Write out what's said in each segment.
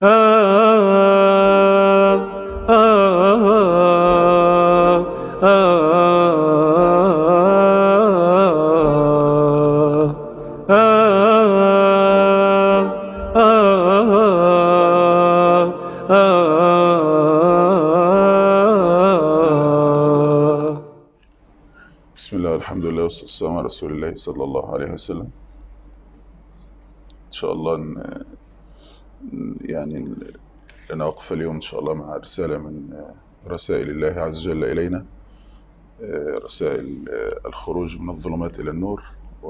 بسم الله والحمد لله والصلاة والسلام على رسول الله صلى الله عليه وسلم. إن شاء الله يعني نوقف اليوم إن شاء الله مع رسالة من رسائل الله عز وجل إلينا، رسائل الخروج من الظلمات إلى النور،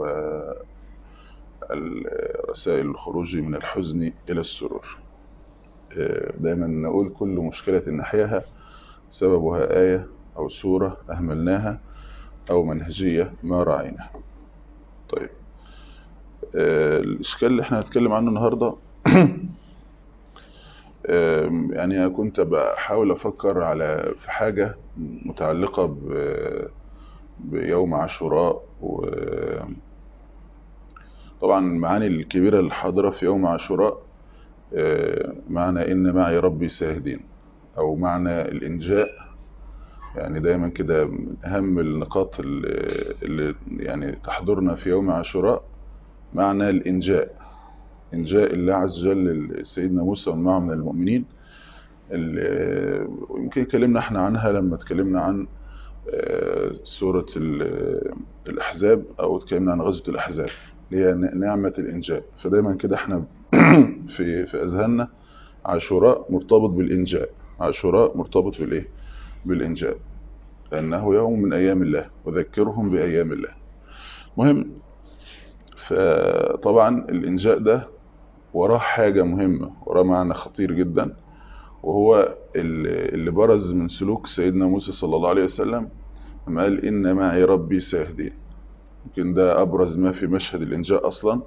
ورسائل الخروج من الحزن إلى السرور. دائما نقول كل مشكلة نحياها سببها آية أو سورة أهملناها أو منهجية ما راعينا. طيب، الإشكال اللي احنا هنتكلم عنه النهاردة يعني أنا كنت بحاول أفكر في حاجة متعلقة بيوم عاشوراء، وطبعا المعاني الكبيرة الحاضرة في يوم عاشوراء، معنى إن معي ربي سيهدين، أو معنى الإنجاء. يعني دايما كده من أهم النقاط اللي يعني تحضرنا في يوم عاشوراء معنى الإنجاء، إنجاء الله عز وجل لسيدنا موسى ومن معه من المؤمنين. ويمكن اتكلمنا احنا عنها لما اتكلمنا عن سورة الأحزاب، أو اتكلمنا عن غزوة الأحزاب اللي هي نعمة الإنجاء. فدايما كده احنا في أذهاننا عاشوراء مرتبط بالإنجاء، عاشوراء مرتبط بالإيه؟ بالإنجاء، لأنه يوم من أيام الله وذكرهم بأيام الله. مهم، فطبعا الإنجاء ده وراه حاجة مهمة، وراه معنى خطير جدا، وهو اللي برز من سلوك سيدنا موسى صلى الله عليه وسلم لما قال إن معي ربي سيهدين. يمكن ده أبرز ما في مشهد الإنجاء أصلا.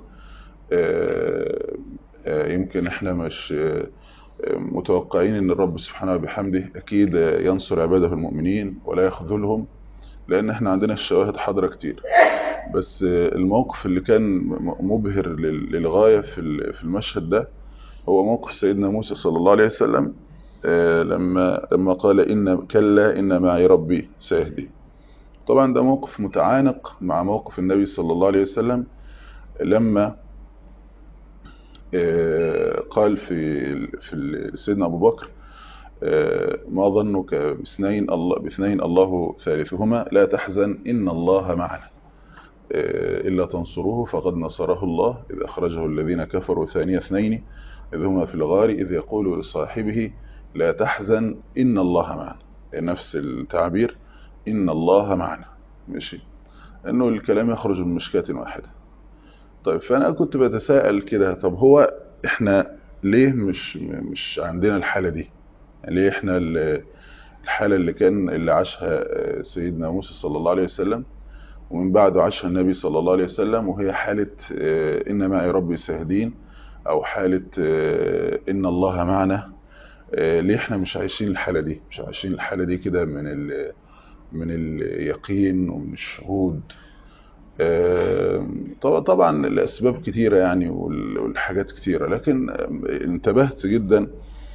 يمكن احنا مش متوقعين ان الرب سبحانه وبحمده اكيد ينصر عباده المؤمنين ولا يخذلهم، لان احنا عندنا الشواهد حاضرة كتير. بس الموقف اللي كان مبهر للغاية في المشهد ده هو موقف سيدنا موسى صلى الله عليه وسلم لما قال إن كلا إن معي ربي سيهدي. طبعا ده موقف متعانق مع موقف النبي صلى الله عليه وسلم لما قال في سيدنا أبو بكر ما ظنك باثنين الله ثالثهما لا تحزن إن الله معنا إلا تنصروه فقد نصره الله إذ أخرجه الذين كفروا ثاني اثنين إذ هما في الغار إذ يقول لصاحبه لا تحزن إن الله معنا. نفس التعبير، إن الله معنا، ماشي، إنه الكلام يخرج من مشكاة واحدة. طيب، فأنا كنت بتساءل كده، طب هو إحنا ليه مش عندنا الحالة دي؟ ليه إحنا الحالة اللي عاشها سيدنا موسى صلى الله عليه وسلم ومن بعده عاشها النبي صلى الله عليه وسلم، وهي حالة إن معي ربي سيهدين، أو حالة إن الله معنا؟ ليه احنا مش عايشين الحالة دي؟ مش عايشين الحالة دي كده من اليقين ومن الشهود؟ طبعا الأسباب كتيرة يعني، والحاجات كتيرة، لكن انتبهت جدا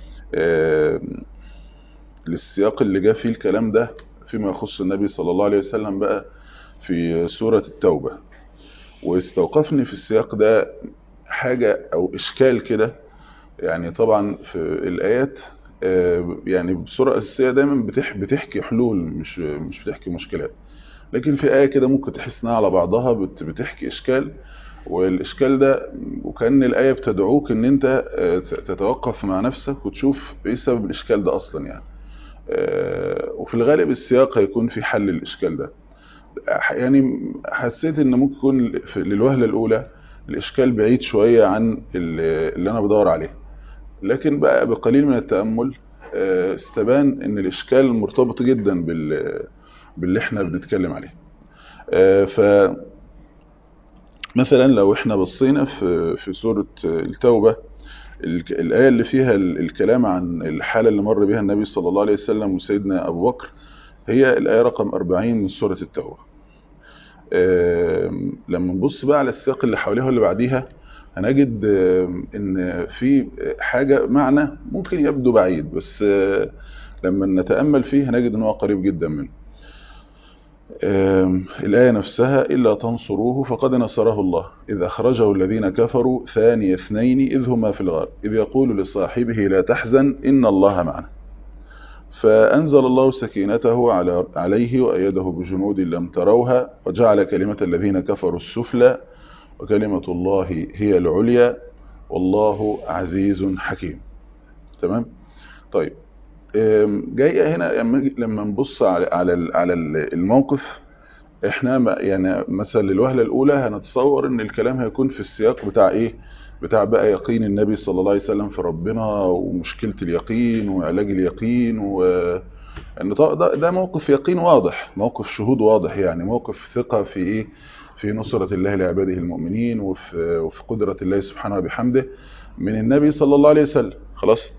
للسياق اللي جاء فيه الكلام ده فيما يخص النبي صلى الله عليه وسلم بقى في سورة التوبة. واستوقفني في السياق ده حاجة أو إشكال كده. يعني طبعا في الآيات يعني بصورة أساسية دايما بتحكي حلول، مش بتحكي مشكلات. لكن في آية كده ممكن تحس انها على بعضها بتحكي إشكال، والإشكال ده وكأن الآية بتدعوك ان انت تتوقف مع نفسك وتشوف ايه سبب الإشكال ده أصلا يعني. وفي الغالب السياق هيكون في حل الإشكال ده. يعني حسيت ان ممكن يكون للوهلة الأولى الإشكال بعيد شوية عن اللي أنا بدور عليه، لكن بقى بقليل من التأمل استبان ان الإشكال مرتبط جدا باللي احنا بنتكلم عليه. فمثلا لو احنا بصينا في سورة التوبة، الآية اللي فيها الكلام عن الحالة اللي مر بها النبي صلى الله عليه وسلم وسيدنا أبو بكر، هي الآية رقم 40 من سورة التوبة. لما نبص بقى على السياق اللي حواليها واللي بعديها هنجد ان في حاجة معنى ممكن يبدو بعيد، بس لما نتأمل فيه هنجد ان هو قريب جدا منه. الآية نفسها: إلا تنصروه فقد نصره الله إذ أخرجه الذين كفروا ثاني اثنين إذ هما في الغار إذ يقول لصاحبه لا تحزن إن الله معنا. فأنزل الله سكينته عليه وأيده بجنود لم تروها وجعل كلمة الذين كفروا السفلى وكلمة الله هي العليا والله عزيز حكيم. تمام. طيب، جاية هنا لما نبص على الموقف، احنا يعني مثلا للوهلة الاولى هنتصور ان الكلام هيكون في السياق بتاع ايه، بتاع بقى يقين النبي صلى الله عليه وسلم في ربنا ومشكلة اليقين وعلاج اليقين، ان ده موقف يقين واضح، موقف شهود واضح، يعني موقف ثقة في ايه، في نصرة الله لعباده المؤمنين وفي قدرة الله سبحانه وبحمده من النبي صلى الله عليه وسلم. خلاص.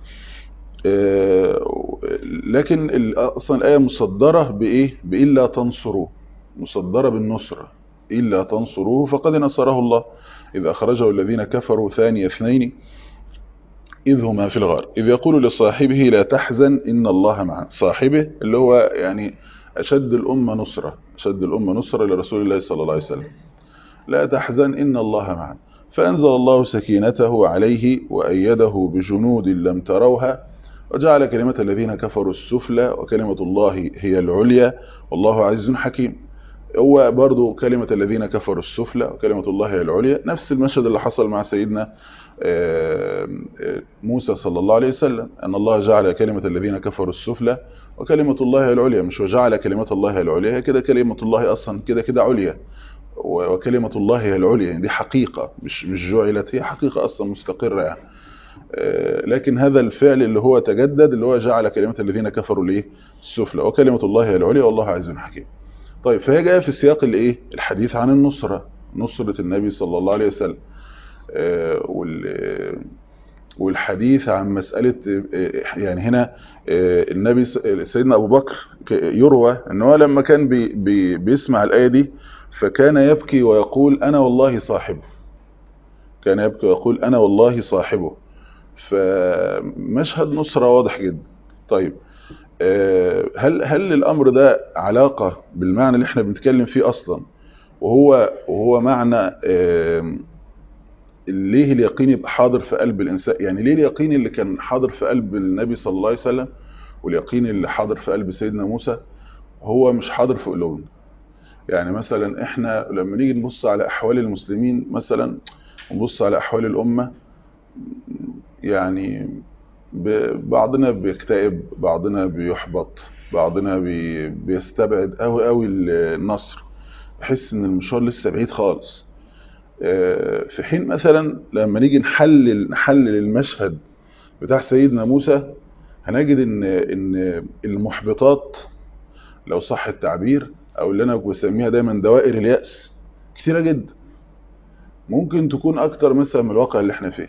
لكن اصلا الآية مصدرة بايه، بإلا تنصروه، مصدرة بالنصرة. إلا تنصروه فقد نصره الله إذ أخرجه الذين كفروا ثاني اثنين إذ هما في الغار إذ يقول لصاحبه لا تحزن إن الله معنا. صاحبه اللي هو يعني أشد الأمة نصرة، أشد الأمة نصرة لرسول الله صلى الله عليه وسلم. لا تحزن إن الله معنا. فأنزل الله سكينته عليه وأيده بجنود لم تروها وجعل كلمة الذين كفروا السفلى وكلمة الله هي العليا والله عزيز حكيم. هو برضو كلمة الذين كفروا السفلى وكلمة الله هي العليا، نفس المشهد اللي حصل مع سيدنا موسى صلى الله عليه وسلم، أن الله جعل كلمة الذين كفروا السفلى وكلمة الله هي العليا. مش وجعل كلمة الله هي العليا، هي كده كلمة الله أصلا كده عليا، وكلمة الله هي العليا، يعني دي حقيقة مش جعلت، هي حقيقة أصلا مستقرة يعني. لكن هذا الفعل اللي هو تجدد، اللي هو جعل كلمة الذين كفروا ليه السفلى وكلمة الله هي العليا والله عزيز حكيم. طيب، فهي جايه في سياق الايه، الحديث عن النصرة، نصرة النبي صلى الله عليه وسلم، والحديث عن مسألة يعني هنا النبي سيدنا أبو بكر يروى أنه لما كان بيسمع الآية دي فكان يبكي ويقول أنا والله صاحبه، كان يبكي ويقول أنا والله صاحبه. فمشهد نصرة واضح جدا. طيب، هل الأمر ده علاقة بالمعنى اللي احنا بنتكلم فيه أصلا، وهو معنى ليه اليقين يبقى حاضر في قلب الإنسان؟ يعني ليه اليقين اللي كان حاضر في قلب النبي صلى الله عليه وسلم واليقين اللي حاضر في قلب سيدنا موسى هو مش حاضر في قلوبنا؟ يعني مثلا احنا لما نيجي نبص على أحوال المسلمين مثلا، نبص على أحوال الأمة، يعني بعضنا بيكتئب، بعضنا بيحبط، بعضنا بيستبعد قوي النصر، بحس ان المشوار لسه بعيد خالص. في حين مثلا لما نيجي نحلل المشهد بتاع سيدنا موسى، هنجد ان المحبطات لو صح التعبير، او اللي انا بسميها دايما دوائر اليأس، كثيرة جدا، ممكن تكون اكتر مثلا من الواقع اللي احنا فيه.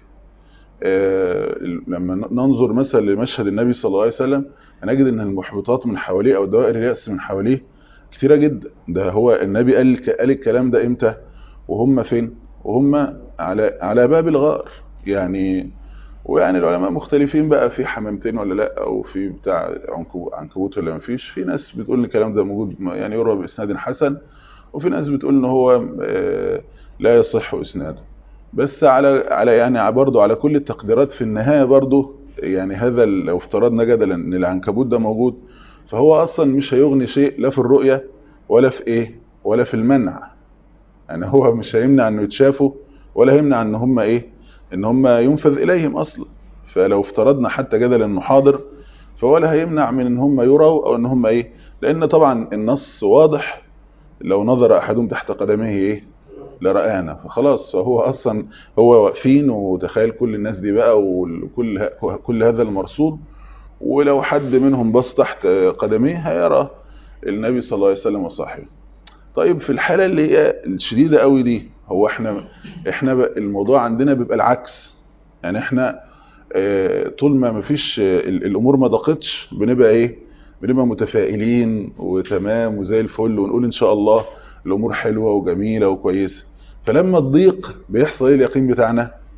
لما ننظر مثلا لمشهد النبي صلى الله عليه وسلم، هنجد ان المحبطات من حواليه او دوائر اليأس من حواليه كتيرة جدا. ده هو النبي قال الكلام ده امتى وهم فين؟ وهم على باب الغار يعني. ويعني العلماء مختلفين بقى في حمامتين ولا لا، او في بتاع عنكبوت ولا ما فيش. في ناس بتقول ان الكلام ده موجود يعني يروى باسناد حسن، وفي ناس بتقول ان هو لا يصح اسناده. بس على يعني برضه على كل التقديرات في النهاية برضه، يعني هذا لو افترضنا جدلا ان العنكبوت ده موجود، فهو اصلا مش هيغني شيء لا في الرؤية ولا في ايه ولا في المنع. يعني هو مش هيمنع انه يتشافوا ولا هيمنع ان هم ايه، ان هم ينفذ اليهم اصلا. فلو افترضنا حتى جدلا انه حاضر، فهو لا هيمنع من ان هم يروا او ان هم ايه، لان طبعا النص واضح: لو نظر احدهم تحت قدميه ايه لرآنا. فخلاص، فهو اصلا هو واقفين، وتخيل كل الناس دي بقى وكل هذا المرصود، ولو حد منهم بص تحت قدميه هيرى النبي صلى الله عليه وسلم وصاحبه. طيب، في الحالة اللي هي الشديدة قوي دي، هو احنا الموضوع عندنا بيبقى العكس. يعني احنا طول ما مفيش الامور ما ضاقتش بنبقى ايه، بنبقى متفائلين وتمام وزي الفل، ونقول ان شاء الله الامور حلوة وجميلة وكويسة. فلما تضيق بيحصل ايه اليقين بتاعنا؟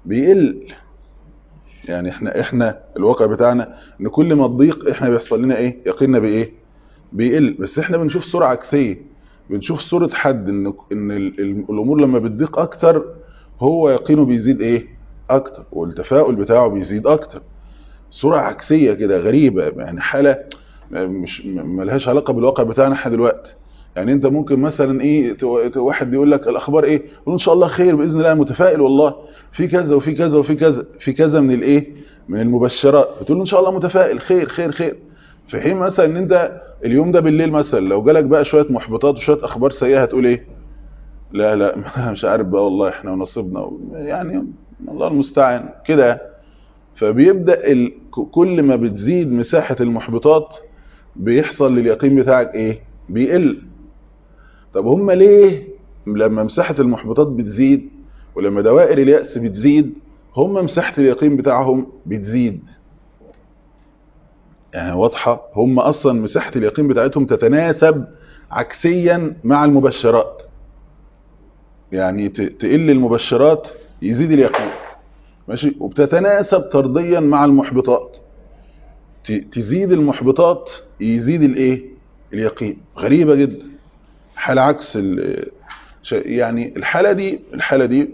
بيقل. يعني احنا الواقع بتاعنا ان كل ما تضيق احنا بيحصل لنا ايه؟ يقيننا بايه؟ بيقل. بس احنا بنشوف صورة عكسية، بنشوف صورة حد ان الامور لما بتضيق اكتر هو يقينه بيزيد ايه؟ اكتر، والتفاؤل بتاعه بيزيد اكتر. صورة عكسية كده غريبة، يعني حالة مش ملهاش علاقة بالواقع بتاعنا احنا دلوقتي. يعني انت ممكن مثلا ايه واحد يقول لك الاخبار ايه، يقول ان شاء الله خير باذن الله، متفائل والله في كذا وفي كذا وفي كذا في كذا من الايه، من المبشرات، بتقول له ان شاء الله متفائل خير خير خير. في حين مثلا ان انت اليوم ده بالليل مثلا لو جالك بقى شويه محبطات وشويه اخبار سيئه هتقول ايه؟ لا لا مش عارف بقى والله احنا ونصيبنا يعني، الله المستعان كده. فبيبدا كل ما بتزيد مساحه المحبطات بيحصل لليقين بتاعك ايه؟ بيقل. طب هم ليه لما مساحة المحبطات بتزيد ولما دوائر اليأس بتزيد هم مساحة اليقين بتاعهم بتزيد؟ يعني واضحة، هم أصلا مساحة اليقين بتاعتهم تتناسب عكسيا مع المبشرات. يعني تقل المبشرات يزيد اليقين، ماشي، وبتتناسب طرديا مع المحبطات. تزيد المحبطات يزيد الايه؟ اليقين. غريبة جدا، حالة عكس يعني الحالة دي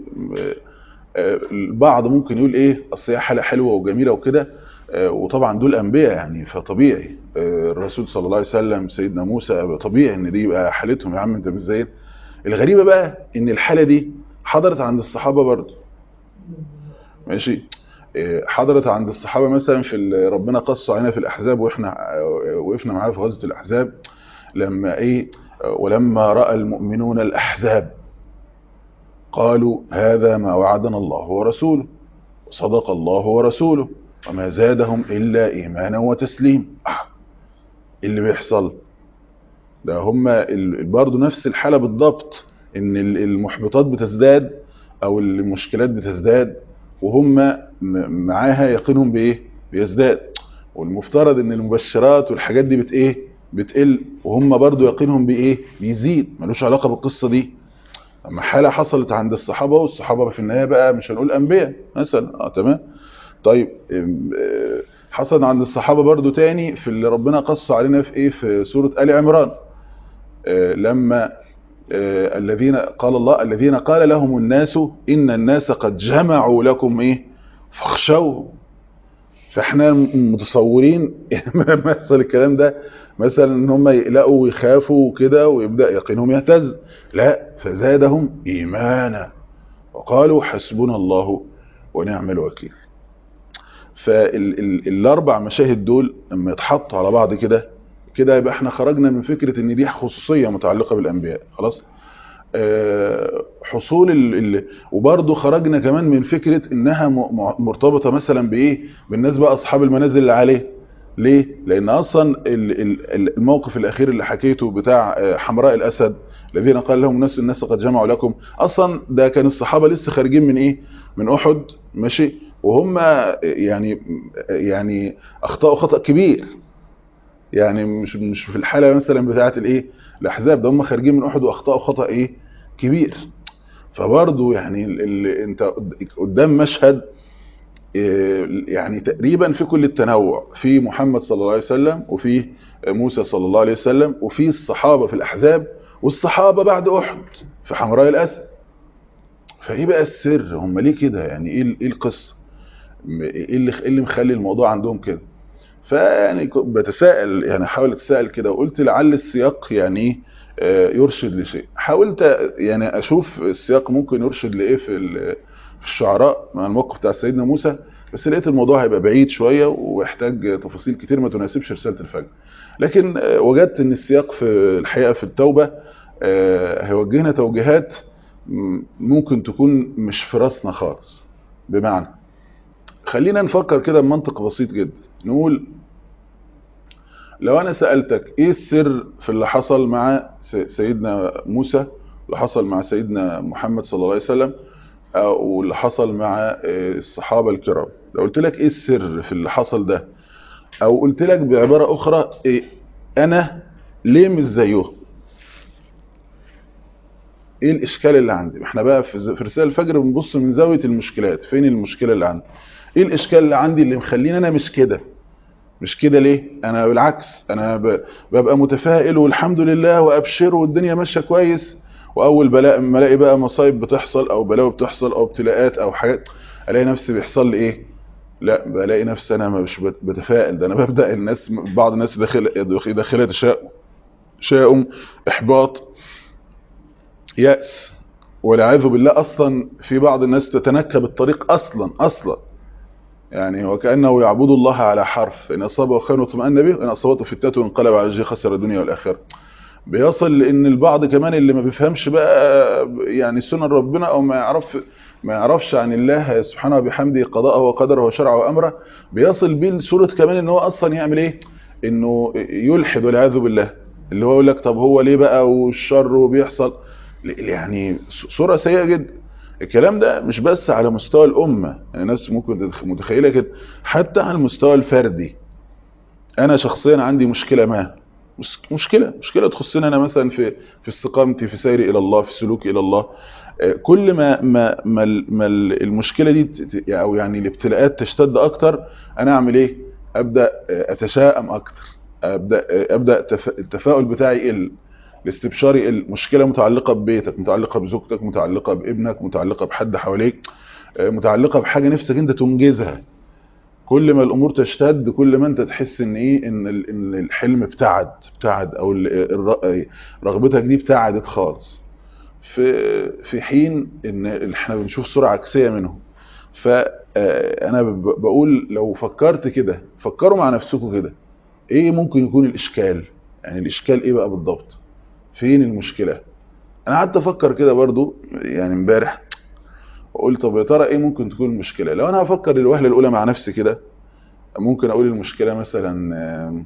البعض ممكن يقول ايه اصل هي حالة حلوة وجميلة وكده، وطبعا دول انبياء يعني فطبيعي. الرسول صلى الله عليه وسلم، سيدنا موسى، طبيعي ان دي يبقى حالتهم. يا عم انت مش زين. الغريبة بقى ان الحالة دي حضرت عند الصحابة برضه، ماشي. حضرت عند الصحابة مثلا في ربنا قصوا علينا في الاحزاب واحنا وقفنا معاه في غزوة الاحزاب، لما ايه ولما رأى المؤمنون الأحزاب قالوا هذا ما وعدنا الله ورسوله وصدق الله ورسوله وما زادهم إلا إيمانا وتسليم. اللي بيحصل ده هم برضو نفس الحالة بالضبط، ان المحبطات بتزداد او المشكلات بتزداد وهم معاها يقينهم بايه؟ بيزداد. والمفترض ان المبشرات والحاجات دي ايه؟ بتقل وهم برضو يقينهم بايه؟ بيزيد. ملوش علاقة بالقصة دي. اما حالة حصلت عند الصحابة، والصحابة في النهاية بقى مش هنقول انبياء مثلا، تمام. طيب حصل عند الصحابة برضو تاني في اللي ربنا قص علينا في ايه؟ في سورة آل عمران، لما الذين قال الله الذين قال لهم الناس إن الناس قد جمعوا لكم ايه؟ فاخشوهم. فاحنا متصورين لما يحصل الكلام ده مثلا ان هم يقلقوا ويخافوا وكده ويبدأ يقينهم يهتز. لا، فزادهم ايمانا وقالوا حسبنا الله ونعم الوكيل. فالاربع مشاهد دول لما يتحطوا على بعض كده يبقى احنا خرجنا من فكرة ان دي خصوصية متعلقة بالانبياء خلاص. حصول وبرضه خرجنا كمان من فكرة انها مرتبطة مثلا بايه؟ بالناس بقى اصحاب المنازل اللي عليه. ليه؟ لان اصلا الموقف الاخير اللي حكيته بتاع حمراء الاسد الذين قال لهم الناس قد جمعوا لكم، اصلا ده كان الصحابة لسه خارجين من ايه؟ من احد، ماشي، وهم يعني اخطأوا خطأ كبير. يعني مش في الحالة مثلا بتاعة الايه؟ الاحزاب، ده هم خارجين من احد واخطأوا خطأ ايه؟ كبير. فبرضه يعني انت قدام مشهد يعني تقريبا في كل التنوع، في محمد صلى الله عليه وسلم وفي موسى صلى الله عليه وسلم وفي الصحابة في الاحزاب والصحابة بعد احد في حمراء الاسد. فايه بقى السر؟ هم ليه كده؟ يعني ايه القصة؟ ايه اللي مخلي الموضوع عندهم كده؟ فيعني بتساءل، يعني حاول اتساءل كده وقلت لعل السياق يعني يرشد لشيء. حاولت يعني اشوف السياق ممكن يرشد لايه في الشعراء مع الموقف بتاع سيدنا موسى، بس لقيت الموضوع هيبقى بعيد شوية ويحتاج تفاصيل كتير ما تناسبش رسالة الفجر. لكن وجدت ان السياق في الحقيقة في التوبة هيوجهنا توجيهات ممكن تكون مش في راسنا خالص. بمعنى خلينا نفكر كده بمنطق بسيط جدا، نقول لو انا سألتك ايه السر في اللي حصل مع سيدنا موسى واللي حصل مع سيدنا محمد صلى الله عليه وسلم واللي حصل مع الصحابة الكرام، لو قلت لك ايه السر في اللي حصل ده، او قلت لك بعبارة اخرى إيه انا ليه مش زيهم؟ ايه الاشكال اللي عندي؟ احنا بقى في رسالة الفجر بنبص من زاوية المشكلات، فين المشكلة اللي عندي؟ ايه الاشكال اللي عندي اللي مخليني انا مش كده؟ مش كده ليه؟ انا بالعكس، انا ببقى متفائل والحمد لله وابشر والدنيا ماشيه كويس، واول بلاء ما الاقي بقى مصايب بتحصل او بلاوي بتحصل او ابتلاءات او حاجات، الاقي نفسي بيحصل لي ايه؟ لا، بلاقي نفسي انا مش بتفائل، ده انا ببدا الناس، بعض الناس داخله تشاؤم، احباط، يأس، والعياذ بالله. اصلا في بعض الناس تتنكب الطريق اصلا، يعني وكأنه يعبد الله على حرف، إن أصابه خير اطمأن به، إن أصابته فتنة انقلب على وجهه خسر الدنيا والآخرة. بيصل لأن البعض كمان اللي ما بيفهمش بقى يعني سنن ربنا، أو ما يعرفش عن الله سبحانه وبحمده قضاءه وقدره وشرعه وأمره، بيصل بيه لصورة كمان إن هو أصلا يعمل إيه؟ إنه يلحد والعياذ بالله، اللي هو يقول لك طب هو ليه بقى والشر وبيحصل، يعني صورة سيئة جدا. الكلام ده مش بس على مستوى الأمة، يعني الناس ممكن متخيلة كده، حتى على المستوى الفردي. أنا شخصيا عندي مشكلة، ما مشكلة تخصني أنا، مثلا في استقامتي، في سيري إلى الله، في سلوكي إلى الله. كل ما المشكلة دي أو يعني الابتلاءات تشتد أكتر، أنا أعمل إيه؟ أبدأ أتشائم أكتر، أبدأ التفاؤل بتاعي يقل، الاستبشار يقل. المشكلة متعلقة ببيتك، متعلقة بزوجتك، متعلقة بابنك، متعلقة بحد حواليك، متعلقة بحاجة نفسك انت تنجزها. كل ما الامور تشتد، كل ما انت تحس ان ايه، ان الحلم ابتعد، او رغبتك دي ابتعدت خالص، في حين ان احنا بنشوف صورة عكسية منهم. فانا بقول لو فكرت كده، فكروا مع نفسكم كده، ايه ممكن يكون الاشكال؟ يعني الاشكال ايه بقى بالضبط؟ فين المشكلة؟ انا قعدت افكر كده برضو يعني امبارح، وقلت طب يا ترى ايه ممكن تكون المشكله؟ لو انا هفكر الوهله الاولى مع نفسي كده، ممكن اقول المشكله مثلا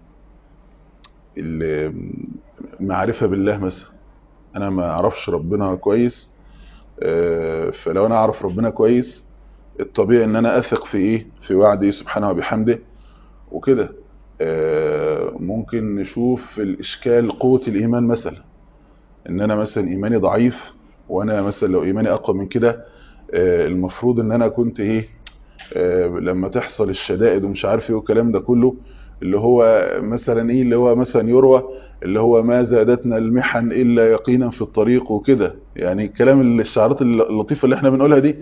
المعرفه بالله مثلا. انا ما اعرفش ربنا كويس، فلو انا اعرف ربنا كويس، الطبيعي ان انا اثق في ايه، في وعده سبحانه وبحمده وكده. ممكن نشوف الاشكال قوه الايمان مثلا، ان انا مثلا ايماني ضعيف، وانا مثلا لو ايماني اقوى من كده، المفروض ان انا كنت ايه، لما تحصل الشدائد ومش عارف ايه والكلام ده كله، اللي هو مثلا ايه، اللي هو مثلا يروى اللي هو ما زادتنا المحن الا يقينا في الطريق وكده، يعني الكلام، الشعارات اللطيفه اللي احنا بنقولها دي.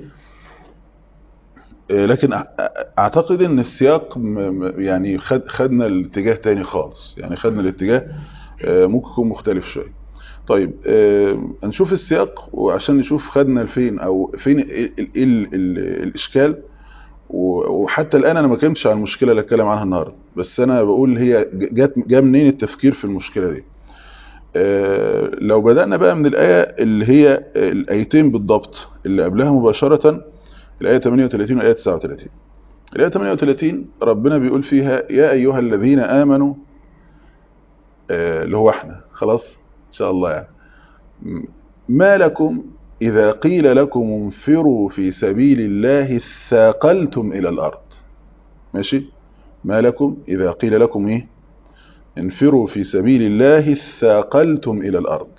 لكن اعتقد ان السياق يعني خدنا الاتجاه تاني خالص، يعني خدنا الاتجاه ممكن يكون مختلف شويه. طيب هنشوف السياق وعشان نشوف خدنا لفين، او فين إيه الاشكال. وحتى الان انا ما كنتش عن المشكله اللي اتكلم عنها النهارده، بس انا بقول هي جا منين التفكير في المشكله دي. لو بدانا بقى من الايه اللي هي الايتين بالضبط اللي قبلها مباشره، الايه 38 والايه 39. الايه 38 ربنا بيقول فيها يا ايها الذين امنوا، اللي هو احنا خلاص ان شاء الله يعني، ما لكم إذا قيل لكم انفروا في سبيل الله اثاقلتم إلى الأرض. ماشي؟ ما لكم إذا قيل لكم إيه؟ انفروا في سبيل الله اثاقلتم إلى الأرض.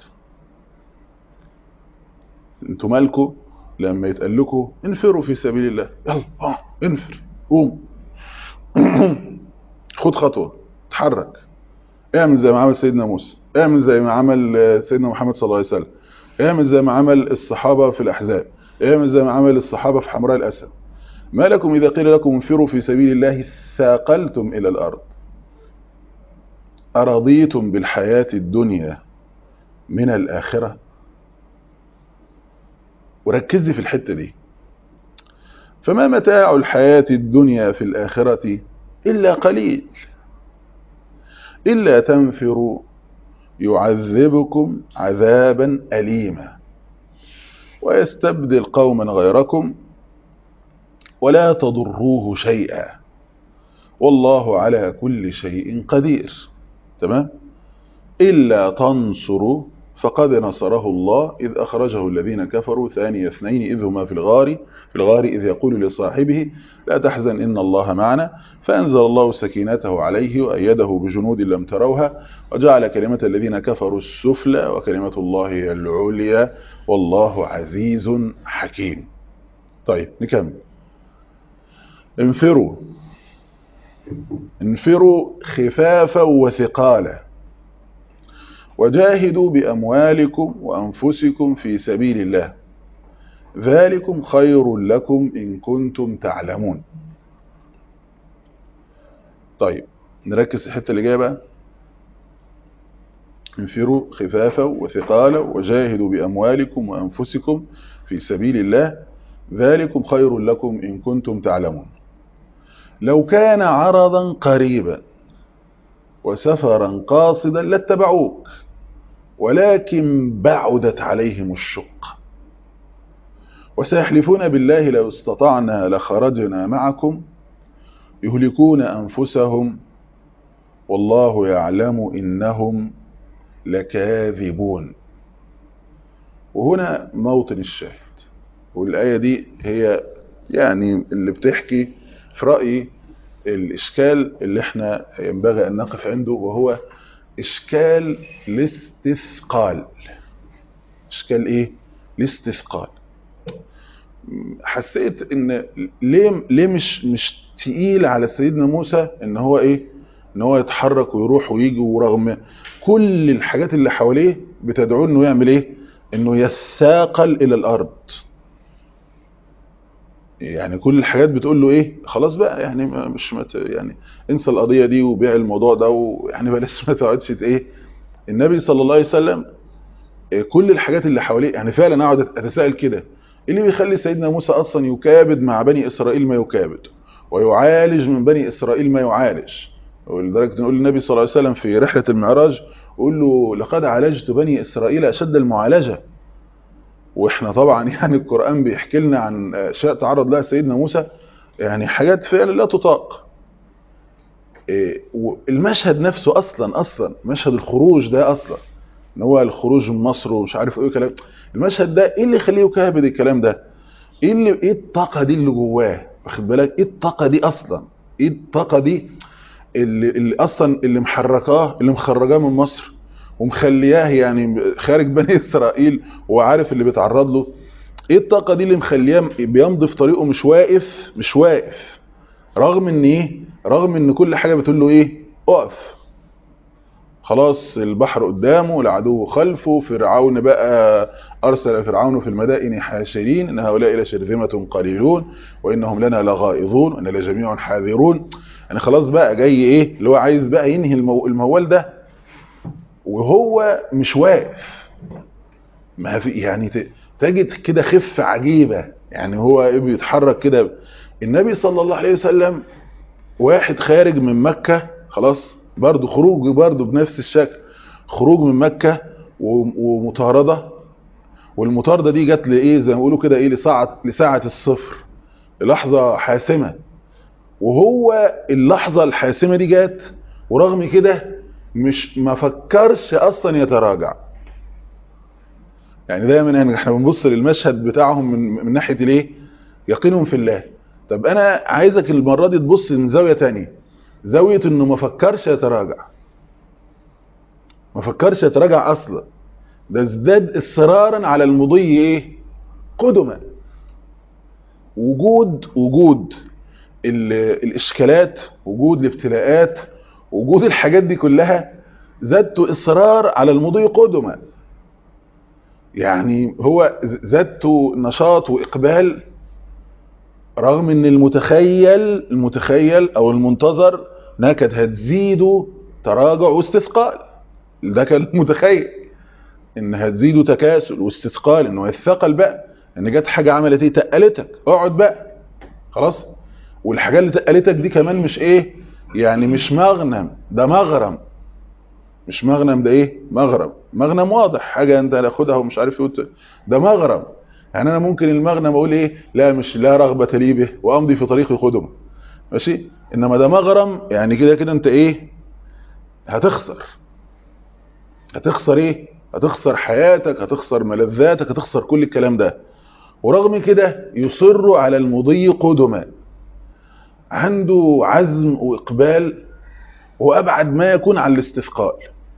انتوا مالكم لما يتقال لكم انفروا في سبيل الله؟ يلا انفر، قوم خد خطوة، اتحرك، اعمل زي ما عمل سيدنا موسى، اعمل زي ما عمل سيدنا محمد صلى الله عليه وسلم، اعمل زي ما عمل الصحابة في الأحزاب، اعمل زي ما عمل الصحابة في حمراء الأسد. ما لكم إذا قيل لكم انفروا في سبيل الله ثاقلتم إلى الأرض أرضيتم بالحياة الدنيا من الآخرة. وركزي في الحتة دي، فما متاع الحياة الدنيا في الآخرة إلا قليل، إلا تنفروا يعذبكم عذابا أليما ويستبدل قوما غيركم ولا تضروه شيئا والله على كل شيء قدير. تمام؟ إلا تنصروا فقد نصره الله إذ أخرجه الذين كفروا ثاني اثنين إذ هما في الغار إذ يقول لصاحبه لا تحزن إن الله معنا فأنزل الله سكينته عليه وأيده بجنود لم تروها وجعل كلمة الذين كفروا السفلى وكلمة الله هي العليا والله عزيز حكيم. طيب نكمل. انفروا خفافا وثقالا وجاهدوا بأموالكم وأنفسكم في سبيل الله ذلكم خير لكم إن كنتم تعلمون. طيب نركز الحتة اللي جايه بقى. انفروا خفافا وثقالا وجاهدوا بأموالكم وأنفسكم في سبيل الله ذلكم خير لكم إن كنتم تعلمون. لو كان عرضا قريبا وسفرا قاصدا لاتبعوك ولكن بعدت عليهم الشقة وسيحلفون بالله لو استطعنا لخرجنا معكم يهلكون أنفسهم والله يعلم إنهم لكاذبون. وهنا موطن الشاهد، والآية دي هي يعني اللي بتحكي في رأيي الإشكال اللي احنا ينبغي أن نقف عنده، وهو إشكال الاستثقال. إشكال إيه؟ الاستثقال. حسيت إن ليه مش تقيل على سيدنا موسى إن هو إيه؟ إن هو يتحرك ويروح ويجي، ورغم كل الحاجات اللي حواليه بتدعو إنه يعمل إيه؟ إنه يثاقل إلى الأرض. يعني كل الحاجات بتقول له ايه، خلاص بقى يعني مش يعني انسى القضيه دي وبيع الموضوع ده، ويعني بلاش ما تقعدش ايه. النبي صلى الله عليه وسلم كل الحاجات اللي حواليه، يعني فعلا اقعد اتساءل كده ايه اللي بيخلي سيدنا موسى اصلا يكابد مع بني اسرائيل ما يكابد ويعالج من بني اسرائيل ما يعالج. ولدرجه نقول النبي صلى الله عليه وسلم في رحله المعراج يقول له لقد عالجت بني اسرائيل اشد المعالجه. واحنا طبعا يعني القرآن بيحكي لنا عن اشياء تعرض لها سيدنا موسى، يعني حاجات فعلا لا تطاق. المشهد نفسه اصلا مشهد الخروج ده اصلا، ان هو الخروج من مصر ومش عارف ايه كلام، المشهد ده ايه اللي يخليه يكابد الكلام ده؟ ايه الطاقه دي اللي جواه؟ واخد بالك ايه الطاقه دي اصلا؟ ايه الطاقه دي اللي اصلا اللي محركاه، اللي مخرجاه من مصر ومخلياه يعني خارج بني اسرائيل وعارف اللي بيتعرض له؟ ايه الطاقه دي اللي مخلياه بيمضي في طريقه مش واقف رغم ان ايه، رغم ان كل حاجه بتقول له ايه، اقف. خلاص البحر قدامه والعدو خلفه، فرعون بقى ارسل فرعون في المدائن حاشرين ان هؤلاء لشرذمه قليلون وانهم لنا لغائظون وان لجميع حاذرون. يعني خلاص بقى جاي ايه اللي هو عايز بقى ينهي الموال ده وهو مش واقف. ما في يعني تجد كده خفة عجيبة، يعني هو بيتحرك كده. النبي صلى الله عليه وسلم واحد خارج من مكة، خلاص برضو خروج برضو بنفس الشكل، خروج من مكة ومطاردة، والمطاردة دي جت لإيه زي ما بيقولوا كده إيه، لساعة الصفر، لحظة حاسمة. وهو اللحظة الحاسمة دي جت ورغم كده ما فكرش أصلا يتراجع. يعني دايما يعني احنا بنبص للمشهد بتاعهم من ناحية ليه يقينهم في الله. طب انا عايزك المرة دي تبص من زاوية تانية، زاوية انه ما فكرش يتراجع، ما فكرش يتراجع اصلا، ده ازداد اصرارا على المضي ايه، قدما. وجود الاشكالات، وجود الابتلاءات، وجود الحاجات دي كلها زادته اصرار على المضي قدما. يعني هو زادته نشاط واقبال رغم ان المتخيل او المنتظر انها كانت هتزيده تراجع واستثقال. ده كان متخيل انها تزيده تكاسل واستثقال، انه يثقل بقى، ان جت حاجه عملت ايه، تقلتك، اقعد بقى خلاص. والحاجه اللي تقلتك دي كمان مش ايه يعني، مش مغنم، ده مغرم. مش مغنم، ده ايه، مغنم واضح، حاجه انت هتاخدها ومش عارف ايه، ده مغرم. يعني انا ممكن المغنم اقول ايه، لا رغبه لي به وامضي في طريقي قدما، ماشي. انما ده مغرم، يعني كده انت ايه، هتخسر ايه، هتخسر حياتك، هتخسر ملذاتك، هتخسر كل الكلام ده. ورغم كده يصر على المضي قدما، عنده عزم وإقبال وأبعد ما يكون عن الاستثقال.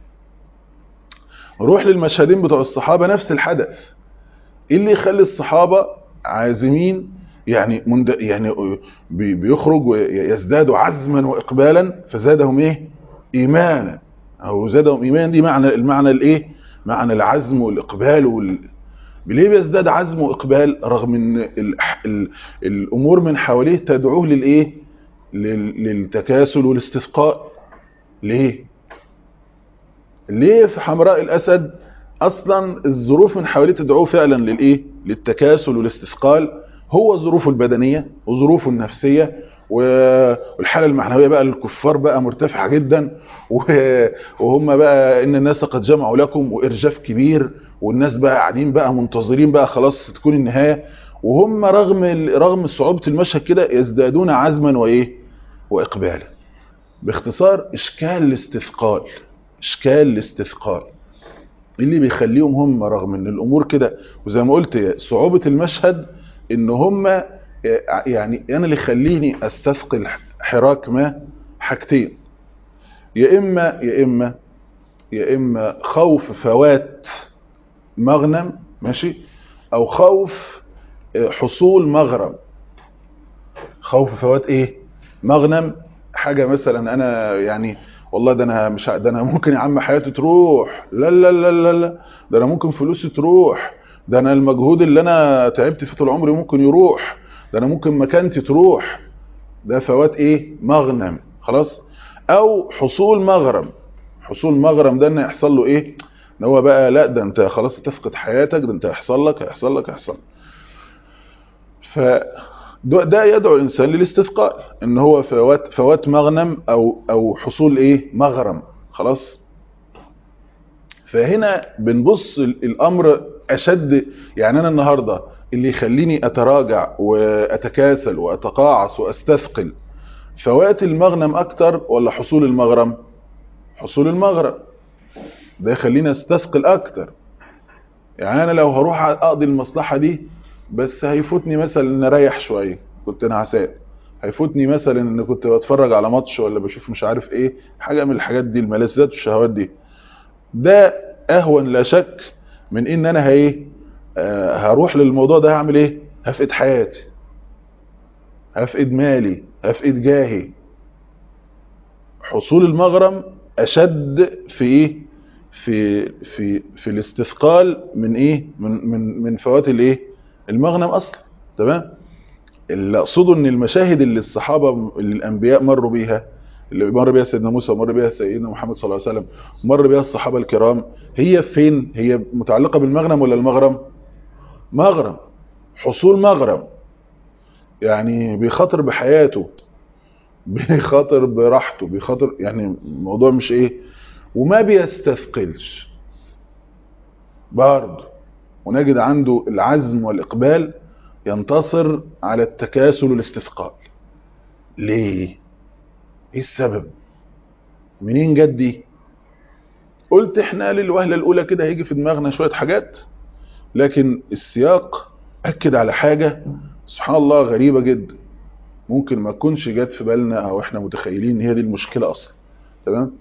نروح للمشهدين بتوع الصحابة، نفس الحدث. ايه اللي يخلي الصحابة عازمين يعني يعني بيخرج ويزدادوا عزما وإقبالا، فزادهم ايه؟ إيمانا. أو زادهم إيمانا، دي المعنى الايه؟ معنى العزم والإقبال ليه بيزداد عزم وإقبال رغم ان الأمور من حواليه تدعوه للايه؟ للتكاسل والاستثقاء. ليه في حمراء الأسد أصلا الظروف من حواليه تدعوه فعلا للايه؟ للتكاسل والاستثقال. هو ظروفه البدنية وظروفه النفسية والحالة المعنوية بقى للكفار بقى مرتفعة جدا، وهم بقى إن الناس قد جمعوا لكم، وإرجاف كبير، والناس بقى قاعدين بقى منتظرين بقى خلاص تكون النهاية. وهم رغم صعوبة المشهد كده يزدادون عزما وإيه؟ وإقبالا. باختصار إشكال الاستثقال اللي بيخليهم هم رغم ان الامور كده، وزي ما قلت صعوبة المشهد ان هم يعني انا اللي يخليني استثقل حراك ما حاجتين: يا اما خوف فوات مغنم، ماشي، او خوف حصول مغرم. خوف فوات ايه؟ مغنم. حاجة مثلا انا يعني والله ده انا مش ده انا ممكن يا عم حياتي تروح، لا لا لا لا لا، ده انا ممكن فلوسي تروح، ده انا المجهود اللي انا تعبت فيه طول عمري ممكن يروح، ده انا ممكن مكانتي تروح. ده فوات ايه؟ مغنم. خلاص. او حصول مغرم. حصول مغرم ده ان يحصل له ايه؟ ان هو بقى لا ده انت خلاص هتفقد حياتك، ده انت هيحصل لك. ده يدعو الانسان للاستثقال، ان هو فوات مغنم او حصول ايه؟ مغرم. خلاص. فهنا بنبص الامر اشد. يعني انا النهارده اللي يخليني اتراجع واتكاسل واتقاعس واستثقل فوات المغنم اكتر ولا حصول المغرم؟ حصول المغرم ده يخليني استثقل اكتر. يعني انا لو هروح اقضي المصلحة دي بس هيفوتني مثلا ان اريح شوية كنت نعسان، هيفوتني مثلا ان كنت بتفرج على ماتش ولا بشوف مش عارف ايه حاجة من الحاجات دي، الملذات والشهوات دي، ده اهون لا شك من ان انا هروح للموضوع ده هعمل ايه؟ هفقد حياتي، هفقد مالي، هفقد جاهي. حصول المغرم اشد في ايه؟ في الاستثقال من ايه؟ من فوات الايه؟ المغنم اصلا. تمام. اللي اقصده ان المشاهد اللي الصحابه اللي الانبياء مروا بيها، اللي مر بيها سيدنا موسى ومر بيها سيدنا محمد صلى الله عليه وسلم ومر بيها الصحابه الكرام، هي فين؟ هي متعلقه بالمغنم ولا المغرم؟ مغرم. حصول مغرم، يعني بيخاطر بحياته، بيخاطر براحته، بيخاطر، يعني الموضوع مش ايه، وما بيستثقلش برضه. ونجد عنده العزم والإقبال ينتصر على التكاسل والاستثقال. ليه؟ ايه السبب؟ منين جت دي؟ قلت احنا للوهلة الأولى كده هيجي في دماغنا شوية حاجات، لكن السياق أكد على حاجة سبحان الله غريبة جدا ممكن ما تكونش جت في بالنا أو احنا متخيلين ان هي دي المشكلة أصلا. تمام.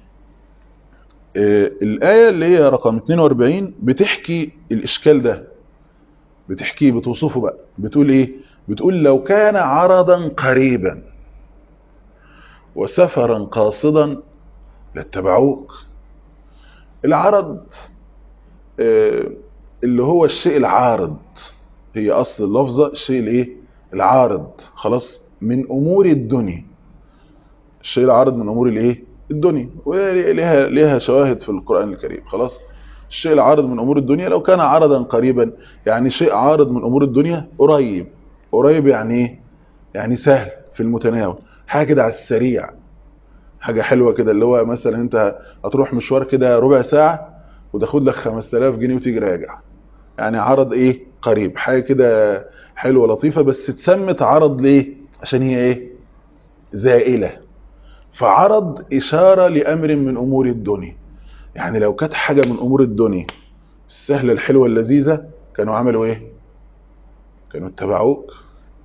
الآية اللي هي رقم 42 بتحكي الإشكال ده، بتحكيه، بتوصفه بقى. بتقول ايه؟ بتقول لو كان عرضا قريبا وسفرا قاصدا لاتبعوك. العرض اللي هو الشيء العارض، هي اصل اللفظة الشيء الايه؟ العارض. خلاص. من امور الدنيا. الشيء العارض من امور الايه؟ الدنيا، وليها شواهد في القرآن الكريم. خلاص. الشيء العارض من امور الدنيا لو كان عارضا قريبا، يعني شيء عارض من امور الدنيا قريب. قريب يعني ايه؟ يعني سهل في المتناول، حاجه كده على السريع، حاجه حلوه كده، اللي هو مثلا انت هتروح مشوار كده ربع ساعه وتاخد لك 5000 جنيه وتيجي راجع. يعني عرض ايه؟ قريب، حاجه كده حلوه لطيفه، بس اتسمت عرض ليه؟ عشان هي ايه؟ زائله. فعرض اشاره لامر من امور الدنيا. يعني لو كانت حاجة من أمور الدنيا السهلة الحلوة اللذيذة كانوا عملوا إيه؟ كانوا اتبعوك.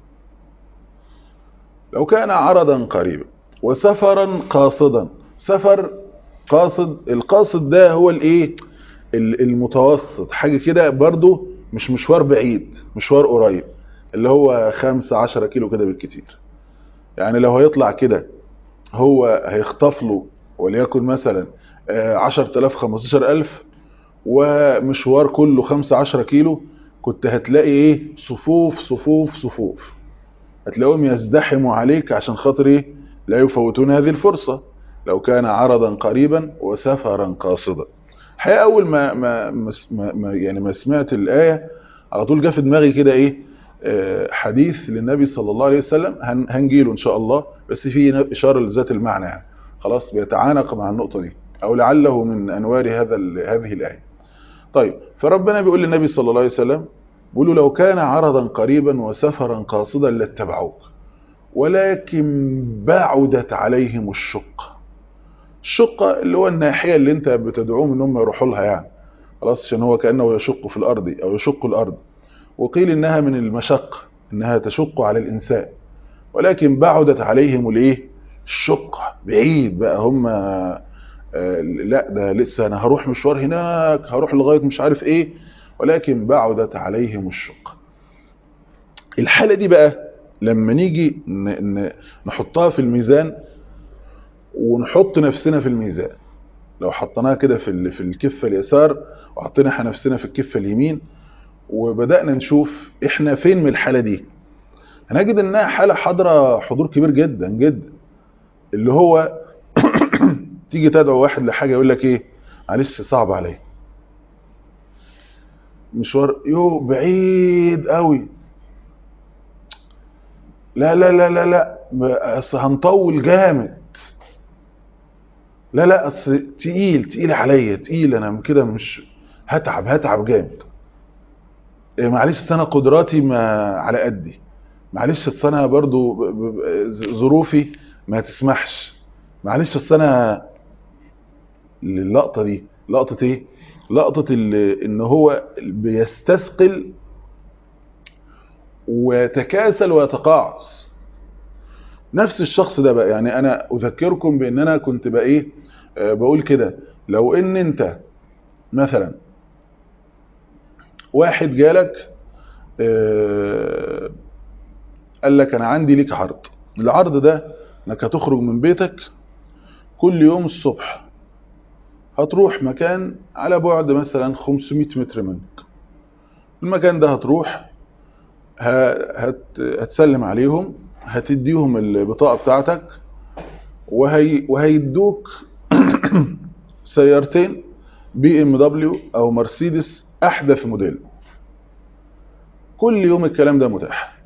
لو كان عرضا قريبا وسفرا قاصدا. سفر قاصد، القاصد ده هو الايه، المتوسط، حاجة كده برضو مش مشوار بعيد، مشوار قريب، اللي هو 15 كيلو كده بالكتير. يعني لو هيطلع كده هو هيخطف له وليكن مثلا 10,000 15,000، ومشوار كله 15 كيلو، كنت هتلاقي ايه، صفوف صفوف صفوف، هتلاقيهم يزدحموا عليك عشان خاطر ايه، لا يفوتون هذه الفرصة. لو كان عرضا قريبا وسفرا قاصدا. الحقيقة اول ما سمعت الآية على طول جه في دماغي كده ايه، حديث للنبي صلى الله عليه وسلم، هنجيله ان شاء الله، بس فيه اشارة لذات المعنى يعني، خلاص بيتعانق مع النقطة دي، او لعله من انوار هذه الآية. طيب، فربنا بيقول للنبي صلى الله عليه وسلم، بيقول له لو كان عرضا قريبا وسفرا قاصدا لاتبعوك ولكن بعدت عليهم الشقة. الشقة اللي هو الناحية اللي انت بتدعوهم ان هم يروحوا لها يعني، خلاص، عشان هو كأنه يشق في الأرض أو يشق الأرض. وقيل إنها من المشقة، إنها تشق على الإنسان، ولكن بعدت عليهم الايه، الشقة، بعيد بقى هم، لا ده لسه انا هروح مشوار هناك، هروح لغاية مش عارف ايه، ولكن بعدت عليهم الشقة. الحالة دي بقى لما نيجي نحطها في الميزان ونحط نفسنا في الميزان، لو حطيناها كده في الكفة اليسار وحطينا احنا نفسنا في الكفة اليمين، وبدأنا نشوف احنا فين من الحالة دي، هنجد انها حالة حاضرة حضور كبير جدا جدا. اللي هو تيجي تدعو واحد لحاجة يقول لك ايه، معلش صعب عليا، مشوار بعيد قوي، لا لا لا لا لا اصل هنطول جامد، لا لا اصل تقيل عليا، تقيل انا من كده مش هتعب جامد، إيه معلش اصل انا قدراتي ما على قدي، معلش اصل انا برضو ظروفي ما تسمحش، معلش اصل انا. اللقطه دي لقطه ايه، لقطه ان هو بيستثقل ويتكاسل ويتقاعس. نفس الشخص ده بقى، يعني انا اذكركم بان انا كنت بقى ايه، بقول كده، لو ان انت مثلا واحد جالك قال لك انا عندي ليك عرض، العرض ده انك هتخرج من بيتك كل يوم الصبح، هتروح مكان على بعد مثلا 500 متر منك، المكان ده هتروح هتسلم عليهم، هتديهم البطاقة بتاعتك، وهيدوك سيارتين BMW او مرسيدس احدث موديل. كل يوم الكلام ده متاح،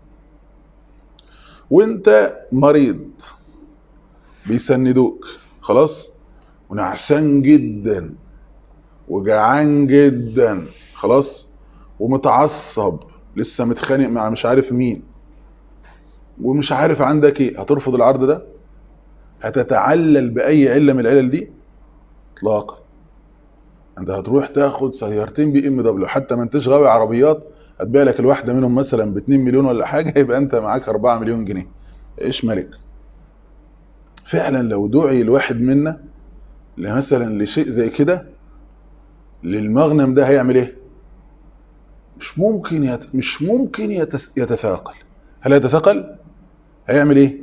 وانت مريض بيسندوك خلاص، ونعسان جدا وجعان جدا خلاص، ومتعصب لسه متخانق مع مش عارف مين، ومش عارف عندك ايه، هترفض العرض ده؟ هتتعلل باي عله من العلل دي؟ اطلاقا. انت هتروح تاخد سيارتين BMW، حتى ما انتش غاوي عربيات، هتبيع لك الواحده منهم مثلا ب2 مليون ولا حاجه، يبقى انت معاك 4 مليون جنيه، ايش ملك. فعلا لو دعي الواحد منا مثلا لشيء زي كده، للمغنم ده، هيعمل ايه؟ مش ممكن يتثاقل. هل يتثاقل؟ هيعمل ايه؟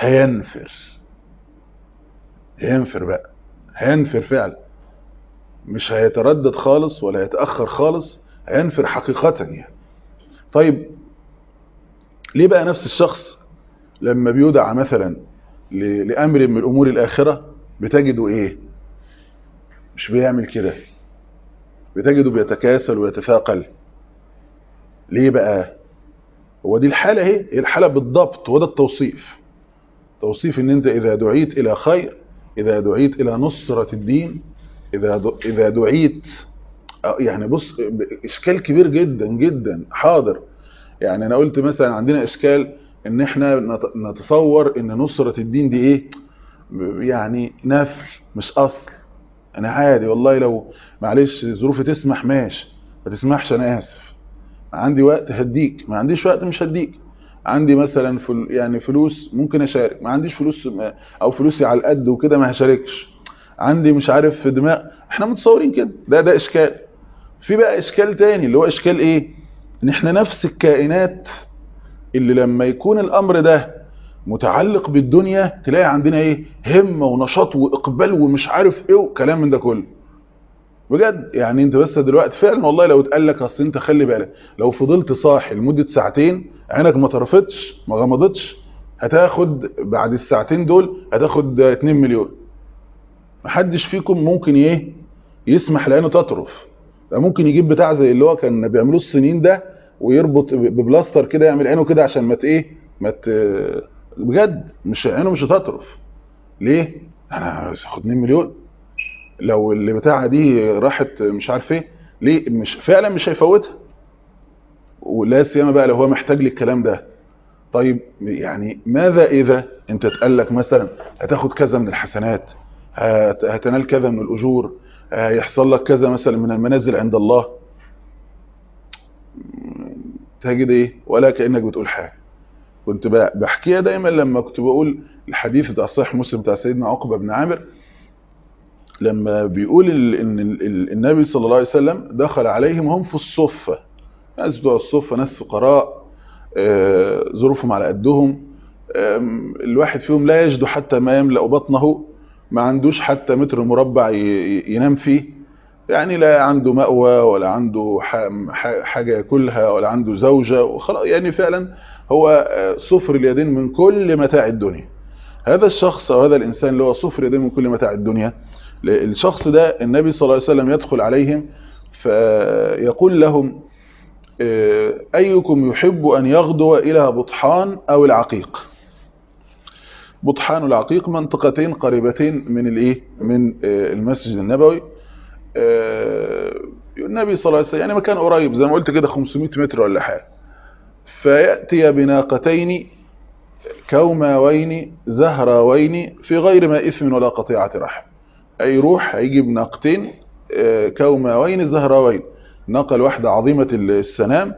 هينفر بقى، هينفر فعلا، مش هيتردد خالص ولا يتأخر خالص، هينفر حقيقة يعني. طيب ليه بقى نفس الشخص لما بيدعى مثلا لأمر من أمور الآخرة بتجده ايه؟ مش بيعمل كده، بتجده بيتكاسل ويتثاقل. ليه بقى؟ هو دي الحالة، هي الحالة بالضبط، وده التوصيف، توصيف ان انت اذا دعيت الى خير، اذا دعيت الى نصرة الدين، اذا دعيت، يعني بص، اشكال كبير جدا جدا حاضر. يعني انا قلت مثلا عندنا اشكال ان احنا نتصور ان نصرة الدين دي ايه، يعني نفل مش اصل. انا عادي والله، لو معلش ظروفي تسمح ماشي، ما تسمحش انا اسف. عندي وقت هديك، ما عنديش وقت مش هديك. عندي مثلا يعني فلوس ممكن اشارك، ما عنديش فلوس او فلوسي على القد وكده ما هشاركش. عندي مش عارف في دماغ، احنا متصورين كده، ده اشكال. في بقى اشكال تاني اللي هو اشكال ايه؟ ان احنا نفس الكائنات اللي لما يكون الامر ده متعلق بالدنيا تلاقي عندنا ايه؟ همة ونشاط واقبال ومش عارف ايه وكلام من ده كله. بجد يعني انت بس دلوقتي فعلا والله لو اتقال لك اصل انت خلي بالك لو فضلت صاحي لمدة ساعتين عينك ما طرفتش ما غمضتش هتاخد بعد الساعتين دول هتاخد 2 مليون. محدش فيكم ممكن ايه يسمح لعينه تطرف. ده ممكن يجيب بتاع زي اللي هو كان بيعملوه الصينيين ده ويربط ببلاستر كده، يعمل عينه كده عشان ما ايه ما بجد مش عينه مش هتطرف. ليه؟ انا هاخد 2 مليون. لو اللي بتاعها دي راحت مش عارف ايه ليه، مش فعلا مش هيفوتها. ولا سيما بقى لو هو محتاج للكلام ده. طيب يعني ماذا اذا انت اتقال لك مثلا هتاخد كذا من الحسنات، هتنال كذا من الاجور، هيحصل لك كذا مثلا من المنازل عند الله، تجد ايه ولا كانك بتقول حاجه. كنت بحكيها دايما لما كنت بقول الحديث بتاع صحيح مسلم بتاع سيدنا عقبه بن عامر، لما بيقول ان النبي صلى الله عليه وسلم دخل عليهم هم في الصفه، ناس بتوع الصفه ناس فقراء، ظروفهم على قدهم، الواحد فيهم لا يجد حتى ما يملأ بطنه، ما عندوش حتى متر مربع ينام فيه، يعني لا عنده مأوى ولا عنده حاجة ياكلها ولا عنده زوجة وخلاص، يعني فعلا هو صفر اليدين من كل متاع الدنيا. هذا الشخص أو هذا الإنسان اللي هو صفر اليدين من كل متاع الدنيا، الشخص ده النبي صلى الله عليه وسلم يدخل عليهم فيقول لهم أيكم يحب أن يغدو إلى بطحان أو العقيق. بطحان والعقيق منطقتين قريبتين من الايه من المسجد النبوي. النبي صلى الله عليه وسلم يعني مكان قريب زي ما قلت كده 500 متر ولا حاجه. فياتي بناقتين كوماوين زهراوين في غير ما اثم ولا قطيعه رحم. يروح هيجي بناقتين كوماوين زهراوين، ناقه الواحده عظيمه السنام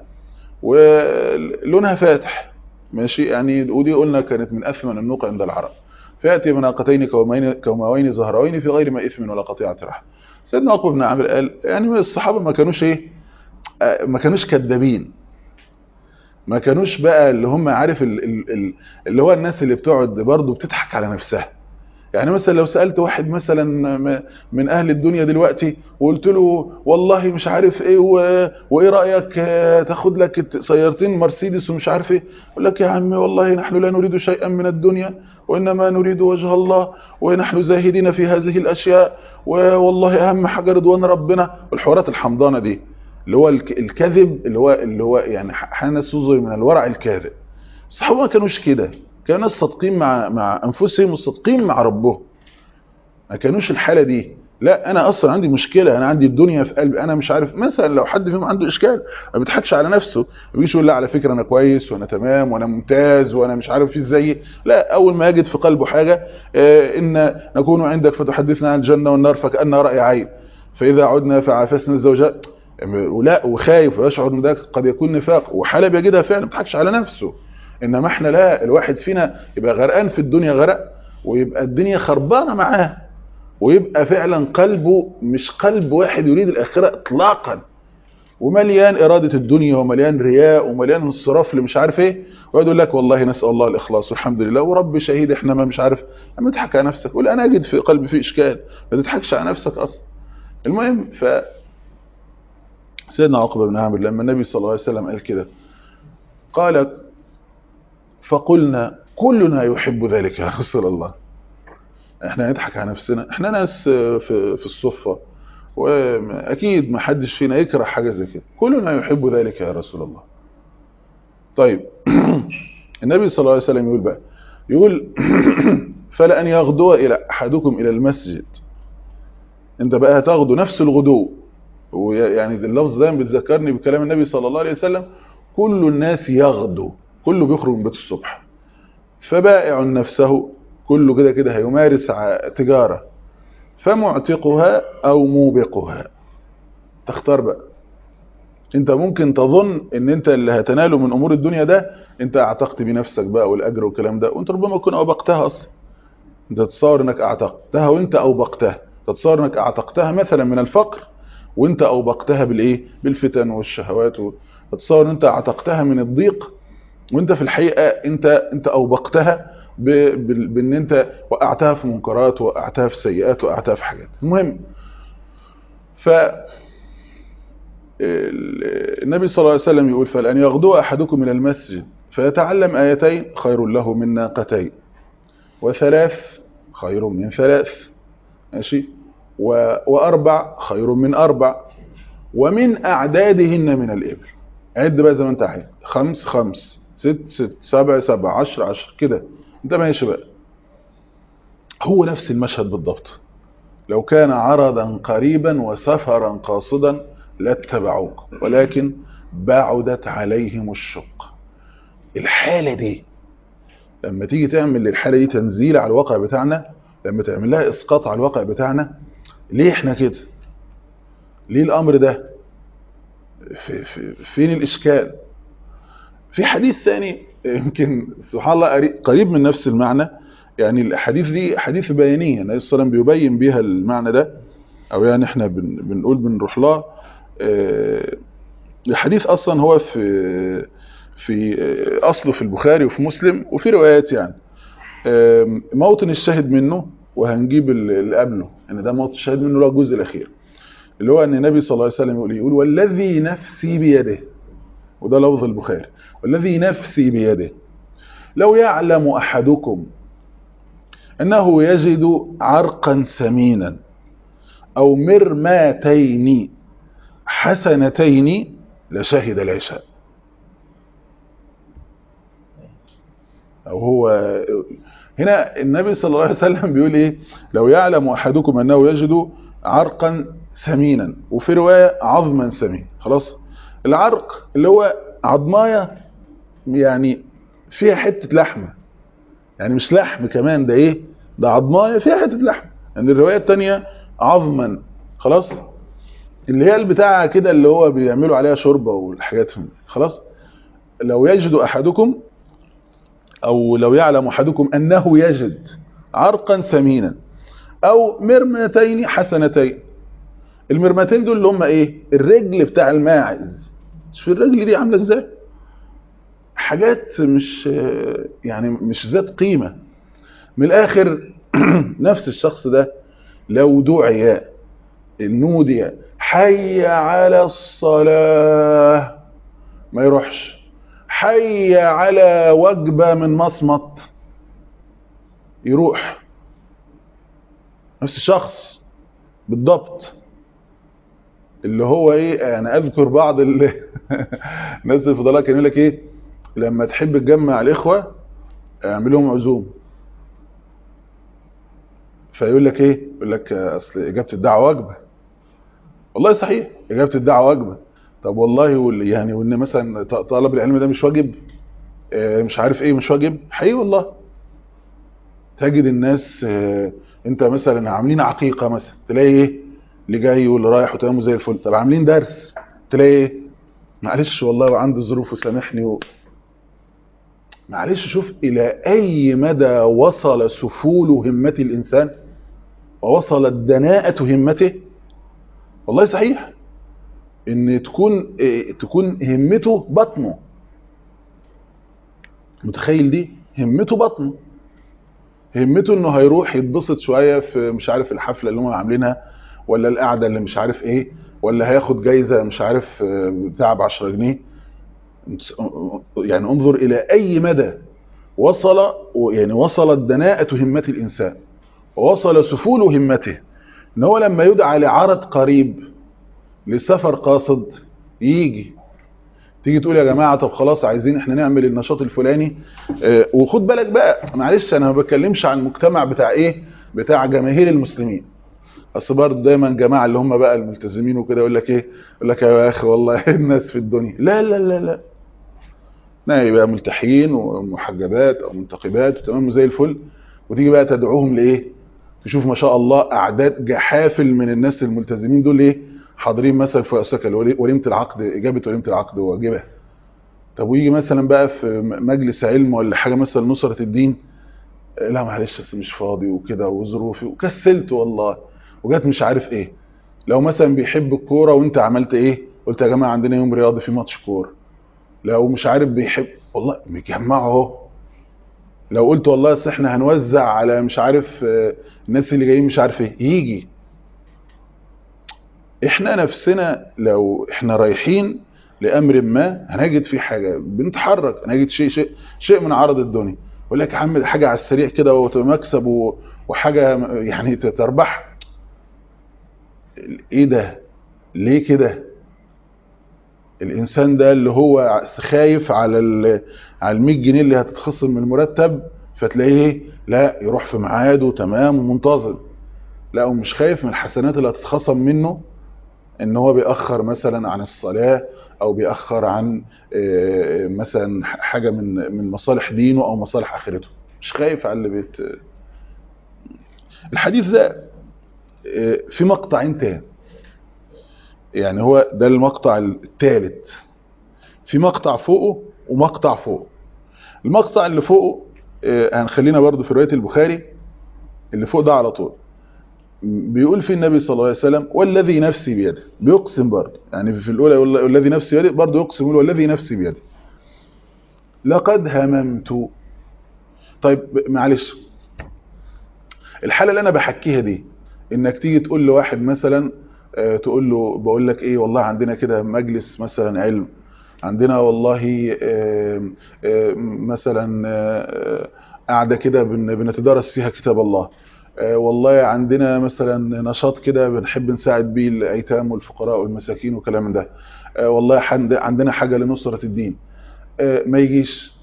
ولونها فاتح ماشي، يعني ودي قلنا كانت من اثمن النقع عند العرب. فياتي بناقتين كوماوين زهراوين في غير ما اثم ولا قطيعه رحم. سيدنا عقبه بن عامر قال يعني الصحابه ما كانوش ايه، ما كانوش كذابين، ما كانوش بقى اللي هم عارف اللي هو الناس اللي بتقعد برضه بتضحك على نفسها. يعني مثلا لو سألت واحد مثلا من أهل الدنيا دلوقتي وقلت له والله مش عارف ايه وايه رأيك تاخد لك سيارتين مرسيدس ومش عارف ايه، يقول لك يا عمي والله نحن لا نريد شيئا من الدنيا وإنما نريد وجه الله ونحن زاهدين في هذه الأشياء والله أهم حاجة رضوان ربنا. والحوارات الحمضانة دي اللي هو الكذب اللي هو يعني حنس صدر من الورع الكاذب. الصحابة ما كانوش كده، كانوا ناس صادقين مع انفسهم وصادقين مع ربهم. ما كانوش الحاله دي، لا انا اصلا عندي مشكله، انا عندي الدنيا في قلبي، انا مش عارف. مثلا لو حد فيهم عنده اشكال ما بيضحكش على نفسه، ما بيجيش يقول لا على فكره انا كويس وانا تمام وانا ممتاز وانا مش عارف في ازاي، لا اول ما يجد في قلبه حاجه ان نكون عندك فتحدثنا عن الجنه والنار فكانها راي عين، فاذا عدنا فعافسنا الزوجات، ولا وخايف ويشعر ان ده قد يكون نفاق وحاله بيجدها فعلا، ما بيضحكش على نفسه. انما احنا لا، الواحد فينا يبقى غرقان في الدنيا غرق ويبقى الدنيا خربانه معاه، ويبقى فعلا قلبه مش قلب واحد يريد الاخره اطلاقا، ومليان اراده الدنيا ومليان رياء ومليان انصراف اللي مش عارف ايه، ويقعد يقول لك والله نسال الله الاخلاص والحمد لله ورب شهيد احنا ما مش عارف. اما تضحك على نفسك قول انا اجد في قلبي في اشكال، ما تضحكش على نفسك اصلا. المهم سيدنا عقبه بن عامر لما النبي صلى الله عليه وسلم قال كده قال فقلنا كلنا يحب ذلك يا رسول الله. احنا نضحك على نفسنا، احنا ناس في الصفة واكيد ما حدش فينا يكره حاجة زي كده، كلنا يحب ذلك يا رسول الله. طيب النبي صلى الله عليه وسلم يقول بقى، يقول فلأن يغدو الى احدكم الى المسجد، انت بقى هتغدو نفس الغدو، ويعني اللفظ ده بتذكرني بكلام النبي صلى الله عليه وسلم كل الناس يغدو، كله بيخرج من بيت الصبح، فبائع نفسه، كله كده كده هيمارس تجارة، فمعتقها أو موبقها، تختار بقى. انت ممكن تظن ان انت اللي هتناله من امور الدنيا ده انت اعتقت بنفسك بقى والاجر والكلام ده، وانت ربما تكون اوبقتها اصلا. انت تتصور انك اعتقتها وانت اوبقتها، تتصور انك اعتقتها مثلا من الفقر وانت اوبقتها بالايه، بالفتن والشهوات تتصور ان انت اعتقتها من الضيق وانت في الحقيقه انت اوبقتها بان انت وقعتها في منكرات وقعتها في سيئات وقعتها في حاجات. المهم، ف النبي صلى الله عليه وسلم يقول: فلأن يغدو أحدكم إلى المسجد فيتعلم آيتين خير له من ناقتين، وثلاث خير من ثلاث، ماشي، وأربع خير من أربع، ومن أعدادهن من الإبل. عد بقى زي ما أنت عايز، 5 5 6 6 7 7 10 10 كده، أنت ماشي بقى. هو نفس المشهد بالضبط. لو كان عرضا قريبا وسفرا قاصدا لاتبعوك ولكن بعدت عليهم الشق. الحالة دي لما تيجي تعمل للحالة دي تنزيل على الواقع بتاعنا، لما تعمل لها اسقاط على الواقع بتاعنا، ليه احنا كده؟ ليه الامر ده؟ فين الاشكال؟ في حديث ثاني يمكن سبحان الله قريب من نفس المعنى، يعني الاحاديث دي حديث بيانيه، النبي صلى الله عليه وسلم بيبين بيها المعنى ده، او يعني احنا بنقول بنروح لها. الحديث اصلا هو في اصله في البخاري وفي مسلم وفي روايات يعني. موطن الشاهد منه، وهنجيب اللي قبله، ان ده موطن الشاهد منه له الجزء الاخير، اللي هو ان النبي صلى الله عليه وسلم يقول والذي نفسي بيده، وده لفظ البخاري، والذي نفسي بيده لو يعلم احدكم انه يجد عرقا سمينا او مرماتين حسنتين لشهد العشاء. او هو هنا النبي صلى الله عليه وسلم بيقول ايه؟ لو يعلم احدكم انه يجد عرقا سمينا، وفي روايه عظما سمين. خلاص، العرق اللي هو عظمايه يعني فيها حته لحمه، يعني مش لحم كمان، ده ايه؟ ده عظمايه فيها حته لحم. يعني الروايه الثانيه عظما، خلاص، اللي هي البتاعه كده اللي هو بيعملوا عليها شوربه والحاجات. خلاص، لو يجد احدكم او لو يعلم احدكم انه يجد عرقا سمينا او مرمتين حسنتين. المرمتين دول اللي هم ايه؟ الرجل بتاع الماعز. شوف الرجل دي عامله ازاي، حاجات مش يعني مش ذات قيمه من الاخر. نفس الشخص ده لو دعي النودي حي على الصلاه ما يروحش، حي على وجبه من مصمت يروح. نفس الشخص بالضبط، اللي هو ايه يعني. اذكر بعض الناس الفضلاء كانوا يقول لك ايه؟ لما تحب تجمع الاخوه اعمل لهم عزوم، فيقول لك ايه؟ يقول لك اصل اجابه الدعوه وجبه. والله صحيح، اجابه الدعوه وجبه. طب والله يعني وان مثلا طلب العلم ده مش واجب، مش عارف ايه مش واجب. حقيقي والله تجد الناس انت مثلا عاملين عقيقه مثلا، تلاقي ايه؟ اللي جاي واللي رايح وتمام زي الفل. طب عاملين درس، تلاقي ايه؟ معلش والله وعندي ظروف وسامحني معلش. شوف الى اي مدى وصل سفول همة الانسان ووصلت دناءة همته. والله صحيح ان تكون همته بطنه. متخيل دي؟ همته بطنه، همته انه هيروح يتبسط شويه في مش عارف الحفله اللي هم عاملينها، ولا القعده اللي مش عارف ايه، ولا هياخد جايزه مش عارف بتاع ب10 جنيه. يعني انظر الى اي مدى وصلت دناءة همة الانسان ووصل سفول همته، ان هو لما يدعى لعرض قريب لسفر قاصد تيجي تقول يا جماعه طب خلاص عايزين احنا نعمل النشاط الفلاني. وخد بالك بقى، معلش انا ما بتكلمش عن المجتمع بتاع ايه، بتاع جماهير المسلمين. اصل برضه دايما جماعه اللي هم بقى الملتزمين وكده يقول لك ايه؟ يقول لك يا اخي والله الناس في الدنيا لا لا لا لا، يبقى ملتحين ومحجبات او منتقبات وتمام زي الفل، وتيجي بقى تدعوهم لايه؟ تشوف ما شاء الله اعداد جحافل من الناس الملتزمين دول ايه حاضرين مثلا في اسكا وليمه العقد، اجابه وليمه العقد واجبها. طب ويجي مثلا بقى في مجلس علم ولا حاجه مثلا نصره الدين، لا معلش بس مش فاضي وكده وظروفي وكسلت والله وجات مش عارف ايه. لو مثلا بيحب الكوره وانت عملت ايه، قلت يا جماعه عندنا يوم رياضي في ماتش كوره. لو مش عارف بيحب، والله بيجمعوا اهو. لو قلت والله اصل احنا هنوزع على مش عارف الناس اللي جايين مش عارف ايه يجي. احنا نفسنا لو احنا رايحين لامر ما هنجد فيه حاجه بنتحرك، هنجد شيء من عرض الدنيا. يقول لك يا عم ده حاجه على السريع كده ومكسب وحاجه يعني تربح. ايه ده؟ ليه كده؟ الانسان ده اللي هو خايف على ال 100 جنيه اللي هتتخصم من المرتب، فتلاقيه لا يروح في ميعاده تمام ومنتظم. لا ومش خايف من الحسنات اللي هتتخصم منه، ان هو بيأخر مثلا عن الصلاة او بيأخر عن مثلا حاجة من مصالح دينه او مصالح اخرته. مش خايف على اللي الحديث ده في مقطعين تاني، يعني هو ده المقطع الثالث، في مقطع فوقه ومقطع فوقه. المقطع اللي فوقه هنخلينا برضو في رواية البخاري اللي فوق ده على طول. بيقول في النبي صلى الله عليه وسلم والذي نفسي بيده، بيقسم برضه يعني في الأولى والذي نفسي بيده برضه يقسم يقول والذي نفسي بيده لقد هممت. طيب معلش، الحالة اللي أنا بحكيها دي إنك تيجي تقول لواحد مثلا تقول له بقول لك إيه والله عندنا كده مجلس مثلا علم، عندنا والله مثلا قاعدة كده بنتدارس فيها كتاب الله، والله عندنا مثلا نشاط كده بنحب نساعد بيه الايتام والفقراء والمساكين وكلام ده، والله عندنا حاجه لنصره الدين. ما يجيش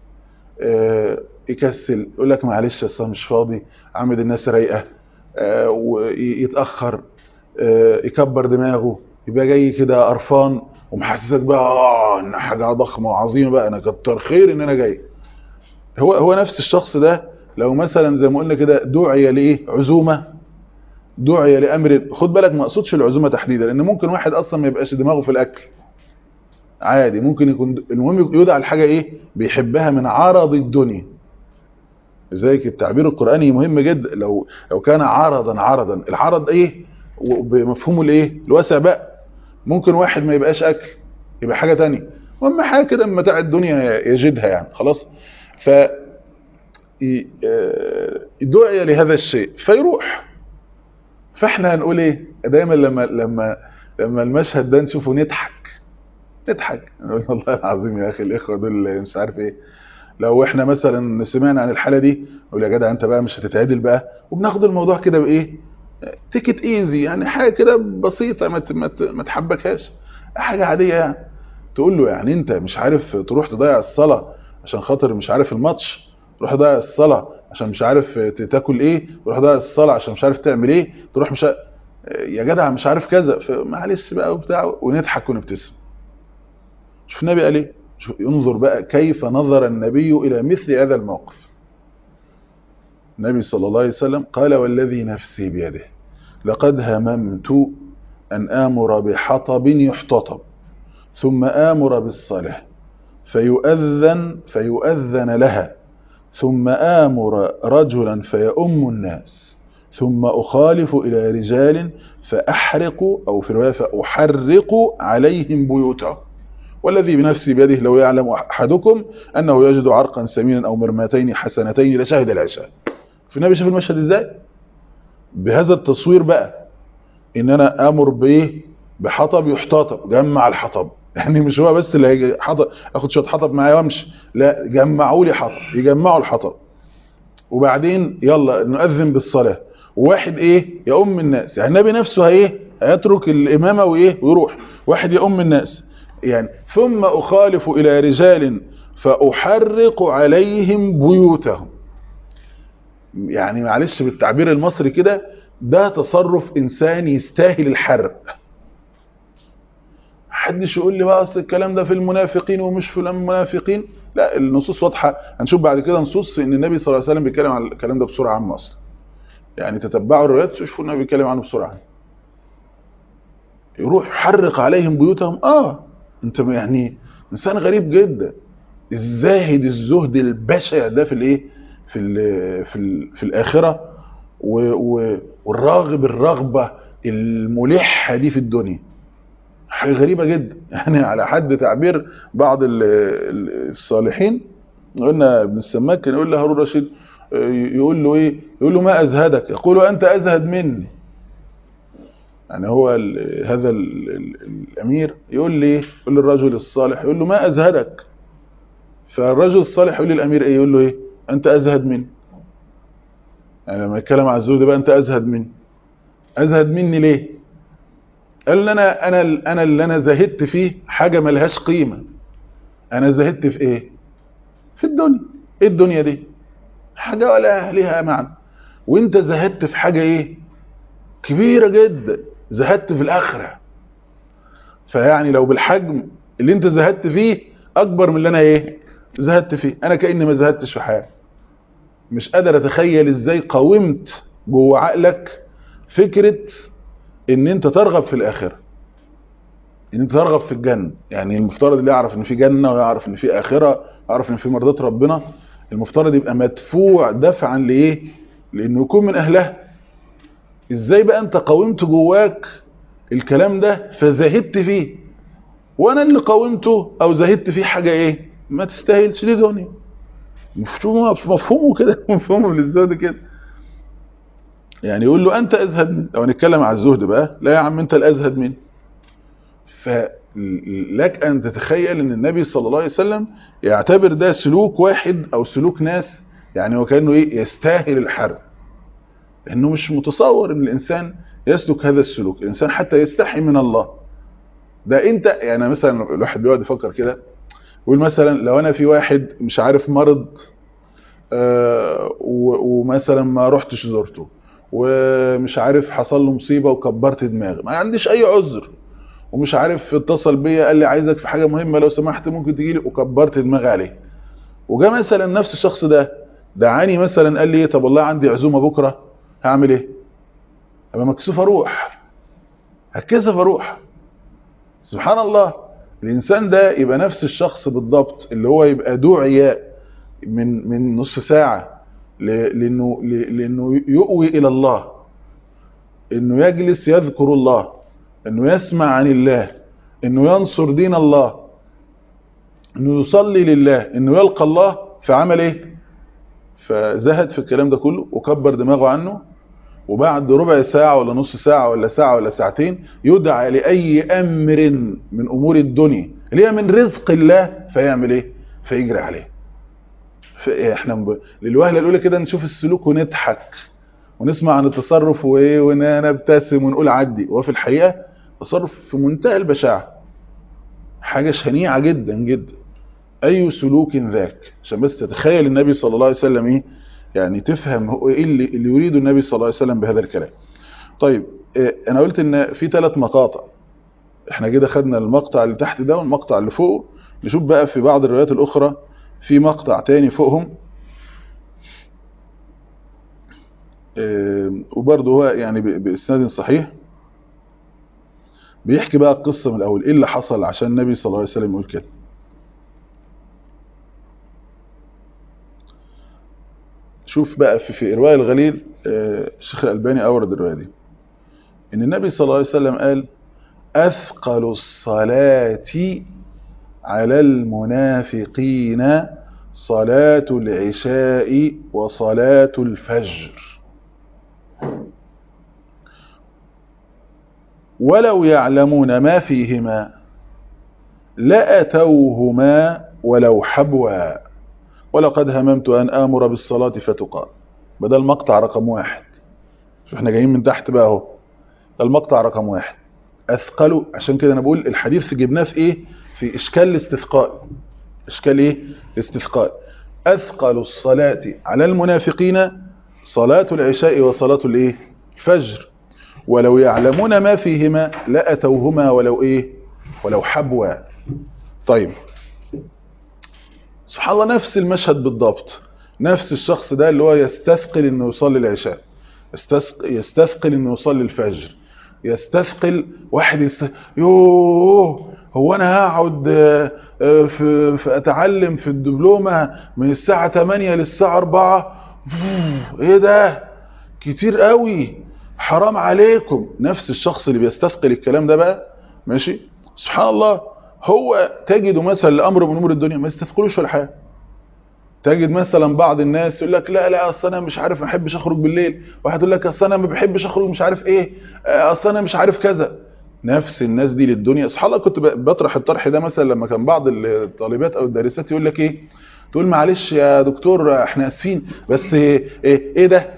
يكسل يقول لك معلش اصل مش فاضي، عامل الناس رايقه، ويتاخر، يكبر دماغه، يبقى جاي كده قرفان ومحسسك بقى ان حاجه ضخمه وعظيمه بقى انا كتر خير ان انا جاي. هو نفس الشخص ده لو مثلا زي ما قلنا كده دعي لايه عزومه، دعي لامر، خد بالك ما اقصدش العزومه تحديدا لان ممكن واحد اصلا ما يبقاش دماغه في الاكل عادي، ممكن يكون المهم يدعى الحاجه ايه بيحبها من عرض الدنيا. لذلك التعبير القراني مهم جدا. لو كان عرضا العرض ايه وبمفهومه الايه الواسع بقى، ممكن واحد ما يبقاش اكل يبقى حاجه تانية، المهم حاجه كده من متاع الدنيا يجدها يعني خلاص. ف دعي لهذا الشيء فيروح. فاحنا هنقول ايه دايما لما المشهد ده نشوفه نضحك نقول والله العظيم يا اخي الاخوه دول مش عارف ايه. لو احنا مثلا سمعنا عن الحاله دي نقول يا جدع انت بقى مش هتتعدل بقى، وبناخد الموضوع كده بايه تيكت ايزي، يعني حاجه كده بسيطه ما تحبكهاش، حاجه عاديه يعني. تقول له يعني انت مش عارف تروح تضيع الصلاه عشان خاطر مش عارف الماتش، تروح تضيع الصلاه عشان مش عارف تاكل ايه، تروح تضيع الصلاه عشان مش عارف تعمل ايه، تروح مش يا جدع مش عارف كذا، فمعلش بقى وبتاع ونضحك ونبتسم. شوف النبي قال ايه، انظر بقى كيف نظر النبي الى مثل هذا الموقف. النبي صلى الله عليه وسلم قال والذي نفسي بيده لقد هممت ان امر بحطب يحتطب ثم امر بالصلاه فيؤذن لها ثم آمر رجلا فيؤم الناس ثم أخالف إلى رجال فأحرق أو في رواية فأحرق عليهم بيوتهم والذي بنفسي بيده لو يعلم أحدكم أنه يجد عرقا سمينا أو مرماتين حسنتين لشهد العشاء. في النبي شاف المشهد إزاي؟ بهذا التصوير بقى إن أنا آمر بإيه بحطب يحتطب، جمع الحطب، يعني مش هو بس اللي هيجي حطب اخد شويه حطب معايا وامشي، لا جمعوا لي حطب، يجمعوا الحطب وبعدين يلا نؤذن بالصلاه وواحد ايه يؤم الناس. يعني النبي نفسه هيترك الامامه وايه ويروح واحد يؤم الناس يعني. ثم اخالف الى رجال فاحرق عليهم بيوتهم، يعني معلش بالتعبير المصري كده ده تصرف انسان يستاهل الحرق. محدش يقول لي بقى اصل الكلام ده في المنافقين ومش في المنافقين، لا النصوص واضحه. هنشوف بعد كده نصوص ان النبي صلى الله عليه وسلم بيتكلم عن الكلام ده بصوره عامه اصلا. يعني تتبعوا الروايات تشوفوا النبي بيتكلم عنه بسرعة. يروح يحرق عليهم بيوتهم. انت يعني انسان غريب جدا، الزاهد الزهد البشع ده في الايه، في الاخره، والراغب الرغبه الملحه دي في الدنيا. حاجه غريبه جدا يعني، على حد تعبير بعض الصالحين، قلنا ابن السماك كان يقول لهارون الرشيد، يقول له ايه، يقول له ما ازهدك، يقول انت ازهد مني. يعني هو هذا الامير يقول لي ايه، يقول للرجل الصالح، يقول له ما ازهدك. فالرجل الصالح يقول للامير ايه، يقول له ايه، انت ازهد مني. يعني لما يتكلم على الزهد بقى، انت ازهد مني. ازهد مني ليه؟ قال له انا اللي انا زهدت فيه حاجه ملهاش قيمه. انا زهدت في ايه؟ في الدنيا. ايه الدنيا دي؟ حاجه ولا ليها معنى. وانت زهدت في حاجه ايه؟ كبيره جدا، زهدت في الاخره. فيعني لو بالحجم اللي انت زهدت فيه اكبر من اللي انا ايه زهدت فيه، انا كاني ما زهدتش في حاجه. مش قادر اتخيل ازاي قاومت جوه عقلك فكره ان انت ترغب في الاخره، ان انت ترغب في الجنه. يعني المفترض اللي يعرف ان في جنه ويعرف ان في اخره، يعرف ان في مرضات ربنا، المفترض يبقى مدفوع دفعا لايه، لانه يكون من اهلها. ازاي بقى انت قاومت جواك الكلام ده فزهدت فيه، وانا اللي قاومته او زهدت فيه حاجه ايه ما تستاهلش، دي دنيا. مفهومه كده مفهومه للزهد كده. يعني يقول له انت ازهد مني. لو هنتكلم على الزهد بقى، لا يا عم انت الازهد مني. فلك ان تتخيل ان النبي صلى الله عليه وسلم يعتبر ده سلوك واحد او سلوك ناس، يعني وكانه ايه يستاهل الحرب. لانه مش متصور ان الانسان يسلك هذا السلوك، الانسان حتى يستحي من الله. ده انت يعني مثلا الواحد بيقعد يفكر كده، يقول مثلا لو انا في واحد مش عارف مرض، ومثلا ما رحتش زرته، ومش عارف حصل له مصيبه وكبرت دماغي، ما عنديش اي عذر، ومش عارف اتصل بيا قال لي عايزك في حاجه مهمه لو سمحت ممكن تجي لي، وكبرت دماغي عليه. وجا مثلا نفس الشخص ده دعاني مثلا قال لي طب والله عندي عزومه بكره، هعمل ايه؟ ابقى مكسوف اروح، هتكسف اروح. سبحان الله. الانسان ده يبقى نفس الشخص بالضبط اللي هو يبقى دعي من نص ساعه لانه يؤوي الى الله، انه يجلس يذكر الله، انه يسمع عن الله، انه ينصر دين الله، انه يصلي لله، انه يلقى الله. فعمل ايه؟ فزهد في الكلام ده كله وكبر دماغه عنه. وبعد ربع ساعة ولا نص ساعة ولا ساعة ولا ساعتين يدعى لأي أمر من أمور الدنيا اللي هي من رزق الله، فيعمل ايه؟ فيجري عليه. احنا للوهلة الأولى كده نشوف السلوك ونضحك ونسمع عن التصرف وايه ونبتسم ونقول عدي، وفي الحقيقة تصرف في منتهى البشاعة، حاجة شنيعة جدا جدا. اي سلوك ذاك، عشان بس تتخيل النبي صلى الله عليه وسلم ايه، يعني تفهم هو ايه اللي يريده النبي صلى الله عليه وسلم بهذا الكلام. طيب انا قلت ان في 3 مقاطع، احنا كده خدنا المقطع اللي تحت ده والمقطع اللي فوقه. نشوف بقى في بعض الروايات الاخرى في مقطع تاني فوقهم، وبرضه هو يعني باسناد صحيح بيحكي بقى القصة من الاول، ايه اللي حصل عشان النبي صلى الله عليه وسلم يقول كده. شوف بقى في إرواء الغليل، الشيخ الألباني أورد الرواية دي، إن النبي صلى الله عليه وسلم قال أثقل الصلاة على المنافقين صلاة العشاء وصلاة الفجر ولو يعلمون ما فيهما لأتوهما ولو حبوا ولقد هممت أن آمر بالصلاة فتقام. بدل مقطع رقم 1. احنا جايين من تحت بقى اهو، ده المقطع رقم 1. أثقلوا، عشان كده أنا بقول الحديث جبناه في إيه؟ في إشكال الاستثقال. إشكال إيه؟ الاستثقال. أثقل الصلاة على المنافقين صلاة العشاء وصلاة الإيه؟ الفجر ولو يعلمون ما فيهما لأتوهما ولو إيه؟ ولو حبوا. طيب سبحان الله، نفس المشهد بالضبط، نفس الشخص ده اللي هو يستثقل إنه يصلي العشاء، يستثقل انه يصلي الفجر، يستثقل واحد يوه هو انا هقعد في اتعلم في الدبلومه من الساعه 8 للساعه 4؟ ايه ده كتير قوي، حرام عليكم. نفس الشخص اللي بيستثقل الكلام ده بقى ماشي، سبحان الله، هو تجده مثلا الامر من امور الدنيا ما يستثقلوش ولا حاجه. تجد مثلا بعض الناس يقول لك لا لا اصل انا مش عارف ما بحبش اخرج بالليل، واحد يقول لك اصل انا ما بحبش اخرج مش عارف ايه، اصل انا مش عارف كذا. نفس الناس دي للدنيا. سبحان الله كنت بطرح الطرح ده مثلا لما كان بعض الطالبات او الدارسات يقول لك ايه، تقول معلش يا دكتور احنا اسفين بس ايه ده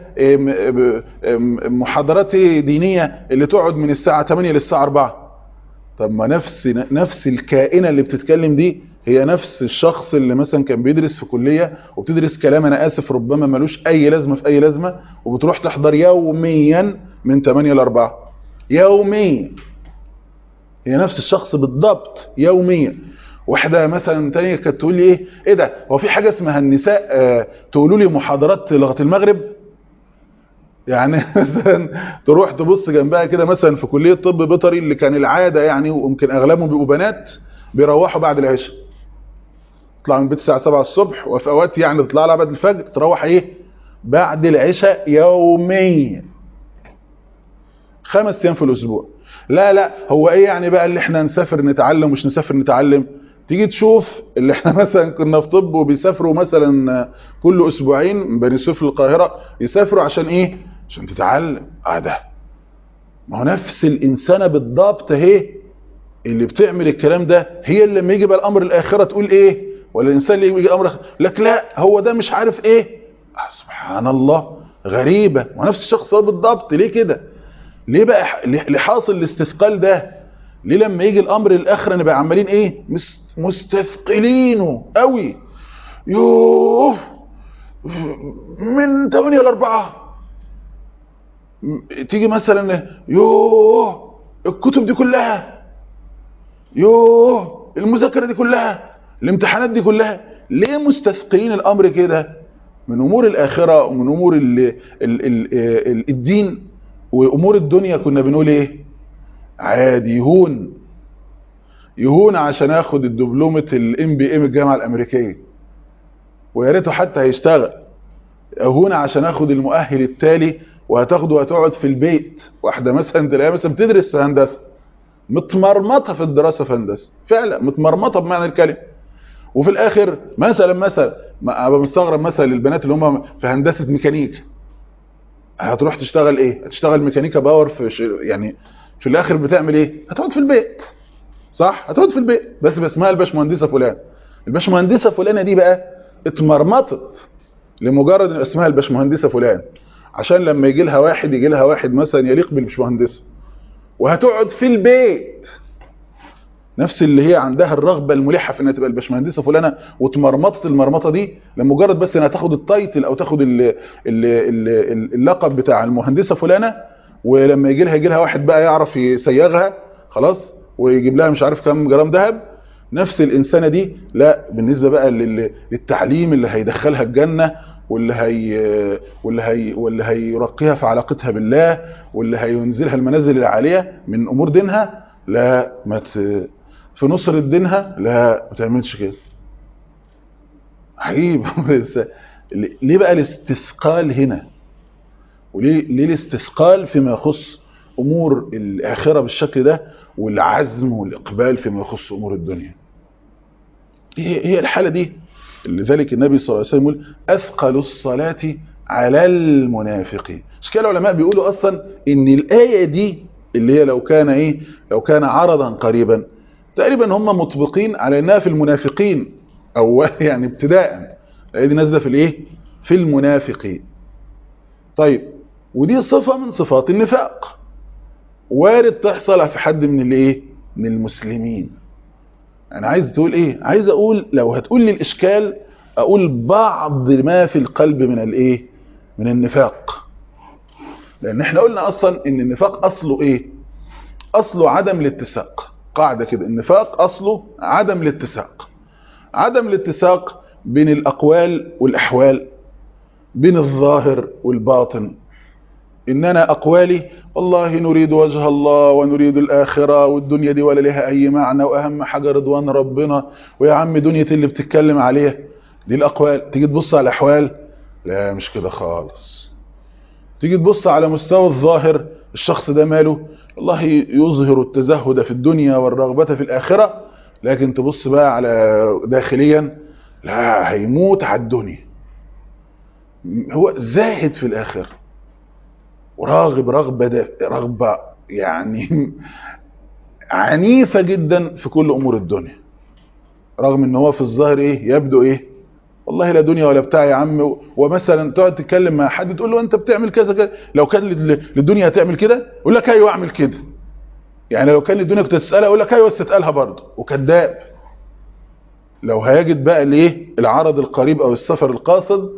محاضرات دينيه اللي تقعد من الساعه 8 للساعه 4؟ طب ما نفس الكائنه اللي بتتكلم دي هي نفس الشخص اللي مثلا كان بيدرس في كليه وبتدرس كلام انا اسف ربما ملوش اي لازمه في اي لازمه، وبتروح تحضر يوميا من 8 ل 4 يوميا. هي نفس الشخص بالضبط يوميا. واحده مثلا تانية كانت تقول لي ايه ده هو في حاجه اسمها النساء تقولوا لي محاضرات لغه المغرب؟ يعني مثلا تروح تبص جنبها كده مثلا في كليه طب بيطري اللي كان العاده يعني ويمكن اغلبهم بيبقوا بنات بيروحوا بعد العشاء، تطلع من البيت الساعه 7 الصبح، وفي اوقات يعني تطلع لها بعد الفجر تروح ايه بعد العشاء يوميا 5 ايام في الاسبوع. لا لا هو ايه يعني بقى اللي احنا نسافر نتعلم مش نسافر نتعلم؟ تيجي تشوف اللي احنا مثلا كنا في طب وبيسافروا مثلا كل اسبوعين من بني سويف للقاهره، يسافروا عشان ايه؟ عشان تتعلم. ده ما هو نفس الانسانه بالضبط اهي اللي بتعمل الكلام ده، هي اللي لما يجي بقى الامر الاخره تقول ايه؟ ولا الانسان اللي يجي امر لك لا هو ده مش عارف ايه. سبحان الله غريبه. ونفس الشخص هو بالضبط. ليه كده؟ ليه بقى اللي حاصل الاستثقال ده؟ ليه لما يجي الامر الاخره نبقى عمالين ايه مستثقلينه قوي؟ يوه من 8 ل 4 تيجي مثلا يوه الكتب دي كلها، يوه المذاكره دي كلها، الامتحانات دي كلها. ليه مستثقلين الامر كده؟ من امور الاخره ومن امور الدين وامور الدنيا كنا بنقول ايه؟ عادي يهون عشان اخد الدبلومه الام بي اي من الجامعه الامريكيه، ويا ريته حتى هيشتغل. يهون عشان اخد المؤهل التالي، وهتاخده وهتقعد في البيت. واحده مثلا تلاقيها مثلا بتدرس في هندسه متمرمطه في الدراسه في هندسه، فعلا متمرمطه بمعنى الكلمه، وفي الاخر مثلا ما ابقى مستغرب مثلا البنات اللي هم في هندسه ميكانيكا هتروح تشتغل ايه؟ هتشتغل ميكانيكا باور في يعني في الاخر بتعمل ايه؟ هتقعد في البيت، صح؟ هتقعد في البيت بس اسمها الباشمهندسه فلان. الباشمهندسه فلانه دي بقى اتمرمطت لمجرد ان اسمها الباشمهندسه فلان، عشان لما يجي لها واحد مثلا يليق بالباشمهندسه، وهتقعد في البيت. نفس اللي هي عندها الرغبه الملحه في انها تبقى الباشمهندسه فلانه، واتمرمطت المرمطه دي لمجرد بس انها تاخد التايتل او تاخد اللقب بتاع المهندسه فلانه. ولما يجي لها واحد بقى يعرف يسيغها خلاص ويجيب لها مش عارف كام جرام ذهب. نفس الانسانه دي لا بالنسبه بقى للتعليم اللي هيدخلها الجنه، واللي هيرقيها في علاقتها بالله، واللي هينزلها المنازل العاليه من امور دينها، لا في نصر دينها لا ما تعملش كده. عجيب. ليه بقى الاستثقال هنا؟ وليه الاستثقال فيما يخص امور الاخره بالشكل ده، والعزم والاقبال فيما يخص امور الدنيا؟ هي الحاله دي. لذلك النبي صلى الله عليه وسلم يقول اثقل الصلاه على المنافقين. مش كده العلماء بيقولوا اصلا ان الايه دي اللي هي لو كان عرضا قريبا، تقريبا هم مطبقين على انها في المنافقين، او يعني ابتداء الايه دي نازله في في المنافقين. طيب ودي صفه من صفات النفاق، وارد تحصل في حد من المسلمين. انا عايز تقول ايه؟ عايز اقول لو هتقول لي الاشكال، اقول بعض ما في القلب من النفاق. لان احنا قلنا اصلا ان النفاق اصله اصله عدم الاتساق. قاعده كده، النفاق اصله عدم الاتساق. عدم الاتساق بين الاقوال والاحوال، بين الظاهر والباطن، إننا أقوالي والله نريد وجه الله ونريد الآخرة، والدنيا دي ولا لها أي معنى، وأهم حاجة رضوان ربنا، ويا عم دنيا اللي بتتكلم عليها دي الأقوال. تيجي تبص على الأحوال، لا مش كده خالص. تيجي تبص على مستوى الظاهر، الشخص ده ماله؟ والله يظهر التزهد في الدنيا والرغبة في الآخرة، لكن تبص بقى على داخليا، لا هيموت على الدنيا، هو زاهد في الآخرة وراغب رغبة يعني عنيفة جدا في كل أمور الدنيا، رغم ان هو في الظاهر ايه يبدو ايه، والله لا دنيا ولا بتاع يا عم. ومثلا تقعد تتكلم مع حد تقول له انت بتعمل كذا كذا، لو كان للدنيا هتعمل كده يقول لك ايوه اعمل كده، يعني لو كان للدنيا كنت تسالها يقول لك ايوه بس تسالها برضه، وكذاب. لو هيجد بقى الايه العرض القريب او السفر القاصد،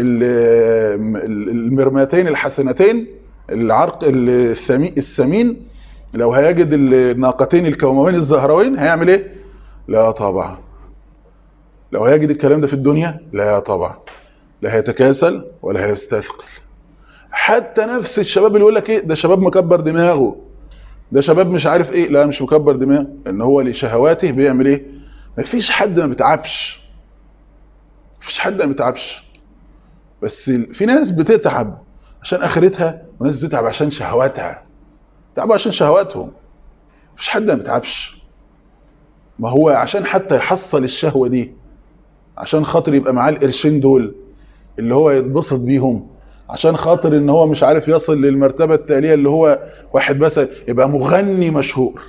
المرماتين الحسنتين، العرق السمين، لو هيجد الناقتين الكوموين الزهروين هيعمل ايه؟ لا طبعا. لو هيجد الكلام ده في الدنيا، لا طبعا، لا هيتكاسل ولا هيستثقل. حتى نفس الشباب اللي يقول لك ايه ده شباب مكبر دماغه، ده شباب مش عارف ايه، لا مش مكبر دماغه، ان هو لشهواته بيعمل ايه. مفيش حد ما بيتعبش، مفيش حد ما بيتعبش، بس في ناس بتتعب عشان اخرتها، وناس بتتعب عشان شهواتها، تعبوا عشان شهواتهم. مفيش حد ما بيتعبش، ما هو عشان حتى يحصل الشهوة دي، عشان خاطر يبقى معاه القرشين دول اللي هو يتبسط بيهم، عشان خاطر ان هو مش عارف يصل للمرتبة التالية اللي هو واحد بس يبقى مغني مشهور.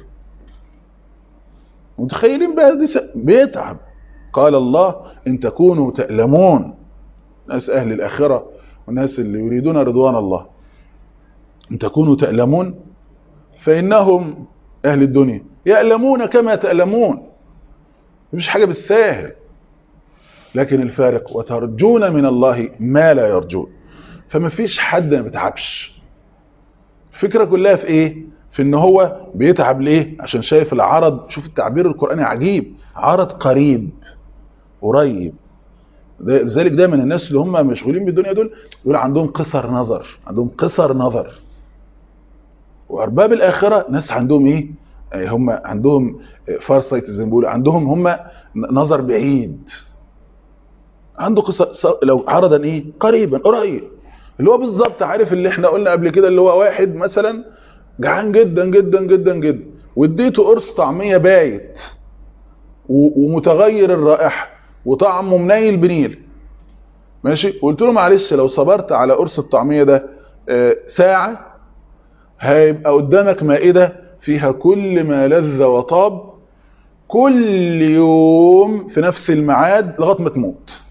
متخيلين بقى دي بيتعب. قال الله ان تكونوا تألمون، ناس اهل الاخرة والناس اللي يريدون رضوان الله، ان تكونوا تألمون فانهم اهل الدنيا يألمون كما تألمون. مفيش حاجة بالساهل، لكن الفارق وترجون من الله ما لا يرجون. فما فيش حد ما بيتعبش. الفكرة كلها في ايه؟ في ان هو بيتعب ليه؟ عشان شايف العرض. شوف التعبير القرآني عجيب، عرض قريب قريب. لذلك دايما الناس اللي هم مشغولين بالدنيا دول يقول عندهم قصر نظر، عندهم قصر نظر. وارباب الاخرة ناس عندهم ايه؟ هم عندهم فارسايت زي ما بيقولوا، عندهم هم نظر بعيد، عنده قصة لو عرضا ايه قريبا قريب، اللي هو بالظبط عارف اللي احنا قلنا قبل كده، اللي هو واحد مثلا جعان جدا جدا جدا جدا واديته قرص طعميه بايت ومتغير الرائحه وطعمه منيل بنيل، ماشي، قلت له معلش لو صبرت على قرص الطعميه ده ساعه هيبقى قدامك مائده فيها كل ما لذ وطاب كل يوم في نفس الميعاد لغايه ما تموت،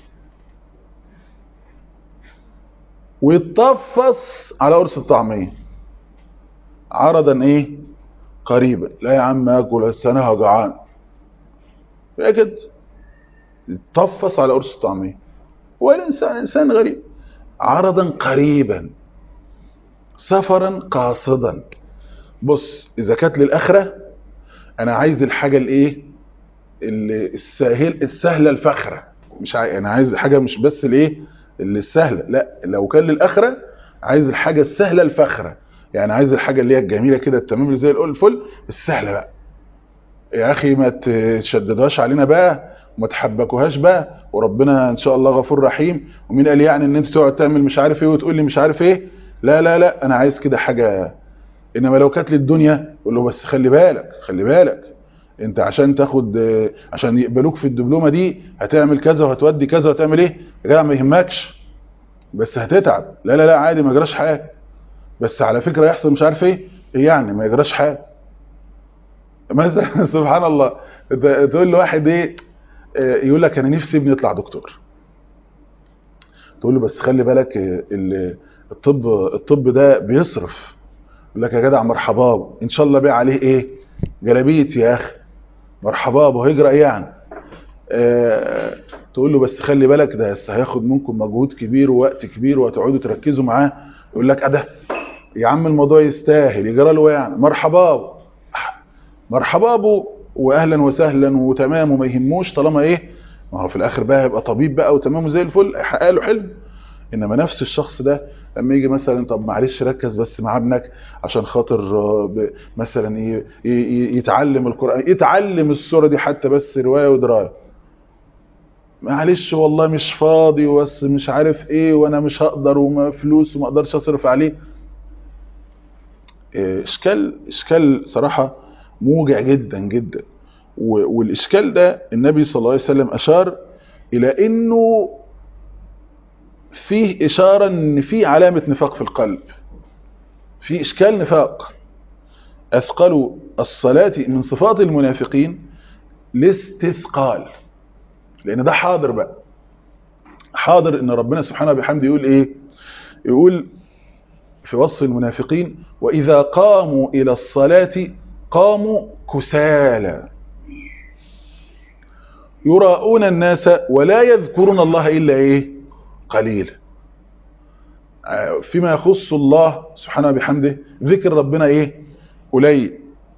ويتطفص على قرص الطعميه عرضا ايه قريبا. لا يا عم اكل السنه جعان كده، يتطفص على قرص الطعميه. والانسان انسان غريب. عرضا قريبا سفرا قاصدا. بص اذا كانت للاخره انا عايز الحاجه الايه السهله الفخره، مش انا عايز حاجه مش بس الايه اللي السهله، لا لو كان للاخره عايز الحاجه السهله الفخره، يعني عايز الحاجه اللي هي الجميله كده التمام اللي زي الفل السهله بقى. يا اخي ما تشددهاش علينا بقى وما تحبكوهاش بقى، وربنا ان شاء الله غفور رحيم، ومين قال يعني ان انت تقعد تعمل مش عارف ايه وتقول لي مش عارف ايه. لا لا لا انا عايز كده حاجه. انما لو كانت للدنيا قول له بس خلي بالك خلي بالك، انت عشان تاخد عشان يقبلوك في الدبلومه دي هتعمل كذا وهتودي كذا وهتعمل ايه. يا جدع ما يهمكش بس هتتعب. لا لا لا عادي ما يجراش حاجه، بس على فكره يحصل مش عارف ايه يعني ما يجراش حاجه مثلا. سبحان الله. تقول لواحد ايه يقول لك انا نفسي ابني يطلع دكتور، تقول له بس خلي بالك الطب ده بيصرف. يقول لك يا جدع مرحبا ان شاء الله بيع عليه ايه جلابيت يا اخي، مرحبا وهيجرى ايه يعني. تقول له بس خلي بالك ده هياخد منكم مجهود كبير ووقت كبير وهتقعدوا تركزوا معاه. يقول لك ده يا عم الموضوع يستاهل يجرى له يعني مرحبا مرحبا ابو واهلا وسهلا وتمام وما يهموش طالما ايه، ما هو في الاخر بقى هيبقى طبيب بقى وتمام زي الفل هيحقق له حلم. انما نفس الشخص ده لما يجي مثلا طب معلش ركز بس مع ابنك عشان خاطر مثلا يتعلم القرآن، يتعلم السورة دي حتى بس رواية ودراية، معلش والله مش فاضي بس مش عارف ايه وانا مش هقدر وما فلوس وما اقدرش اصرف عليه. اشكال صراحة موجع جدا جدا. والاشكال ده النبي صلى الله عليه وسلم اشار الى انه فيه اشارة ان فيه علامة نفاق في القلب، في اشكال نفاق. اثقل الصلاة من صفات المنافقين الاستثقال، لان ده حاضر بقى، حاضر ان ربنا سبحانه وبحمده يقول ايه، يقول في وصف المنافقين واذا قاموا الى الصلاة قاموا كسالى يراؤون الناس ولا يذكرون الله الا ايه قليلا. فيما يخص الله سبحانه وبحمده ذكر ربنا ايه قليل،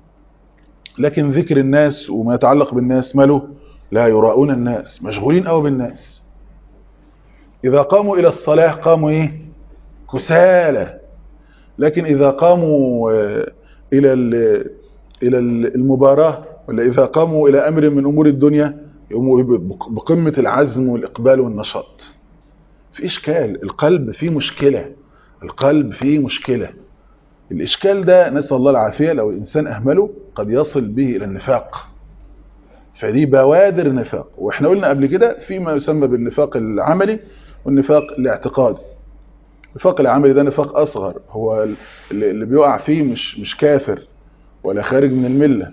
لكن ذكر الناس وما يتعلق بالناس ماله لا يراؤون الناس، مشغولين قوي بالناس. اذا قاموا الى الصلاة قاموا ايه كسالى، لكن اذا قاموا الى المباراة ولا اذا قاموا الى امر من امور الدنيا يقوموا بقمة العزم والاقبال والنشاط. في اشكال، القلب فيه مشكلة، القلب فيه مشكلة. الاشكال ده نسأل الله العافية لو الانسان اهمله قد يصل به الى النفاق، فدي بوادر نفاق. واحنا قلنا قبل كده فيما يسمى بالنفاق العملي والنفاق الاعتقادي. النفاق العملي ده نفاق اصغر، هو اللي بيقع فيه مش كافر ولا خارج من الملة،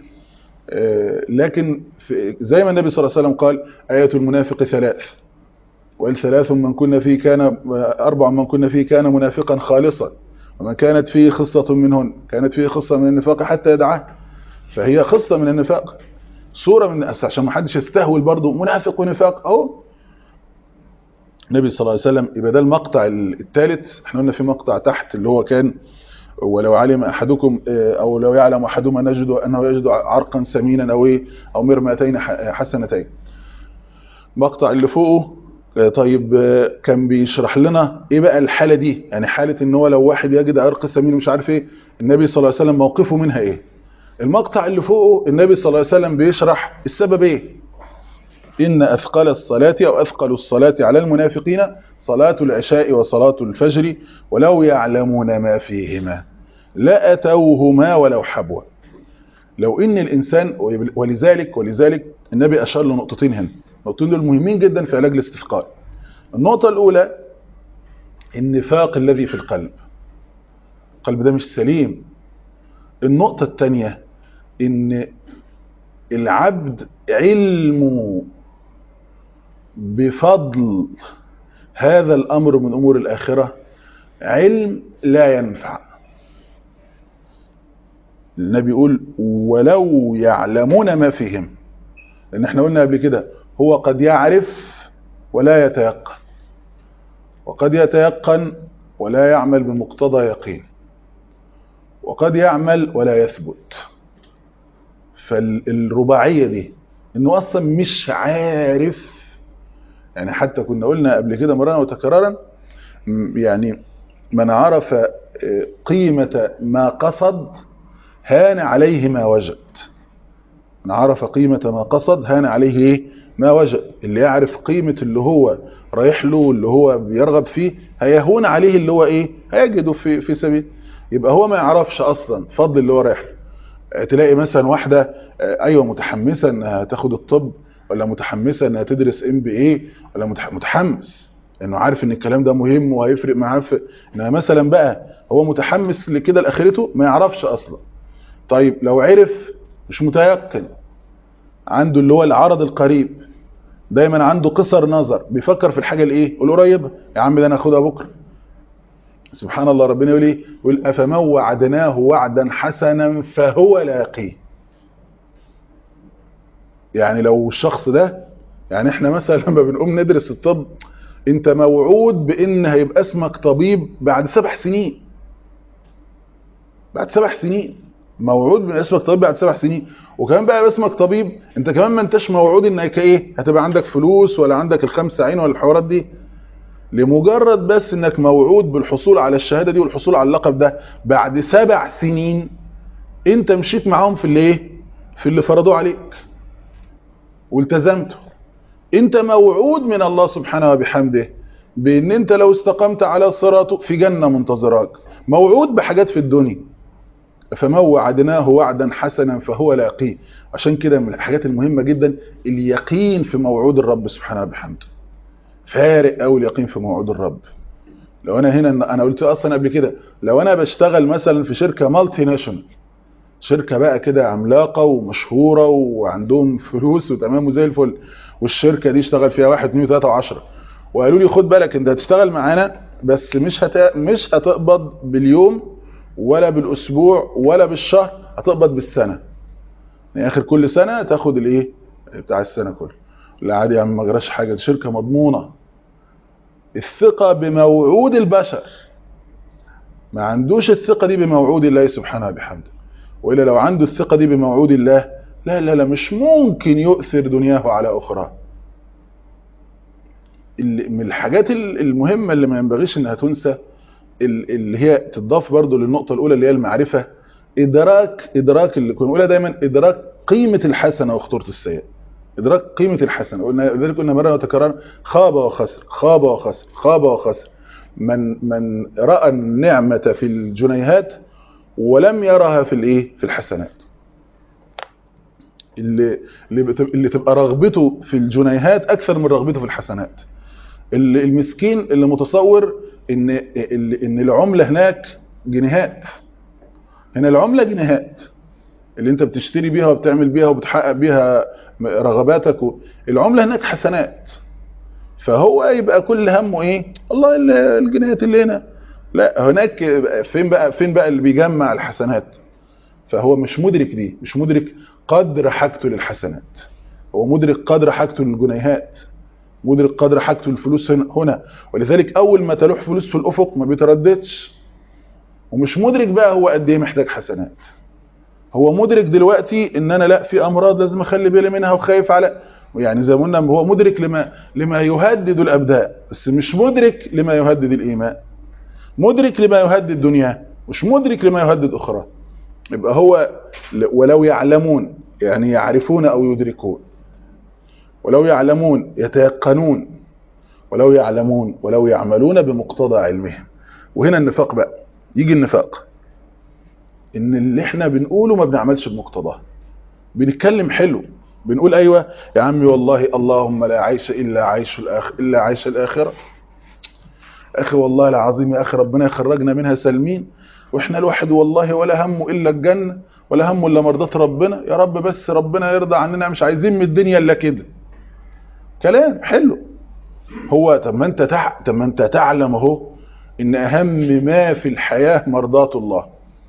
لكن زي ما النبي صلى الله عليه وسلم قال آية المنافق ثلاث، وإن ثلاث من كنا فيه كان أربع من كنا فيه كان منافقا خالصا، ومن كانت فيه خصة منهن كانت فيه خصة من النفاق حتى يدعاه. فهي خصة من النفاق، صورة من عشان ما حدش يستهول برضه منافق ونفاق اهو. النبي صلى الله عليه وسلم يبقى ده المقطع الثالث. احنا قلنا في مقطع تحت اللي هو كان ولو علم احدكم او لو يعلم احدهم انه يجد عرقا سمينا او ايه او مرمتين حسنتين. مقطع اللي فوقه طيب كان بيشرح لنا ايه بقى الحالة دي، يعني حالة ان هو لو واحد يجد عرق سمين مش عارف ايه النبي صلى الله عليه وسلم موقفه منها ايه. المقطع اللي فوقه النبي صلى الله عليه وسلم بيشرح السبب ايه. إن أثقل الصلاة أو أثقل الصلاة على المنافقين صلاة العشاء وصلاة الفجر ولو يعلمون ما فيهما لأتوهما ولو حبوا. لو إن الإنسان ولذلك النبي أشار لنقطتين هنا، النقطتين دول مهمين جدا في علاج الاستثقال. النقطة الأولى النفاق الذي في القلب، القلب ده مش سليم. النقطة الثانية إن العبد علمه بفضل هذا الأمر من أمور الآخرة علم لا ينفع. النبي يقول ولو يعلمون ما فيهم، لأن احنا قلنا قبل كده هو قد يعرف ولا يتيقن، وقد يتيقن ولا يعمل بمقتضى يقين، وقد يعمل ولا يثبت. فالرباعية دي انه اصلا مش عارف، يعني حتى كنا قلنا قبل كده مرة وتكرارا، يعني من عرف قيمة ما قصد هان عليه ما وجد. من عرف قيمة ما قصد هان عليه ايه ما وجد. اللي يعرف قيمة اللي هو رايح له اللي هو بيرغب فيه هيهون عليه اللي هو ايه هيجده في سبيل. يبقى هو ما يعرفش اصلا فضل اللي هو رايح له. تلاقي مثلا واحدة ايوه متحمسة انها تاخد الطب، ولا متحمسة انها تدرس MBA، ولا متحمس انه عارف ان الكلام ده مهم وهيفرق معاه انها مثلا بقى هو متحمس لكده لاخرته ما يعرفش اصلا. طيب لو عرف مش متيقن، عنده اللي هو العرض القريب، دايما عنده قصر نظر، بيفكر في الحاجة الايه القريبة، يا عم ده انا اخدها بكرة. سبحان الله ربنا يقول ايه، يقول افمن وعدناه وعدا حسنا فهو لاقيه. يعني لو الشخص ده، يعني احنا مثلا لما بنقوم ندرس الطب انت موعود بان هيبقى اسمك طبيب بعد 7 سنين، بعد 7 سنين موعود بان اسمك طبيب بعد 7 سنين. وكمان بقى اسمك طبيب انت كمان ما انتش موعود انك ايه هتبقى عندك فلوس ولا عندك ال5 عين ولا الحوارات دي. لمجرد بس انك موعود بالحصول على الشهادة دي والحصول على اللقب ده بعد 7 سنين انت مشيت معاهم في اللي ايه، في اللي فرضوه عليك والتزمته. انت موعود من الله سبحانه وبحمده بان انت لو استقمت على صراطه في جنة منتظراك، موعود بحاجات في الدنيا. فما وعدناه وعدا حسنا فهو لاقيه. عشان كده من الحاجات المهمة جدا اليقين في موعود الرب سبحانه وبحمده. فارق قوي اليقين في موعود الرب. لو انا هنا، انا قلت اصلا قبل كده، لو انا بشتغل مثلا في شركة مالتي ناشونال، شركة بقى كده عملاقة ومشهورة وعندهم فلوس وتمام وزي الفل، والشركة دي اشتغل فيها 1 2 3 و10، وقالوا لي خد بالك انت هتشتغل معانا بس مش هتقبض باليوم ولا بالاسبوع ولا بالشهر، هتقبض بالسنة، يعني اخر كل سنة تاخد الايه بتاع السنة كله. لا عادي يا عم ما جراش حاجة، دي شركة مضمونة. الثقة بموعود البشر، ما عندوش الثقة دي بموعود الله سبحانه وبحمده. وإلا لو عنده الثقة دي بموعود الله، لا لا لا مش ممكن يؤثر دنياه على أخرى. من الحاجات المهمة اللي ما ينبغيش انها تنسى، اللي هي تضاف برضو للنقطة الأولى اللي هي المعرفة، إدراك اللي كنا بنقولها دايما، إدراك قيمة الحسنة وخطورة السيئة. إدراك قيمة الحسنة، ذلك قلنا مرة وتكرار، خاب وخسر خاب وخسر خاب وخسر من رأى النعمة في الجنيهات ولم يرها في الايه، في الحسنات. اللي تبقى رغبته في الجنيهات اكثر من رغبته في الحسنات. المسكين اللي متصور ان العملة هناك جنيهات، هنا العملة جنيهات اللي انت بتشتري بيها وبتعمل بيها وبتحقق بيها رغباتك، العملة هناك حسنات. فهو يبقى كل همه ايه، الله الجنيهات اللي هنا، لا هناك فين بقى اللي بيجمع الحسنات. فهو مش مدرك دي، مش مدرك قدر حاجته للحسنات، هو مدرك قدر حاجته للجنيهات، مدرك قدر حاجته للفلوس هنا. ولذلك اول ما تلوح فلوس في الافق ما بيترددش، ومش مدرك بقى هو قد ايه محتاج حسنات. هو مدرك دلوقتي ان انا لا في امراض لازم اخلي بالي منها وخايف على، يعني زي ما قلنا هو مدرك لما يهدد الابدان، بس مش مدرك لما يهدد الايمان. مدرك لما يهدد الدنيا، مش مدرك لما يهدد اخرى. يبقى هو ولو يعلمون، يعني يعرفون او يدركون، ولو يعلمون يتيقنون، ولو يعلمون ولو يعملون بمقتضى علمهم. وهنا النفاق بقى، يجي النفاق ان اللي احنا بنقوله ما بنعملش بمقتضاه. بنتكلم حلو، بنقول ايوه يا عمي والله اللهم لا عيش الا عيش الاخره. اخي والله العظيم يا اخي ربنا يخرجنا منها سالمين، واحنا الواحد والله ولا همه الا الجنه ولا همه الا مرضات ربنا، يا رب بس ربنا يرضى عننا، مش عايزين من الدنيا الا كده. كلام حلو. هو طب ما انت تعلم اهو ان اهم ما في الحياه مرضات الله.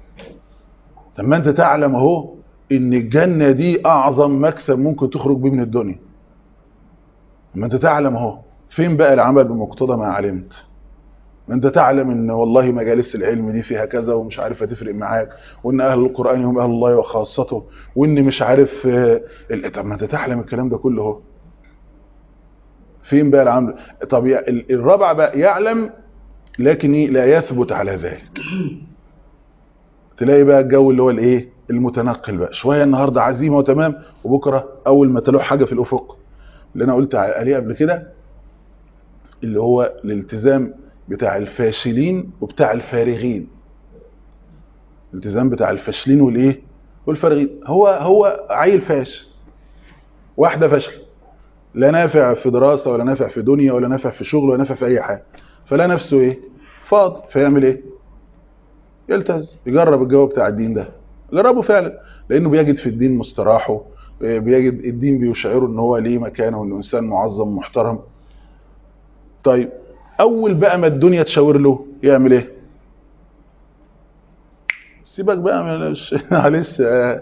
طب ما انت تعلم اهو ان الجنه دي اعظم مكسب ممكن تخرج بيه من الدنيا. ما انت تعلم اهو، فين بقى العمل بمقتضى ما علمت؟ ما انت تعلم ان والله مجالس العلم دي فيها كذا ومش عارف هتفرق معاك، وان اهل القرآن هم اهل الله وخاصته، وان مش عارف طب ما انت تعلم الكلام ده كله اهو. فين بقى العمل؟ طب الرابع بقى يعلم لكن لا يثبت على ذلك. تلاقي بقى الجو اللي هو الايه المتنقل بقى، شويه النهارده عزيمه وتمام، وبكره اول ما تلوح حاجه في الافق اللي انا قلت عليه قبل كده، اللي هو الالتزام بتاع الفاشلين وبتاع الفارغين. الالتزام بتاع الفاشلين والايه والفارغين. هو عيل فاشل، واحده فاشله، لا نافع في دراسه ولا نافع في دنيا ولا نافع في شغل ولا نافع في اي حاجه، فلا نفسه ايه فاضي، فيعمل ايه؟ يلتزم، يجرب الجو بتاع الدين ده، جربه فعلا، لانه بيجد في الدين مستراحه، بيجد الدين بيشعره ان هو ليه مكانه وانه انسان معظم محترم. طيب اول بقى ما الدنيا تشاور له يعمل ايه؟ سيبك بقى معلش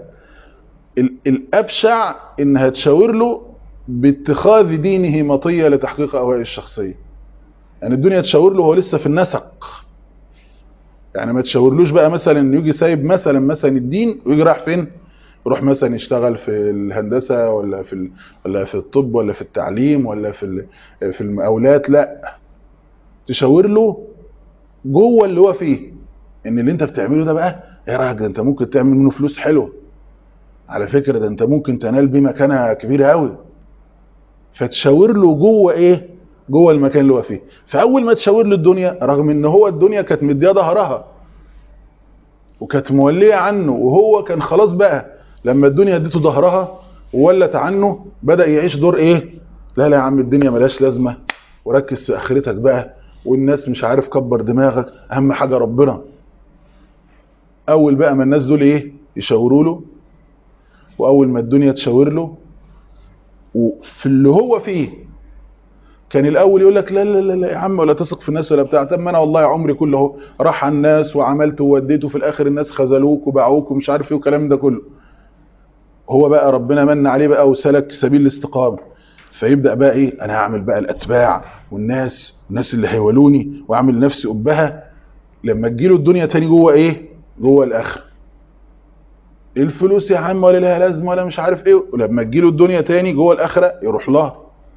الابشع انها تشاور له باتخاذ دينه مطيه لتحقيق اهوائه الشخصيه. يعني الدنيا تشاور له هو لسه في النسق، يعني ما تشاورلوش بقى مثلا انه يجي سايب مثلا الدين ويجي رايح فين؟ يروح مثلا يشتغل في الهندسه ولا في الطب ولا في التعليم ولا في المقاولات. لا، تشاور له جوه اللي هو فيه، ان اللي انت بتعمله ده بقى ايه رايك، ده انت ممكن تعمل منه فلوس حلوه، على فكره ده انت ممكن تنال بيه مكانه كبيره قوي. فتشاور له جوه ايه، جوه المكان اللي هو فيه. فاول ما تشاور له الدنيا، رغم ان هو الدنيا كانت مديه ظهرها وكانت موليه عنه، وهو كان خلاص بقى لما الدنيا اديته ظهرها وولت عنه، بدا يعيش دور ايه، لا لا يا عم الدنيا ملهاش لازمه، وركز في اخرتك بقى، والناس مش عارف كبر دماغك، اهم حاجه ربنا. اول بقى ما الناس دول ايه يشاوروا له، واول ما الدنيا تشاور له وفي اللي هو فيه، كان الاول يقول لك لا لا لا لا يا عم، ولا تثق في الناس ولا بتاع، طب ما انا والله عمري كله اهو راح على الناس وعملت ووديت، وفي الاخر الناس خذلوك وباعوك ومش عارف ايه والكلام ده كله. هو بقى ربنا من عليه بقى وسلك سبيل الاستقامه، فيبدا بقى ايه، انا هعمل بقى الاتباع والناس اللي هيولوني، واعمل لنفسي قبها. لما تجيله الدنيا تاني جوه ايه، جوه الاخره، الفلوس يا عم ولا لها لازمه ولا مش عارف ايه، ولما تجيله الدنيا تاني جوه الاخره يروح لها.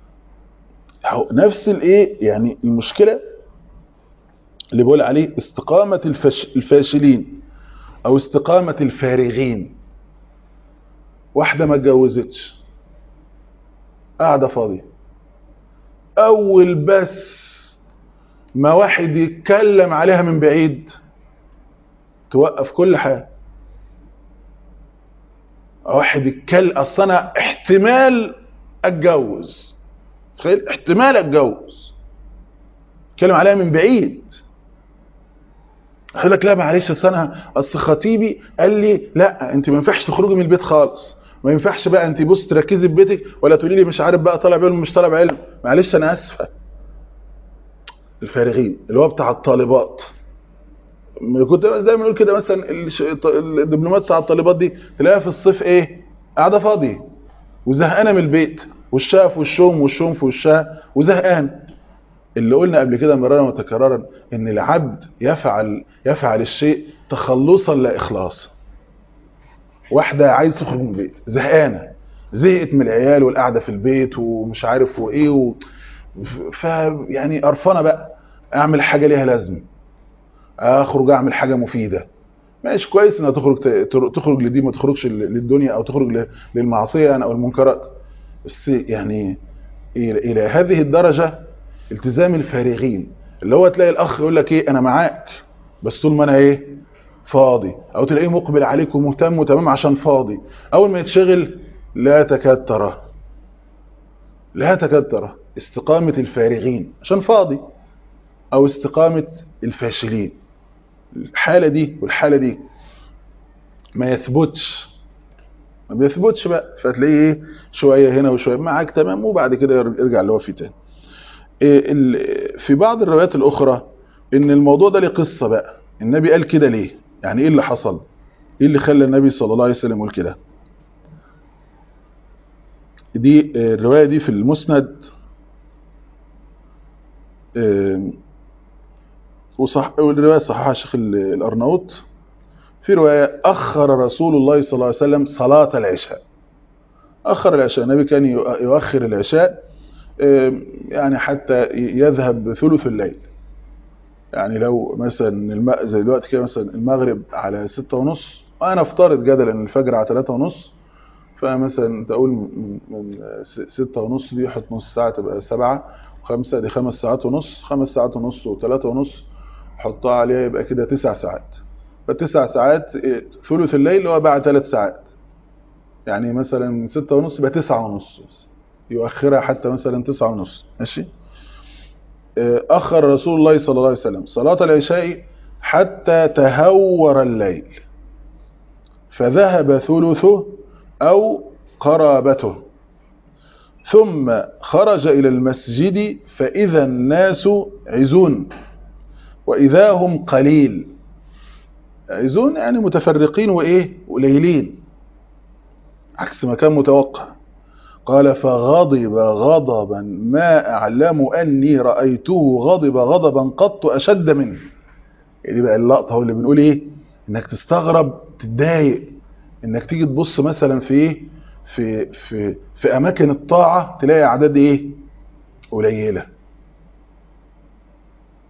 نفس الايه يعني المشكله اللي بقول عليه استقامه الفاشلين او استقامه الفارغين. واحده ما اتجوزتش، قاعده فاضيه، اول بس ما واحد يتكلم عليها من بعيد توقف كل حاجه. واحد يتكلم، اصل انا احتمال اتجوز، تخيل احتمال اتجوز، اتكلم عليها من بعيد، يقول لك لا معلش اصل خطيبي قال لي لا انت ما ينفعش تخرجي من البيت خالص، ما ينفعش بقى انت بص تركزي في بيتك، ولا تقولي لي مش عارف بقى طالب علم مش طالب علم، معلش انا اسفه. الفارغين اللي هو بتاع الطالبات، كنت دايما اقول كده، مثلا الدبلومات بتاع الطالبات دي تلاقيها في الصيف ايه، قاعده فاضيه وزهقانه من البيت، وشها في وشهم والشوم في وشها وزهقان. اللي قلنا قبل كده مرارا وتكرارا ان العبد يفعل الشيء تخلصا لا اخلاصا. واحده عايز تخرج من البيت، زهقانه، زهقت من العيال والقعده في البيت ومش عارف وايه يعني قرفانه بقى، اعمل حاجه ليها لازمه، اخرج اعمل حاجه مفيده. ماشي كويس انها تخرج لدي، ما تخرجش للدنيا او تخرج للمعصيه يعني او المنكرات، بس يعني الى هذه الدرجه التزام الفارغين، اللي هو تلاقي الاخ يقول لك ايه انا معاك بس طول ما انا ايه فاضي، او تلاقيه مقبل عليك ومهتم وتمام عشان فاضي، اول ما يتشغل لا تكاد تراه، لا تكاد تراه. استقامه الفارغين عشان فاضي، او استقامه الفاشلين، الحاله دي والحاله دي ما يثبتش، ما بيثبتش بقى، فتلاقيه ايه شويه هنا وشويه معاك تمام، وبعد كده يرجع اللي هو فيه تاني. في بعض الروايات الاخرى ان الموضوع ده له قصه بقى، النبي قال كده ليه، يعني ايه اللي حصل، ايه اللي خلى النبي صلى الله عليه وسلم يقول كده. دي الروايه دي في المسند، والروايه صححها الشيخ الارناؤوط. في روايه اخر رسول الله صلى الله عليه وسلم صلاه العشاء، اخر العشاء، النبي كان يؤخر العشاء يعني حتى يذهب ثلث الليل. يعني لو مثلا زي دلوقتي كده مثلا المغرب على 6:30، انا افترض جدلا ان الفجر على 3:30، فمثلا تقول من 6:30 دي حط نص ساعه تبقى 7 و5، دي 5 ساعات ونص، 5 ساعات ونص و3:30 حطها عليها يبقى كده 9 ساعات. ف9 ساعات ثلث الليل اللي هو بعد 3 ساعات، يعني مثلا من 6:30 يبقى 9:30، يؤخرها حتى مثلا 9:30. ماشي. أخر رسول الله صلى الله عليه وسلم صلاة العشاء حتى تهور الليل، فذهب ثلثه أو قرابته، ثم خرج إلى المسجد فإذا الناس عزون وإذا هم قليل. عزون يعني متفرقين وإيه قليلين، عكس ما كان متوقع. قال فغضب غضبا ما أعلم أني رأيته غضب غضبا قط أشد منه. دي بقى اللقطة، هو اللي بنقول إيه، إنك تستغرب تتضايق، إنك تيجي تبص مثلا في إيه في أماكن الطاعة تلاقي أعداد إيه قليلة،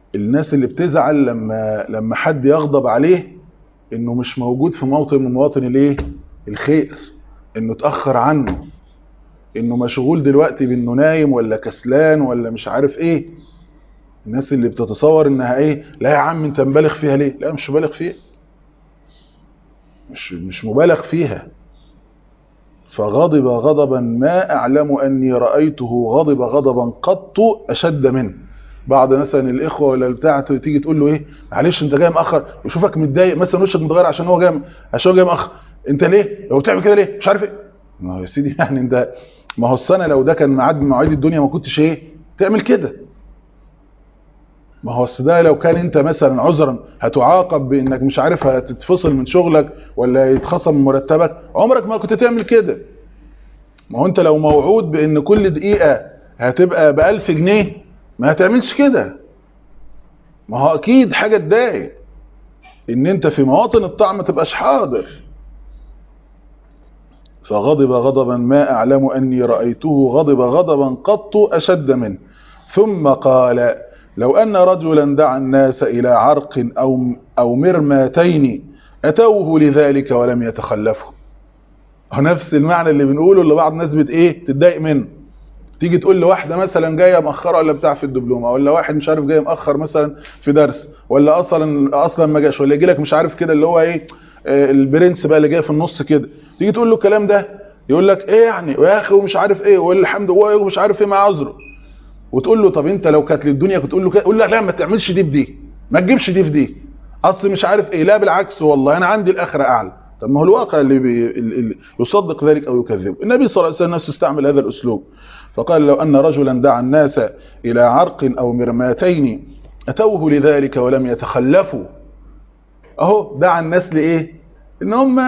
الناس اللي بتزعل لما حد يغضب عليه انه مش موجود في موطن من مواطن الايه الخير، انه اتأخر عنه، انه مشغول دلوقتي بانه نايم ولا كسلان ولا مش عارف ايه. الناس اللي بتتصور انها ايه، لا يا عم انت مبالغ فيها ليه؟ لا مش مبالغ فيها، مش مبالغ فيها. فغضب غضبا ما اعلم اني رايته غضب غضبا قط اشد منه. بعض مثلا الاخوه ولا بتاع تيجي تقول له ايه، معلش انت جاي مأخر، يشوفك متضايق مثلا وشك متغير عشان هو جاي مأخر، انت ليه؟ لو بتعمل كده ليه؟ مش عارف ايه. ما هو يا سيدي يعني انت، ما هو السنه لو ده كان ميعاد من مواعيد الدنيا ما كنتش ايه تعمل كده. ما هو ده لو كان انت مثلا عذرا هتعاقب بانك مش عارف هتتفصل من شغلك ولا يتخصم من مرتبك، عمرك ما كنت تعمل كده. ما هو انت لو موعود بان كل دقيقة هتبقى ب1000 جنيه ما هتعملش كده. ما هو اكيد حاجة تضايق ان انت في مواطن الطاعة ما تبقاش حاضر. فغضب غضبا ما اعلم اني رأيته غضب غضبا قط اشد منه. ثم قال لو ان رجلا دعا الناس الى عرق او مرماتين اتوه لذلك ولم يتخلفوا. هو نفس المعنى اللي بنقوله اللي بعض الناس تتضايق منه. تيجي تقول لواحده مثلا جايه مأخره ولا بتاع في الدبلومه، ولا واحد مش عارف جاي مأخر مثلا في درس، ولا اصلا ما جاش، ولا يجي لك مش عارف كده اللي هو ايه، البرنس بقى اللي جاي في النص كده، تيجي تقول له الكلام ده يقول لك ايه يعني ويا اخي ومش عارف ايه والحمد لله ومش عارف ايه مع عذره. وتقول له طب انت لو كانت للدنيا كنت تقول له كده، يقول لك لا ما تعملش دي بدي، ما تجيبش دي في دي، اصل مش عارف ايه، لا بالعكس والله انا عندي الاخره اعلى. طب ما هو الواقع اللي يصدق ذلك او يكذبه. النبي صلى الله عليه وسلم نفسه استعمل هذا الاسلوب، فقال لو ان رجلا دعا الناس الى عرق او مرماتين اتوه لذلك ولم يتخلفوا. اهو دعا الناس لايه؟ ان هم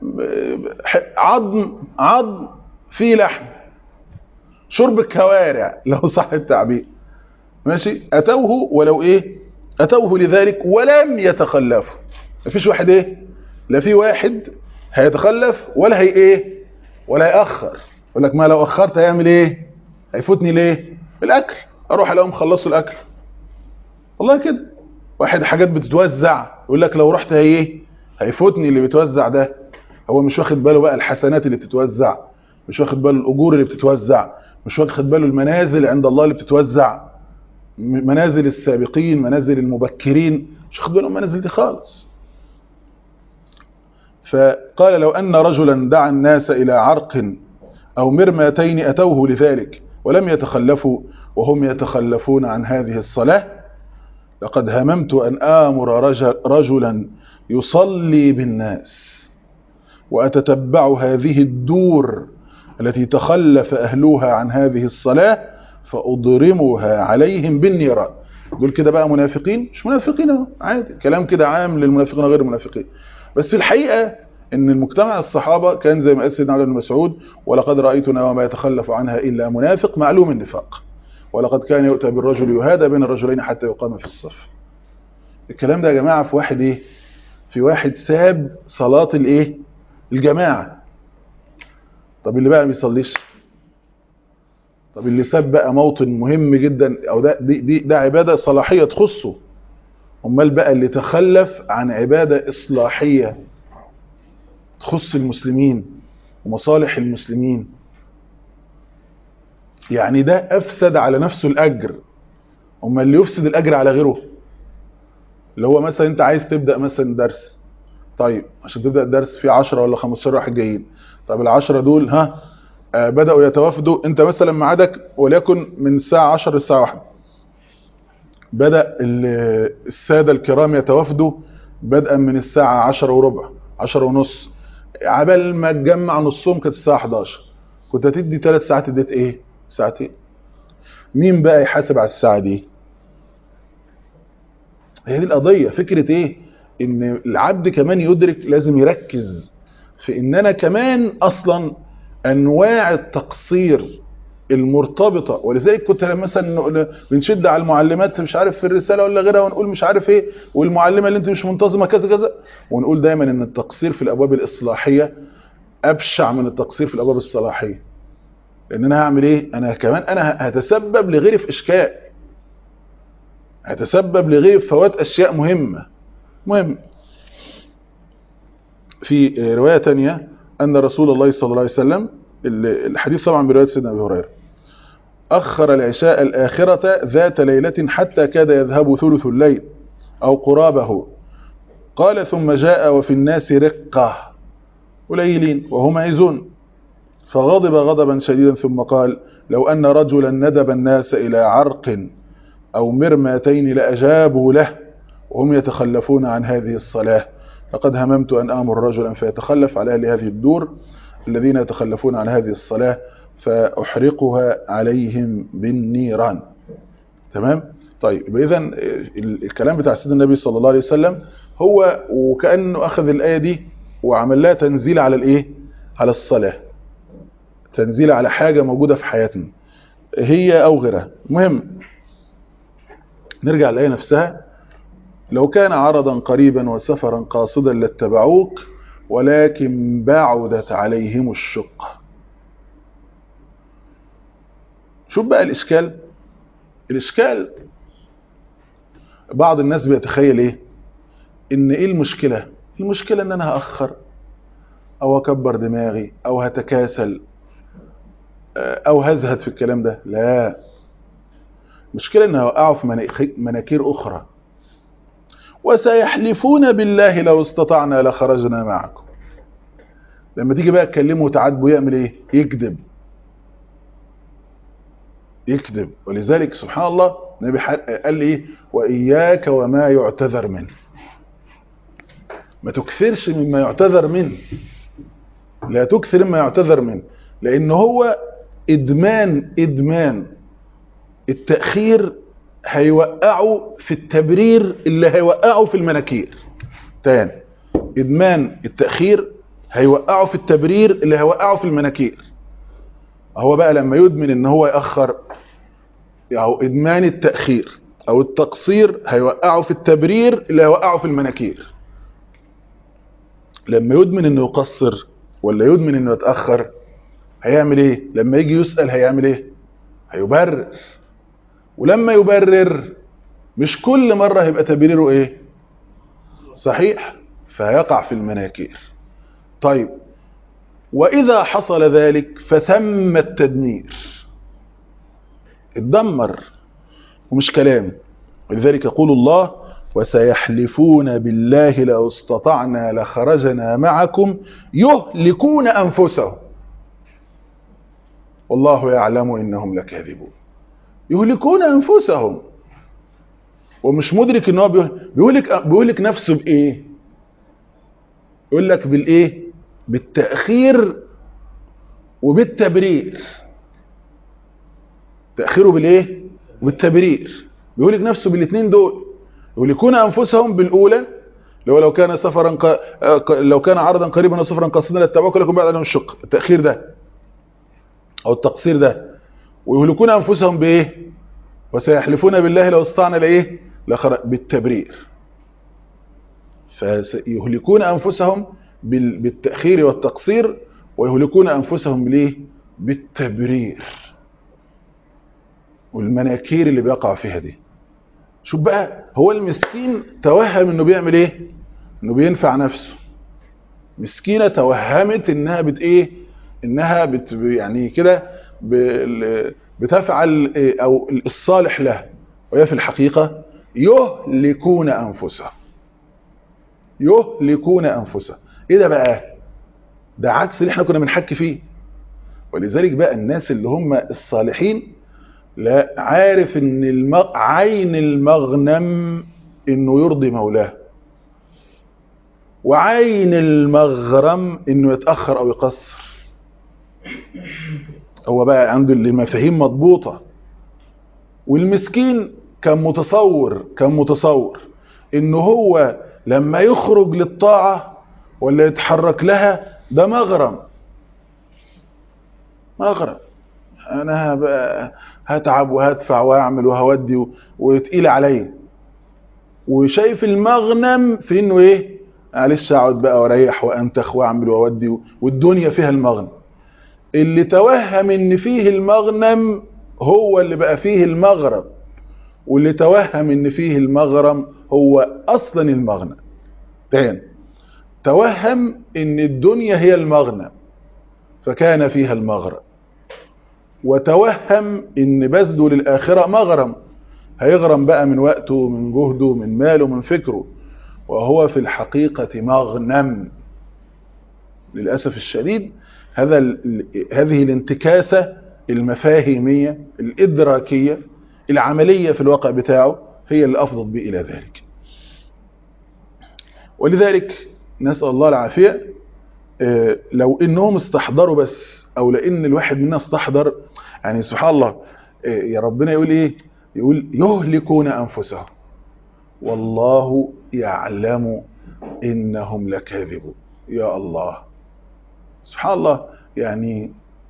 عظم فيه لحم، شرب الكوارع لو صح التعبير، ماشي. اتوه ولو ايه، اتوه لذلك ولم يتخلفوا. مفيش واحد ايه، لا في واحد هيتخلف ولا هي ايه ولا هيأخر. يقول لك ما لو اخرت هيعمل ايه، هيفوتني ليه الاكل، اروح الاقيهم خلصوا الاكل. والله كده واحد حاجات بتتوزع يقول لك لو رحت هي ايه، هيفوتني اللي بيتوزع ده. هو مش واخد باله بقى الحسنات اللي بتتوزع، مش واخد باله الاجور اللي بتتوزع، مش واخد باله المنازل عند الله اللي بتتوزع، منازل السابقين منازل المبكرين، مش واخد باله المنازل دي خالص. فقال لو أن رجلا دعا الناس إلى عرق أو مرماتين أتوه لذلك ولم يتخلفوا وهم يتخلفون عن هذه الصلاة لقد هممت أن آمر رجلا يصلي بالناس وأتتبع هذه الدور التي تخلف أهلها عن هذه الصلاة فأضرمها عليهم بالنيران. دول كده بقى منافقين؟ مش منافقين، عادي كلام كده عام للمنافقين غير المنافقين. بس في الحقيقة ان المجتمع الصحابة كان زي ما قال سيدنا عبد الله بن مسعود ولقد رأيتنا وما يتخلف عنها إلا منافق معلوم النفاق ولقد كان يؤتى بالرجل يهادى بين الرجلين حتى يقام في الصف. الكلام ده يا جماعة في واحد ايه، في واحد ساب صلاة الايه الجماعة. طب اللي بقى ما بيصليش، طب اللي ساب بقى موطن مهم جدا او ده عبادة صلاحية تخصه، امال بقى اللي تخلف عن عبادة اصلاحية تخص المسلمين ومصالح المسلمين، يعني ده افسد على نفسه الاجر. امال اللي يفسد الاجر على غيره، اللي هو مثلا انت عايز تبدأ مثلا درس، طيب عشان تبدأ الدرس في 10 ولا 15 واحد جايين، طب ال10 دول بدأوا يتوافدوا، انت مثلا ميعادك وليكن من الساعة 10 للساعة 1، بدأ السادة الكرام يتوافدوا بدءا من الساعة 10 وربع 10 ونص، عبال ما تجمع نصهم كانت الساعة 11، كنت هتدي 3 ساعات اديت ايه، ساعتين. مين بقى يحاسب على الساعة دي؟ هي دي القضية. فكرة ايه، ان العبد كمان يدرك لازم يركز في ان انا كمان اصلا انواع التقصير المرتبطة. ولذلك كنت مثلا بنشد على المعلمات مش عارف في الرسالة ولا غيرها ونقول مش عارف ايه، والمعلمة اللي انت مش منتظمة كذا كذا، ونقول دايما ان التقصير في الابواب الاصلاحية ابشع من التقصير في الابواب الصلاحية. لان انا هعمل ايه، انا كمان انا هتسبب لغيري في اشكال، هيتسبب لغيب فوات أشياء مهمة. في رواية تانية أن رسول الله صلى الله عليه وسلم، الحديث طبعا برواية سيدنا أبي هريرة، أخر العشاء الآخرة ذات ليلة حتى كاد يذهب ثلث الليل أو قرابه، قال ثم جاء وفي الناس رقة قليلين وهم عزون، فغضب غضبا شديدا ثم قال لو أن رجلا ندب الناس إلى عرق أو مرماتين لأجابوا له وهم يتخلفون عن هذه الصلاة، لقد هممت أن آمر رجلا فيتخلف على أهل هذه الدور الذين يتخلفون عن هذه الصلاة فأحرقها عليهم بالنيران. تمام؟ طيب إذن الكلام بتاع سيدنا النبي صلى الله عليه وسلم هو وكأنه أخذ الآية دي وعمل لها تنزيل على الإيه؟ على الصلاة، تنزيل على حاجة موجودة في حياتنا هي أو غيرها. مهم نرجع للآية نفسها، لو كان عرضا قريبا وسفرا قاصدا لاتبعوك ولكن بعدت عليهم الشقة. شوف بقى الإشكال بعض الناس بيتخيل إيه؟ إن إيه المشكلة إن أنا هأخر أو أكبر دماغي أو هتكاسل أو هزهد في الكلام ده. لا، المشكلة إن هوقعوا في مناكير أخرى. وسيحلفون بالله لو استطعنا لخرجنا معكم. لما تيجي بقى تكلمه وتعاتبه يعمل ايه؟ يكذب. ولذلك سبحان الله النبي قال ايه؟ وإياك وما يعتذر منه. ما تكثرش مما يعتذر منه، لا تكثر مما يعتذر منه، لأن هو إدمان التأخير هيوقعوا في التبرير اللي هيوقعوا في المناكير. تاني، إدمان التأخير هيوقعوا في التبرير اللي هيوقعوا في المناكير. هو بقى لما يدمن ان هو يأخر، أو إدمان التأخير أو التقصير هيوقعوا في التبرير اللي هيوقعوا في المناكير. لما يدمن انه يقصر ولا يدمن انه يتأخر هيعمل ايه؟ لما يجي يسأل هيعمل ايه؟ هيبرر. ولما يبرر مش كل مرة هيبقى تبريره ايه؟ صحيح، فيقع في المناكير. طيب، وإذا حصل ذلك فثم التدمير، اتدمر ومش كلام. ولذلك يقول الله وسيحلفون بالله لو استطعنا لخرجنا معكم يهلكون أنفسهم والله يعلم إنهم لكاذبون. يهلكون أنفسهم ومش مدرك إنه بيهلك نفسه بإيه؟ يقول لك بالإيه؟ بالتأخير وبالتبرير. تأخيره بالإيه؟ وبالتبرير. بيهلك نفسه بالاثنين دول. يهلكون أنفسهم بالأولى لو كان لو كان عرضا قريبا وسفرا قاصدا لاتبعوك لكم بعد عنهم الشق، التأخير ده أو التقصير ده. ويهلكون أنفسهم بإيه؟ وسيحلفون بالله لو استطعنا لإيه؟ بالتبرير. فيهلكون أنفسهم بالتأخير والتقصير، ويهلكون أنفسهم بالإيه؟ بالتبرير والمناكير اللي بيقع فيها دي. شوف بقى، هو المسكين توهم انه بيعمل ايه؟ انه بينفع نفسه. مسكينة توهمت انها انها يعني كده بتفعل او الصالح له، وهي في الحقيقة يهلكون انفسهم. ايه ده بقى؟ ده عكس اللي احنا كنا بنحكي فيه. ولذلك بقى الناس اللي هم الصالحين لا عارف ان عين المغنم انه يرضي مولاه، وعين المغرم انه يتأخر او يقصر. هو بقى عنده المفاهيم مضبوطة. والمسكين كان متصور انه هو لما يخرج للطاعة ولا يتحرك لها ده مغرم. انا بقى هتعب وهدفع واعمل وهودي وتقيل عليا، وشايف المغنم في انه ايه؟ معلش اقعد بقى واريح وانتخ واعمل واودي والدنيا فيها المغنم. اللي توهم ان فيه المغنم هو اللي بقى فيه المغرب، واللي توهم ان فيه المغرم هو اصلا المغنى. تاني، توهم ان الدنيا هي المغنى فكان فيها المغرم، وتوهم ان بذله للآخرة مغرم، هيغرم بقى من وقته من جهده من ماله من فكره، وهو في الحقيقة مغنم. للأسف الشديد هذه الانتكاسة المفاهيمية الإدراكية العملية في الواقع بتاعه هي اللي أفضت به إلى ذلك. ولذلك نسأل الله العافية. لو إنهم استحضروا بس، أو لأن الواحد منا استحضر، يعني سبحان الله، يا ربنا يقول إيه؟ يقول يهلكون أنفسهم والله يعلم إنهم لكاذبون. يا الله، سبحان الله. يعني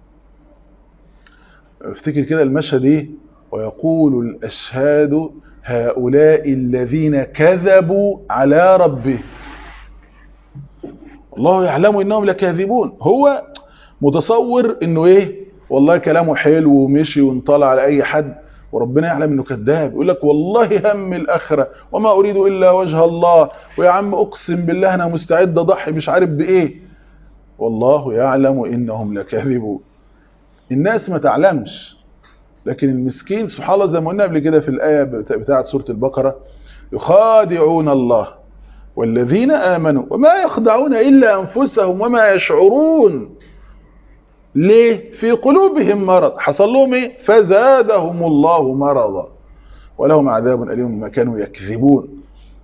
افتكر كده المشهد ايه، ويقول الأشهاد هؤلاء الذين كذبوا على ربهم الله يعلم إنهم لكاذبون. هو متصور إنه ايه، والله كلامه حلو ومشي وانطلع على أي حد، وربنا يعلم إنه كذاب. يقول لك والله هم الآخرة وما أريد إلا وجه الله، ويا عم أقسم بالله أنا مستعد أضحي مش عارف بإيه، والله يعلم إنهم لكاذبون. الناس ما تعلمش، لكن المسكين سبحان الله زي ما قلنا قبل كده في الآية بتاعت سورة البقرة، يخادعون الله والذين آمنوا وما يخدعون إلا أنفسهم وما يشعرون. ليه؟ في قلوبهم مرض. حصل لهم إيه؟ فزادهم الله مرضا ولهم عذاب أليم بما كانوا يكذبون.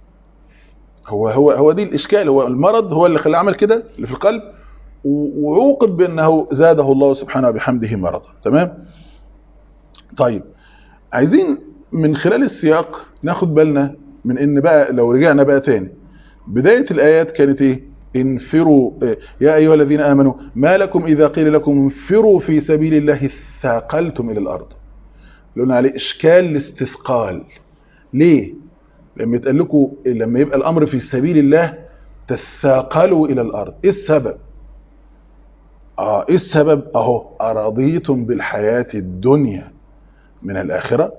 هو دي الإشكال. هو المرض هو اللي خلى عمل كده اللي في القلب، وعوقب بأنه زاده الله سبحانه بحمده مرضا. تمام؟ طيب، عايزين من خلال السياق ناخد بالنا من ان بقى لو رجعنا بقى تاني بداية الآيات كانت ايه؟ انفروا يا أيها الذين آمنوا ما لكم إذا قيل لكم انفروا في سبيل الله ثاقلتم إلى الأرض. لقلنا عليه إشكال الاستثقال. ليه؟ لما يتقال لكم لما يبقى الأمر في سبيل الله تثاقلوا إلى الأرض، إيه السبب؟ إيه السبب؟ أهو أرضيتم بالحياة الدنيا من الآخرة،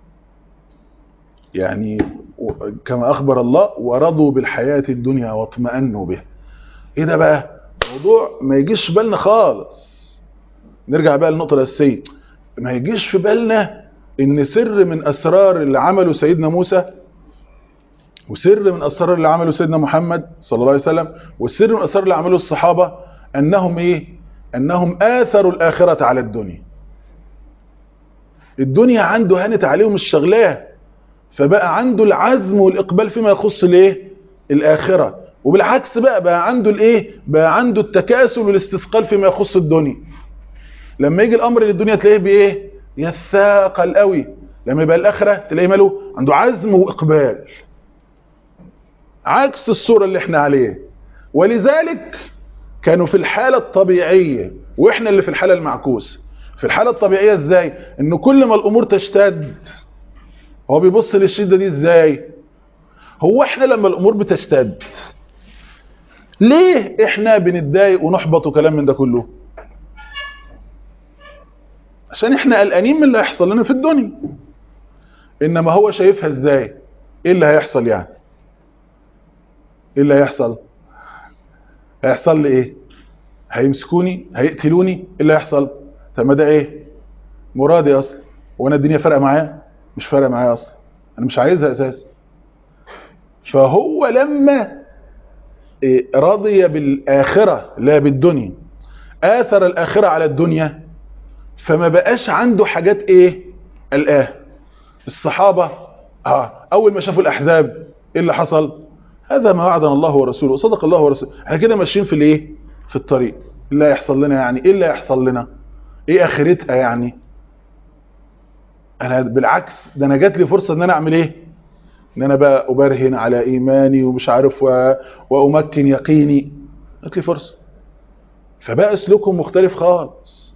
يعني كما أخبر الله ورضوا بالحياة الدنيا واطمأنوا بها. إيه ده بقى؟ موضوع ما يجيش في بالنا خالص. نرجع بقى للنقطة الأساسية، ما يجيش في بالنا إن سر من أسرار اللي عمله سيدنا موسى، وسر من أسرار اللي عمله سيدنا محمد صلى الله عليه وسلم، والسر من أسرار اللي عمله الصحابة أنهم إيه؟ أنهم آثروا الآخرة على الدنيا. الدنيا عنده هانت عليهم الشغلاه، فبقى عنده العزم والإقبال فيما يخص الايه؟ الآخرة. وبالعكس بقى عنده الايه؟ بقى عنده التكاسل والاستثقال فيما يخص الدنيا. لما يجي الأمر للدنيا تلاقيه بايه؟ يثاقل قوي. لما يبقى الآخرة تلاقيه ماله؟ عنده عزم وإقبال، عكس الصورة اللي احنا عليه. ولذلك كانوا في الحالة الطبيعية واحنا اللي في الحالة المعكوسة. في الحالة الطبيعية ازاي؟ انه كل ما الأمور تشتد هو بيبص للشدة دي ازاي؟ هو احنا لما الامور بتشتد ليه احنا بنتضايق ونحبط وكلام من ده كله؟ عشان احنا قلقانين من اللي هيحصل لنا في الدنيا. انما هو شايفها ازاي؟ ايه اللي هيحصل يعني؟ ايه اللي هيحصل؟ هيحصل لي ايه؟ هيمسكوني؟ هيقتلوني؟ ايه اللي هيحصل؟ طب ما ده ايه؟ مرادي اصلا. وانا الدنيا فارقه معايا؟ مش فارقه معايا اصلا، انا مش عايزها اساسا. فهو لما رضي بالآخرة لا بالدنيا، آثر الآخرة على الدنيا، فما بقاش عنده حاجات ايه؟ الصحابة أول ما شافوا الأحزاب ايه اللي حصل؟ هذا ما وعدنا الله ورسوله وصدق الله ورسوله. احنا كده ماشيين في الايه؟ في الطريق. ايه اللي هيحصل لنا يعني؟ ايه اللي هيحصل لنا؟ ايه آخرتها يعني؟ انا بالعكس، ده انا جات لي فرصة ان انا اعمل ايه؟ ان انا بقى ابرهن على ايماني ومش عارف وامكن يقيني. جات لي فرصه، فبقى سلوكهم مختلف خالص.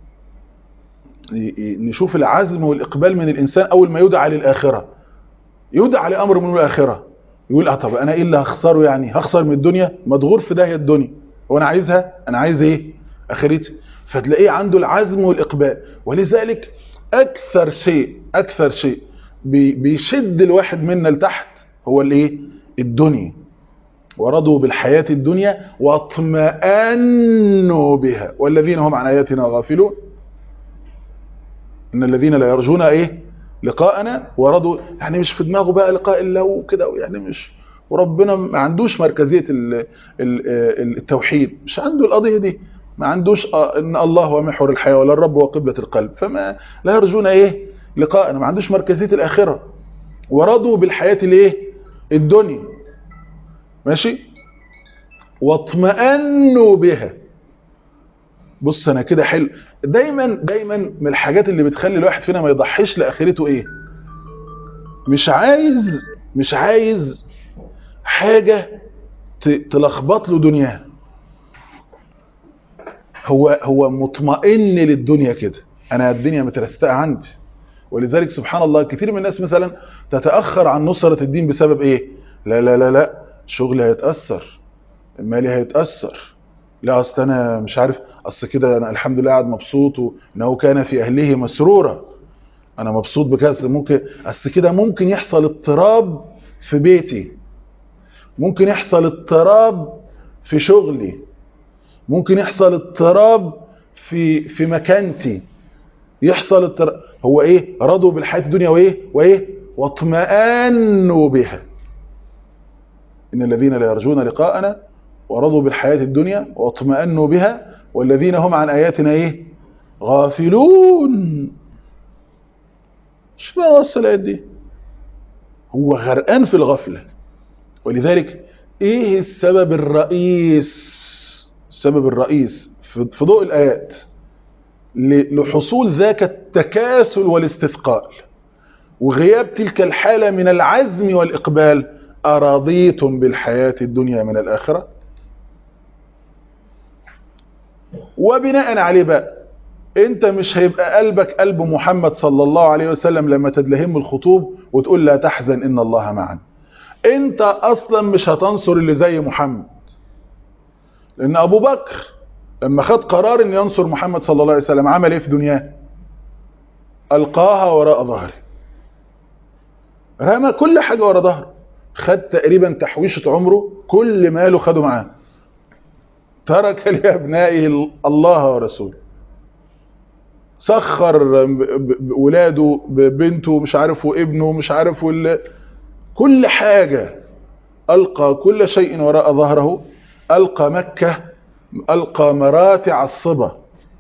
نشوف العزم والاقبال من الانسان اول ما يدعى للاخره، يدعى لامر من الاخره، يقول طب انا ايه اللي هخسره يعني؟ هخسر من الدنيا؟ مضغور في داهيه الدنيا، وانا عايزها؟ انا عايز ايه؟ اخرتي. فتلاقيه عنده العزم والاقبال. ولذلك اكثر شيء بيشد الواحد منا لتحت هو الايه؟ الدنيا. ورضوا بالحياة الدنيا واطمأنوا بها والذين هم عن آياتنا غافلون. ان الذين لا يرجون ايه؟ لقاءنا ورضوا، يعني مش في دماغه بقى لقاء الله وكده، يعني مش، وربنا ما عندوش مركزية التوحيد، مش عنده القضية دي، ما عندوش ان الله هو محور الحياة ولا الرب هو قبلة القلب، فما لا يرجون ايه؟ لقاءنا، ما عندوش مركزية الآخرة. ورضوا بالحياة الايه؟ الدنيا، ماشي، واطمأنوا بها. بص انا كده حلو. دايما من الحاجات اللي بتخلي الواحد فينا ما يضحيش لاخرته ايه؟ مش عايز حاجه تلخبط له دنياه. هو مطمئن للدنيا كده، انا الدنيا مترستقه عندي. ولذلك سبحان الله كتير من الناس مثلا تتاخر عن نصره الدين بسبب ايه؟ لا لا لا لا، شغلي هيتاثر، مالي هيتاثر، لا اصل انا مش عارف، اصل كده انا الحمد لله قاعد مبسوط، وانه كان في اهله مسرورا، انا مبسوط بكذا، ممكن اصل كده ممكن يحصل اضطراب في بيتي، ممكن يحصل اضطراب في شغلي، ممكن يحصل اضطراب في مكانتي، يحصل اضطراب. هو ايه؟ رضوا بالحياة الدنيا وايه واطمأنوا بها. ان الذين لا يرجون لقاءنا ورضوا بالحياة الدنيا واطمأنوا بها والذين هم عن آياتنا ايه؟ غافلون. مش بقى وصل الآيات دي، هو غرقان في الغفلة. ولذلك ايه السبب الرئيس في ضوء الآيات لحصول ذاك التكاسل والاستثقال وغياب تلك الحالة من العزم والإقبال؟ أرضيتم بالحياة الدنيا من الآخرة؟ وبناء عليه بقى انت مش هيبقى قلبك قلب محمد صلى الله عليه وسلم لما تدلهم الخطوب وتقول لا تحزن إن الله معنا. انت اصلا مش هتنصر اللي زي محمد، لان ابو بكر لما خد قرار ان ينصر محمد صلى الله عليه وسلم عمل ايه في دنياه؟ القاها وراء ظهره، رمى كل حاجة وراء ظهره، خد تقريبا تحويشة عمره، كل ماله خده معاه، ترك لأبنائه الله ورسوله، سخر ولاده ببنته مش عارف وابنه مش عارف كل حاجة، ألقى كل شيء وراء ظهره، ألقى مكة، ألقى مراتع الصبا،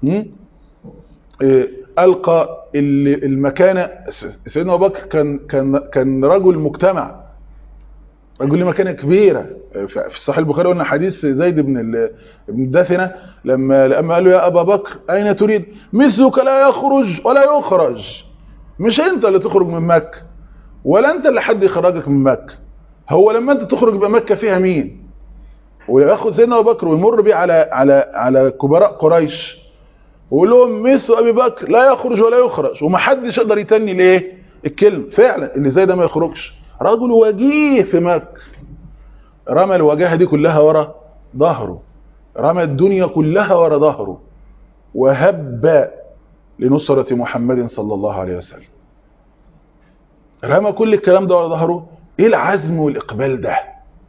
ألقى المكانة. سيدنا أبو بكر كان رجل مجتمع، رجل مكانة كبيرة. في صحيح البخاري قلنا حديث زيد بن الدثنة لما قال له يا أبا بكر أين تريد؟ مثلك لا يخرج ولا يخرج، مش أنت اللي تخرج من مكة ولا أنت اللي حد يخرجك من مكة، هو لما أنت تخرج بمكة فيها مين؟ وياخد سيدنا أبو بكر ويمر بيه على كبراء قريش ويقول لهم مثل أبي بكر لا يخرج ولا يخرج، ومحدش يقدر يتني ليه الكلمة. فعلا اللي زي ده ما يخرجش، رجل وجيه في مكة، رمى الوجاهة دي كلها ورا ظهره، رمى الدنيا كلها ورا ظهره، وهب لنصرة محمد صلى الله عليه وسلم، رمى كل الكلام ده ورا ظهره. ايه العزم والإقبال ده؟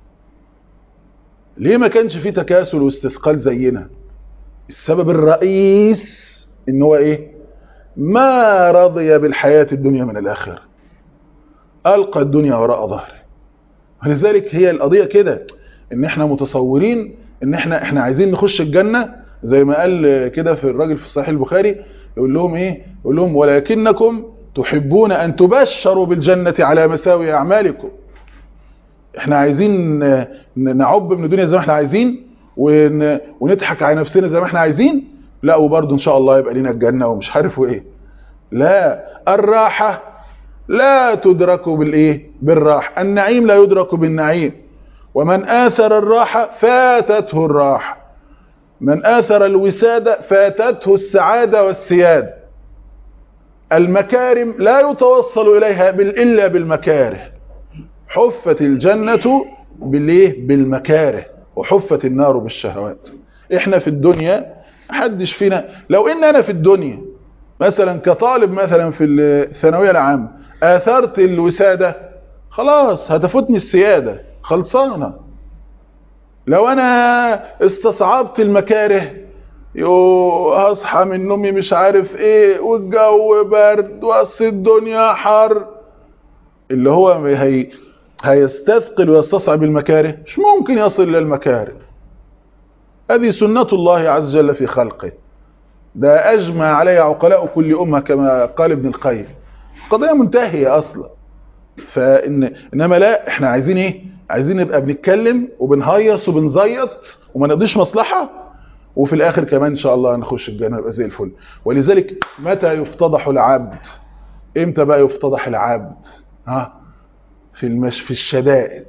ليه ما كانش فيه تكاسل واستثقال زينا؟ السبب الرئيس ان هو ايه؟ ما رضي بالحياة الدنيا من الآخرة، ألقى الدنيا وراء ظهره. ولذلك هي القضية كده، ان احنا متصورين ان احنا عايزين نخش الجنة زي ما قال كده في الراجل في صحيح البخاري، يقول لهم ايه؟ يقول لهم ولكنكم تحبون ان تبشروا بالجنة على مساوي اعمالكم. احنا عايزين نعب من الدنيا زي ما احنا عايزين ونضحك على نفسنا زي ما احنا عايزين، لا وبرضه ان شاء الله يبقى لنا الجنة ومش عارف ايه. لا، الراحة لا تدرك بالايه؟ بالراحة. النعيم لا يدرك بالنعيم. ومن آثر الراحة فاتته الراحة، من آثر الوسادة فاتته السعادة والسيادة. المكارم لا يتوصل إليها إلا بالمكاره. حفت الجنة بالمكاره وحفت النار بالشهوات. احنا في الدنيا محدش فينا، لو ان انا في الدنيا مثلا كطالب مثلا في الثانوية العامة اثرت الوساده خلاص هتفوتني السياده، خلصانه. لو انا استصعبت المكاره، هصحى من نومي مش عارف ايه والجو برد واصل الدنيا حر، اللي هو هيستثقل ويستصعب المكاره مش ممكن يصل الى المكاره. هذه سنة الله عز وجل في خلقه، ده اجمع عليه عقلاء كل امة كما قال ابن القيم. قضية منتهية اصلا. انما لا، احنا عايزين ايه؟ عايزين نبقى بنتكلم وبنهيص وبنزيط وما نقضيش مصلحة، وفي الاخر كمان ان شاء الله نخش الجنة يبقى زي الفل. ولذلك متى يفتضح العبد؟ امتى بقى يفتضح العبد؟ في الشدائد.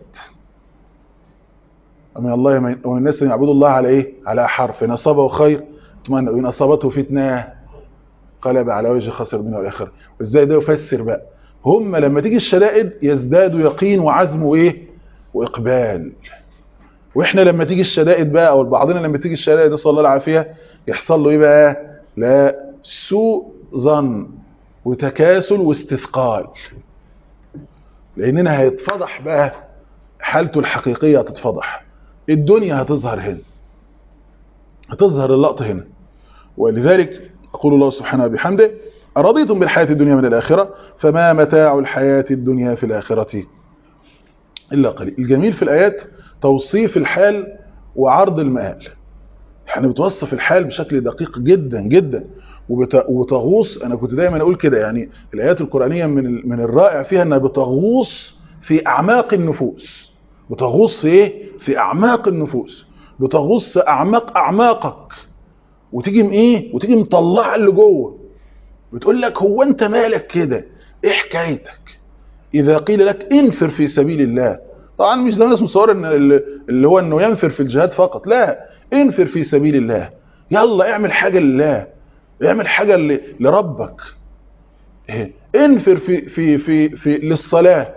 ومن الله ومن الناس يعبد الله على ايه؟ على حرف، ان اصابه خير اطمأن وان اصابته فتنه قلب على وجه خسر الدنيا والاخره. وازاي ده يفسر بقى؟ هم لما تيجي الشدائد يزدادوا يقين وعزم وايه؟ واقبال. واحنا لما تيجي الشدائد بقى، او بعضنا لما تيجي الشدائد نسال الله العافيه، يحصل له ايه بقى؟ لا، سوء ظن وتكاسل واستثقال. لاننا هيتفضح بقى، حالته الحقيقيه هتتفضح، الدنيا هتظهر هنا، هتظهر اللقطه هنا. ولذلك يقول الله سبحانه وبحمده: أرضيتم بالحياة الدنيا من الآخرة فما متاع الحياة الدنيا في الآخرة إلا قليل. الجميل في الآيات توصيف الحال وعرض المآل. يعني بتوصف الحال بشكل دقيق جدا جدا وتغوص. أنا كنت دايما أقول كده، يعني الآيات القرآنية من الرائع فيها أنها بتغوص في أعماق النفوس. بتغوص في إيه؟ في أعماق النفوس، بتغوص في أعماقك، وتيجي مطلع اللي جوه، بتقول لك هو انت مالك كده؟ ايه حكايتك؟ اذا قيل لك انفر في سبيل الله، طبعا مش زي الناس متصوره ان اللي هو انه ينفر في الجهاد فقط، لا، انفر في سبيل الله، يلا اعمل حاجه لله، اعمل حاجه لربك، انفر في للصلاه،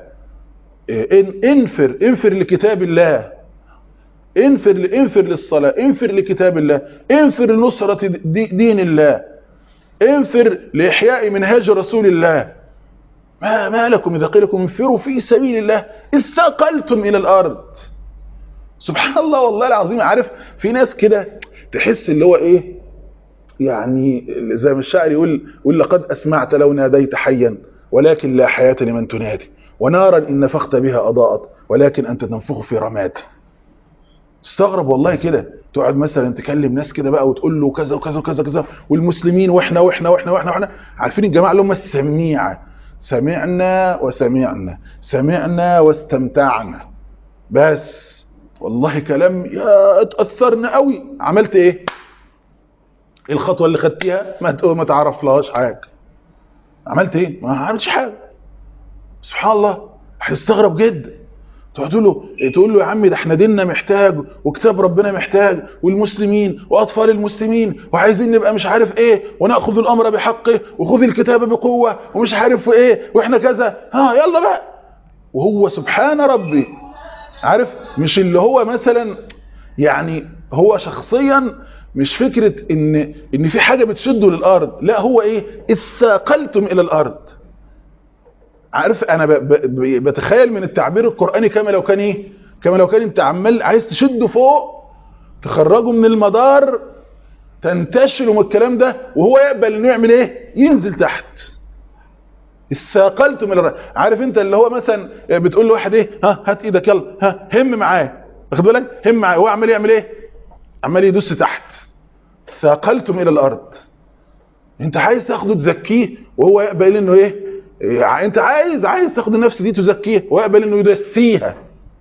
انفر لكتاب الله، انفر للصلاه، انفر لكتاب الله، انفر لنصره دين الله، انفر لإحياء منهاج رسول الله. ما لكم إذا قيل لكم انفروا في سبيل الله اثقلتم إلى الأرض. سبحان الله والله العظيم. عارف في ناس كده تحس اللي هو إيه، يعني زي ما الشاعر يقول لقد أسمعت لو ناديت حيا ولكن لا حياة لمن تنادي، ونارا إن نفخت بها أضاءت ولكن أنت تنفخ في رماد. تستغرب والله كده، تقعد مثلا تكلم ناس كده بقى وتقول له كذا وكذا وكذا كذا، والمسلمين واحنا واحنا واحنا واحنا واحنا عارفين الجماعه اللي هم السميعه، سمعنا وسمعنا، سمعنا واستمتعنا، بس والله كلام يا اتاثرنا قوي. عملت ايه؟ الخطوه اللي خدتيها ما تعرف لهاش حاجه. عملت ايه؟ ما عملتش حاجه. سبحان الله، هتستغرب جدا. تقول له يا عمي ده احنا ديننا محتاج وكتاب ربنا محتاج والمسلمين واطفال المسلمين وعايزين نبقى مش عارف ايه وناخذ الامر بحقه وخذ الكتاب بقوه ومش عارف ايه واحنا كذا، يلا بقى. وهو سبحان ربي عارف، مش اللي هو مثلا يعني هو شخصيا مش فكره ان في حاجه بتشده للارض، لا هو ايه؟ اثاقلتم الى الارض. عارف انا بتخيل من التعبير القرآني كما لو كان ايه؟ كما لو كان انت عمال عايز تشده فوق تخرجه من المدار تنتشله من الكلام ده، وهو يقبل انه يعمل ايه؟ ينزل تحت. الثاقلتم من الارض. عارف انت اللي هو مثلا بتقول لواحد ايه؟ هات ايدك يلا، هم معاه، واخد بالك؟ هم معاه، هو عمال يعمل ايه؟ عمال يدوس تحت. ثاقلتم الى الارض. انت عايز تاخده تزكيه وهو يقبل انه ايه؟ انت عايز تاخد النفس دي تزكيها ويقبل انه يدسيها.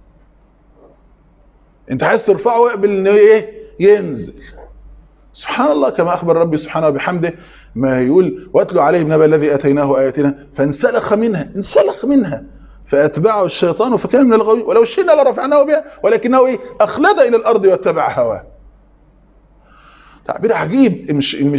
انت عايز ترفعه ويقبل انه ايه؟ ينزل. سبحان الله، كما اخبر ربي سبحانه وبحمده ما يقول: واتلو عليهم نبأ الذي اتيناه اياتنا فانسلخ منها فاتبعه الشيطان فكان من الغاوين ولو شئنا لرفعناه بها ولكنه ايه؟ اخلد الى الارض واتبع هواه. تعبير عجيب.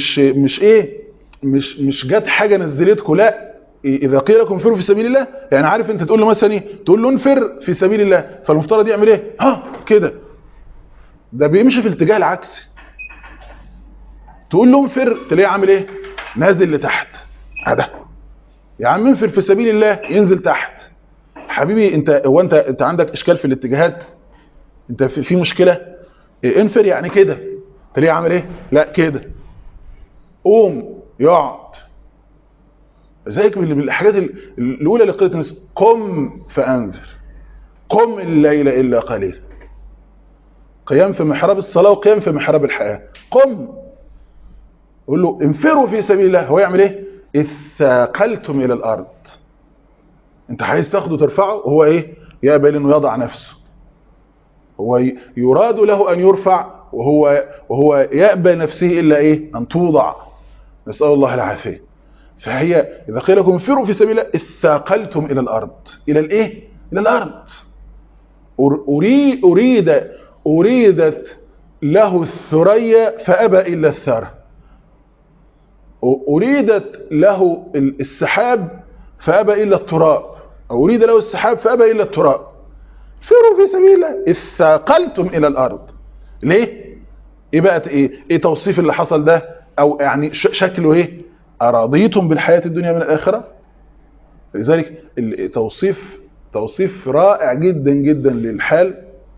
مش جت حاجه نزلتكم، لا. إذا قيل لكم انفروا في سبيل الله، يعني عارف أنت تقول له مثلا إيه؟ تقول له انفر في سبيل الله، فالمفترض يعمل إيه؟ كده. ده بيمشي في الاتجاه العكسي. تقول له انفر تلاقيه عامل إيه؟ نازل لتحت. ده يا عم انفر في سبيل الله، ينزل تحت. حبيبي انت عندك اشكال في الاتجاهات؟ انت في مشكله؟ انفر يعني كده. انت ليه عامل ايه؟ لا كده. قوم يقعد. زيك من الحاجات الاولى لقيت الناس، قم فانذر، قم الليل الا قليلا. قيام في محراب الصلاه وقيام في محراب الحياه. قم. قول له انفروا في سبيل الله. هو يعمل ايه؟ اذ ثاقلتم الى الارض. انت عايز تاخده ترفعه، هو ايه؟ يقبل انه يضع نفسه. هو يراد له ان يرفع، وهو يأبى نفسه الا ايه؟ ان توضع. نسأل الله العافية. فهي اذا قيل لكم انفروا في سبيل الله اذ ثاقلتم الى الارض. الى الايه؟ الى الارض. اريدت له الثريا فابى الا الثرى. أريدت له السحاب فأبى إلا التراب، أو أريد له السحاب فأبى إلا التراب. فروا في سبيل الله إذ ثاقلتم إلى الأرض. ليه؟ إيه بقى إيه توصيف اللي حصل ده؟ أو يعني شكله إيه؟ أراضيتم بالحياة الدنيا من الآخرة. لذلك توصيف رائع جدا جدا للحال،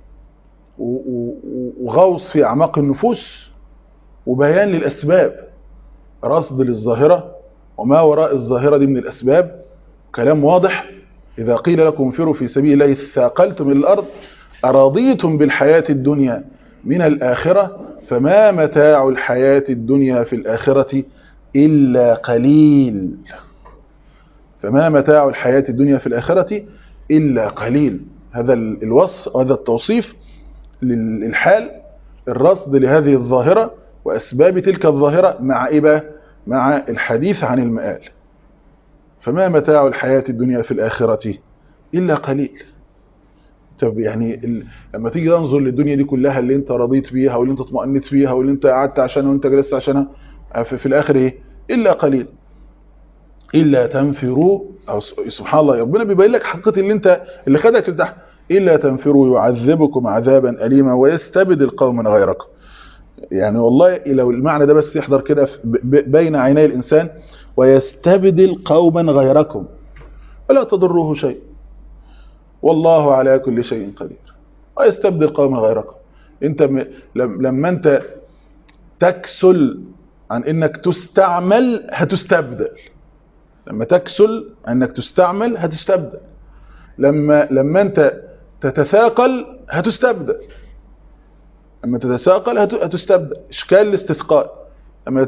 وغوص في أعماق النفوس، وبيان للأسباب، رصد للظاهرة وما وراء الظاهرة دي من الأسباب. كلام واضح. إذا قيل لكم انفروا في سبيل الله ثاقلتم إلى الأرض أرضيتم بالحياة الدنيا من الآخرة فما متاع الحياة الدنيا في الآخرة إلا قليل. فما متاع الحياة الدنيا في الآخرة إلا قليل. هذا الوصف، هذا التوصيف للحال، الرصد لهذه الظاهرة وأسباب تلك الظاهرة، مع إيه بقى؟ مع الحديث عن المآل. فما متاع الحياة الدنيا في الآخرة إلا قليل. طب يعني لما تيجي تنظر للدنيا دي كلها اللي انت رضيت بيها واللي انت اطمأنت فيها واللي انت قعدت عشانها وانت جلست عشانها، في الآخر ايه؟ إلا قليل. إلا تنفروا، أو سبحان الله ربنا بيبين لك حقيقة اللي خدك لتحت. إلا تنفروا يعذبكم عذابا أليما ويستبدل قوما غيركم. يعني والله لو المعنى ده بس يحضر كده بين عيني الإنسان، ويستبدل قوما غيركم ولا تضروه شيء والله على كل شيء قدير. ويستبدل قوما غيركم. انت لما انت تكسل عن انك تستعمل هتستبدل. لما تكسل عن انك تستعمل هتستبدل. لما انت تتثاقل هتستبدل. لما تتثاقل هتستبدل. اشكال الاستثقال. لما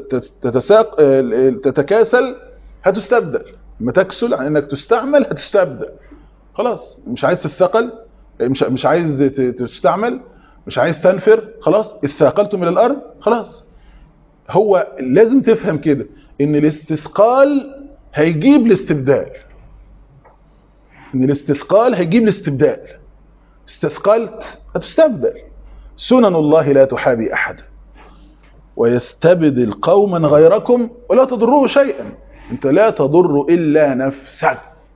تتكاسل هتستبدل. لما تكسل عن انك تستعمل هتستبدل. خلاص مش عايز تتثقل، مش عايز تستعمل، مش عايز تنفر، خلاص اثاقلتم الى الارض. خلاص هو لازم تفهم كده ان الاستثقال هيجيب الاستبدال. ان الاستثقال هيجيب الاستبدال. استثقلت هتستبدل. سنن الله لا تحابي احدا. ويستبدل قوما غيركم ولا تضروه شيئا. انت لا تضر الا نفسك.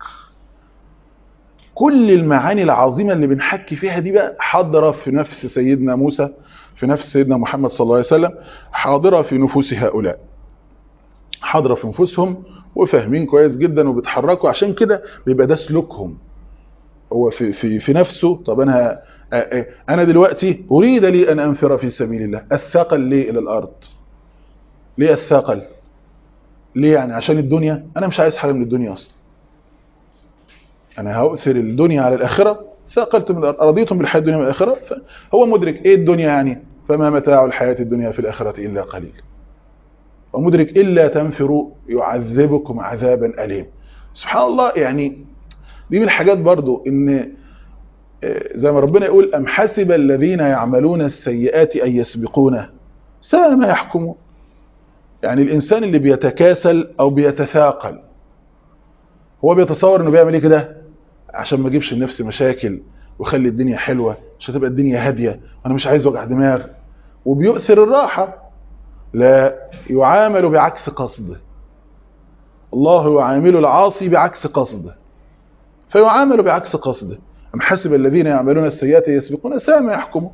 كل المعاني العظيمة اللي بنحكي فيها دي بقى حاضرة في نفس سيدنا موسى، في نفس سيدنا محمد صلى الله عليه وسلم، حاضرة في نفوس هؤلاء، حاضرة في نفوسهم وفاهمين كويس جدا وبيتحركوا. عشان كده بيبقى ده سلوكهم. هو في نفسه. طب أنا دلوقتي أريد لي أن أنفر في سبيل الله. الثقل ليه إلى الأرض؟ ليه الثقل؟ ليه يعني؟ عشان الدنيا؟ أنا مش عايز حاجة من الدنيا أصلا. أنا هأثر الدنيا على الآخرة. ثاقلتم الأرض أرضيتم بالحياة الدنيا من الآخرة. هو مدرك إيه الدنيا يعني؟ فما متاع الحياة الدنيا في الآخرة إلا قليل. ومدرك إلا تنفروا يعذبكم عذابا أليم. سبحان الله. يعني دي من الحاجات برضو إن زي ما ربنا يقول أم حسب الذين يعملون السيئات أن يسبقونه ساء ما يحكمون. يعني الإنسان اللي بيتكاسل أو بيتثاقل هو بيتصور إنه بيعمل إيه كده عشان ما يجيبش لنفسه مشاكل ويخلي الدنيا حلوة عشان تبقى الدنيا هادية وأنا مش عايز وجع دماغ، وبيؤثر الراحة. لا، يعامل بعكس قصده. الله يعامل العاصي بعكس قصده، فيعامل بعكس قصده. أم حسب الذين يعملون السيئات يسبقون ساء ما يحكمون.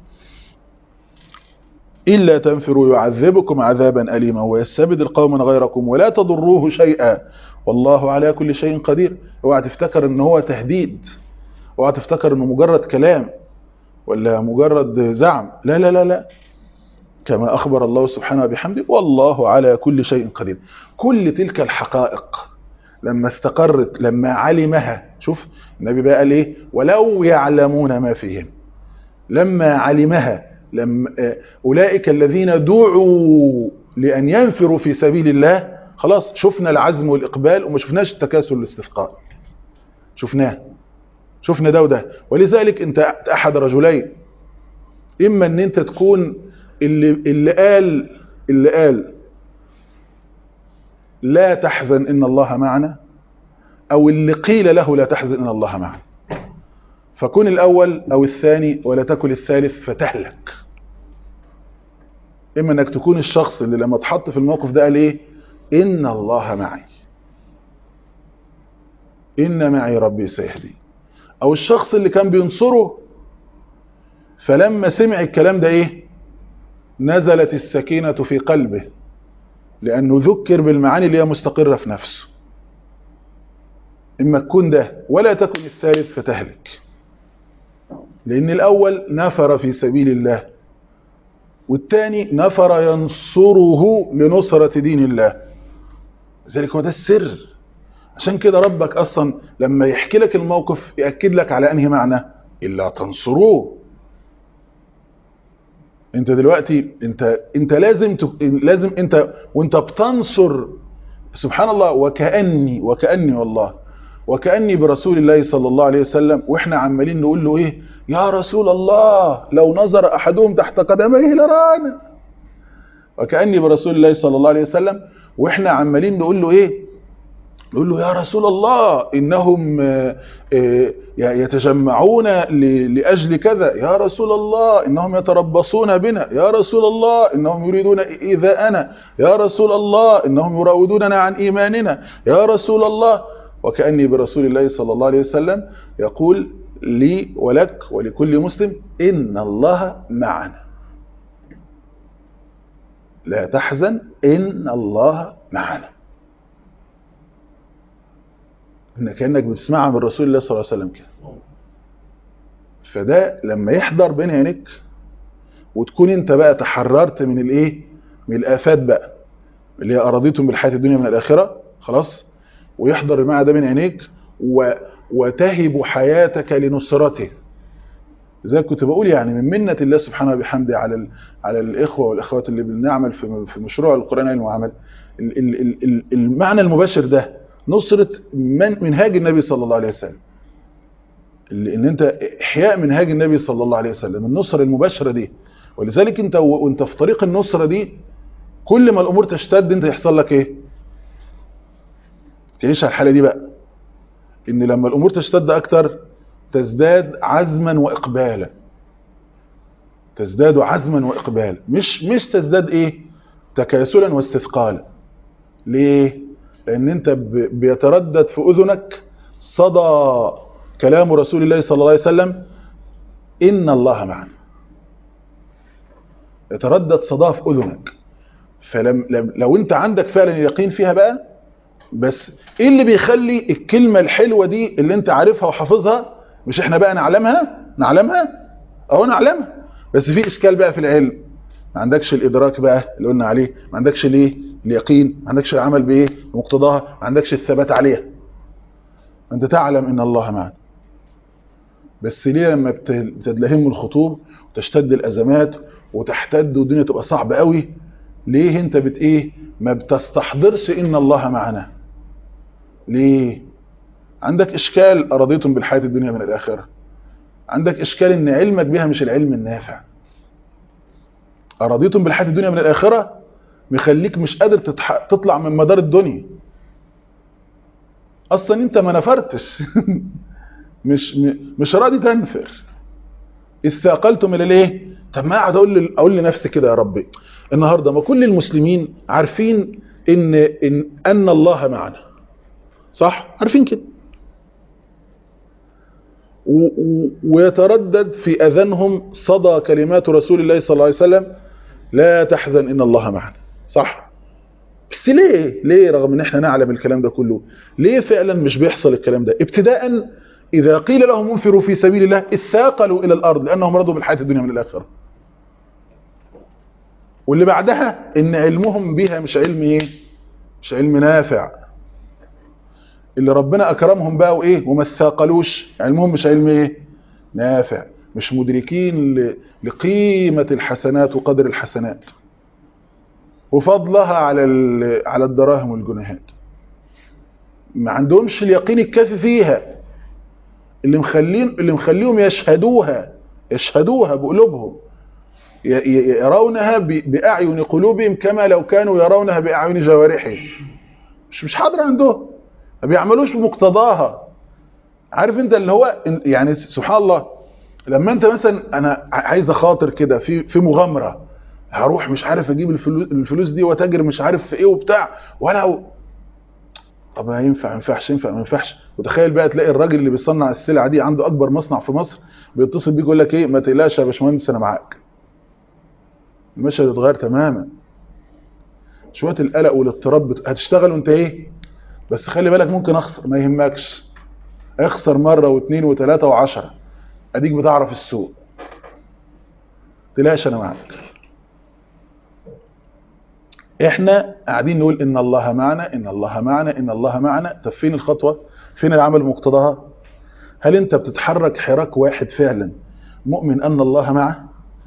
إلا تنفروا يعذبكم عذابا أليما ويستبدل قوما غيركم ولا تضروه شيئا والله على كل شيء قدير. اوعى تفتكر ان هو تهديد، اوعى تفتكر انه مجرد كلام ولا مجرد زعم، لا لا لا لا، كما أخبر الله سبحانه وبحمده والله على كل شيء قدير. كل تلك الحقائق لما استقرت، لما علمها، شوف النبي بقى قال ايه؟ ولو يعلمون ما فيهم، لما علمها، لما أولئك الذين دعوا لأن ينفروا في سبيل الله، خلاص شفنا العزم والإقبال وما شفناش التكاسل والاستثقال، شفنا ده وده. ولذلك انت أحد رجلين، إما أن أنت تكون اللي قال لا تحزن إن الله معنا، أو اللي قيل له لا تحزن إن الله معنا. فكن الأول أو الثاني ولا تكن الثالث فتهلك. إما أنك تكون الشخص اللي لما تحط في الموقف ده قال إيه؟ إن الله معي، إن معي ربي سيهدي. أو الشخص اللي كان بينصره فلما سمع الكلام ده إيه؟ نزلت السكينة في قلبه، لأنه ذكر بالمعاني اللي هي مستقرة في نفسه. إما تكون ده ولا تكن الثالث فتهلك. لأن الأول نفر في سبيل الله، والثاني نفر ينصره لنصرة دين الله. ذلك هو ده السر. عشان كده ربك أصلا لما يحكي لك الموقف يأكد لك على أنهي معنى؟ إلا تنصروه. انت دلوقتي انت لازم انت وانت بتنصر، سبحان الله، وكأني والله وكأني برسول الله صلى الله عليه وسلم، واحنا عمالين نقول له ايه؟ يا رسول الله لو نظر احدهم تحت قدميه لرانا. وكأني برسول الله صلى الله عليه وسلم واحنا عمالين نقول له ايه؟ نقول له يا رسول الله إنهم يتجمعون لأجل كذا، يا رسول الله إنهم يتربصون بنا، يا رسول الله إنهم يريدون إيذاءنا، يا رسول الله إنهم يراودوننا عن إيماننا، يا رسول الله. وكأني برسول الله صلى الله عليه وسلم يقول لي ولك ولكل مسلم إن الله معنا، لا تحزن إن الله معنا. كأنك بتسمعها من رسول الله صلى الله عليه وسلم كده. فده لما يحضر بين عينيك وتكون انت بقى تحررت من الايه؟ من الآفات بقى اللي هي أرضيتم بالحياة الدنيا من الآخرة، خلاص، ويحضر المعنى ده بين عينيك وتهب حياتك لنصرته. زي كنت بقول يعني من منة الله سبحانه وبحمده على الإخوة والأخوات اللي بنعمل في مشروع القرآن علم وعمل، المعنى المباشر ده نصرة منهاج النبي صلى الله عليه وسلم، ان انت احياء منهاج النبي صلى الله عليه وسلم، النصرة المباشرة دي. ولذلك انت وانت في طريق النصرة دي كل ما الامور تشتد انت يحصل لك ايه؟ تعيش على الحالة دي بقى، ان لما الامور تشتد اكتر تزداد عزما واقبالا، تزداد عزما واقبالا، مش تزداد ايه؟ تكاسلا واستثقالا. ليه؟ لأن أنت بيتردد في أذنك صدى كلام رسول الله صلى الله عليه وسلم إن الله معنا، يتردد صداه في أذنك. لو أنت عندك فعلا اليقين فيها بقى، بس إيه اللي بيخلي الكلمة الحلوة دي اللي أنت عارفها وحافظها، مش إحنا بقى نعلمها أو نعلمها، بس في إشكال بقى في العلم، ما عندكش الإدراك بقى اللي قلنا عليه، ما عندكش ليه اليقين، ما عندكش العمل بايه بمقتضاها، ما عندكش الثبات عليها. انت تعلم ان الله معنا، بس ليه لما بتدلهم الخطوب وتشتد الازمات وتحتد والدنيا تبقى صعبه قوي، ليه انت ما بتستحضرش ان الله معنا؟ ليه؟ عندك اشكال ارضيتم بالحياه الدنيا من الاخره، عندك اشكال ان علمك بها مش العلم النافع. ارضيتم بالحياه الدنيا من الاخره مخليك مش قادر تطلع من مدار الدنيا، اصلا انت ما نفرتش مش راضي تنفر، اثاقلتم الى الايه؟ طب ما اقعد اقول لنفسي كده يا ربي النهارده ما كل المسلمين عارفين ان الله معنا، صح؟ عارفين كده، ويتردد في اذانهم صدى كلمات رسول الله صلى الله عليه وسلم لا تحزن ان الله معنا، صح؟ بس ليه رغم ان احنا نعلم الكلام ده كله، ليه فعلا مش بيحصل الكلام ده؟ ابتداء اذا قيل لهم انفروا في سبيل الله اثاقلوا الى الارض لانهم رضوا بالحياه الدنيا من الاخره. واللي بعدها ان علمهم بها مش علم ايه؟ مش علم نافع. اللي ربنا اكرمهم بقى وايه وما اثاقلوش، علمهم مش علم ايه؟ نافع. مش مدركين لقيمه الحسنات وقدر الحسنات وفضلها على الدراهم والجنيهات. ما عندهمش اليقين الكافي فيها اللي مخليهم يشهدوها بقلوبهم، يرونها بأعين قلوبهم كما لو كانوا يرونها بأعين جوارحهم. مش حاضر عندهم، ما بيعملوش بمقتضاها. عارف انت اللي هو يعني سبحان الله، لما انت مثلا انا عايز اخاطر كده في مغامره، هروح مش عارف اجيب الفلوس دي وتاجر مش عارف في ايه وبتاع، وانا طب ما ينفع ما ينفعش. وتخيل بقى تلاقي الراجل اللي بيصنع السلعه دي عنده اكبر مصنع في مصر بيتصل بيك يقول لك ايه، ما تقلقش يا باشمهندس انا معاك. المشهد اتغير تماما. شويه القلق والاضطراب هتشتغل وانت ايه، بس خلي بالك ممكن اخسر، ما يهمكش، اخسر مره واثنين وثلاثه وعشرة، اديك بتعرف السوق، تلاش انا معاك. احنا قاعدين نقول ان الله معنا ان الله معنا ان الله معنا. طب فين الخطوه؟ فين العمل بمقتضاها؟ هل انت بتتحرك حراك واحد فعلا مؤمن ان الله معه؟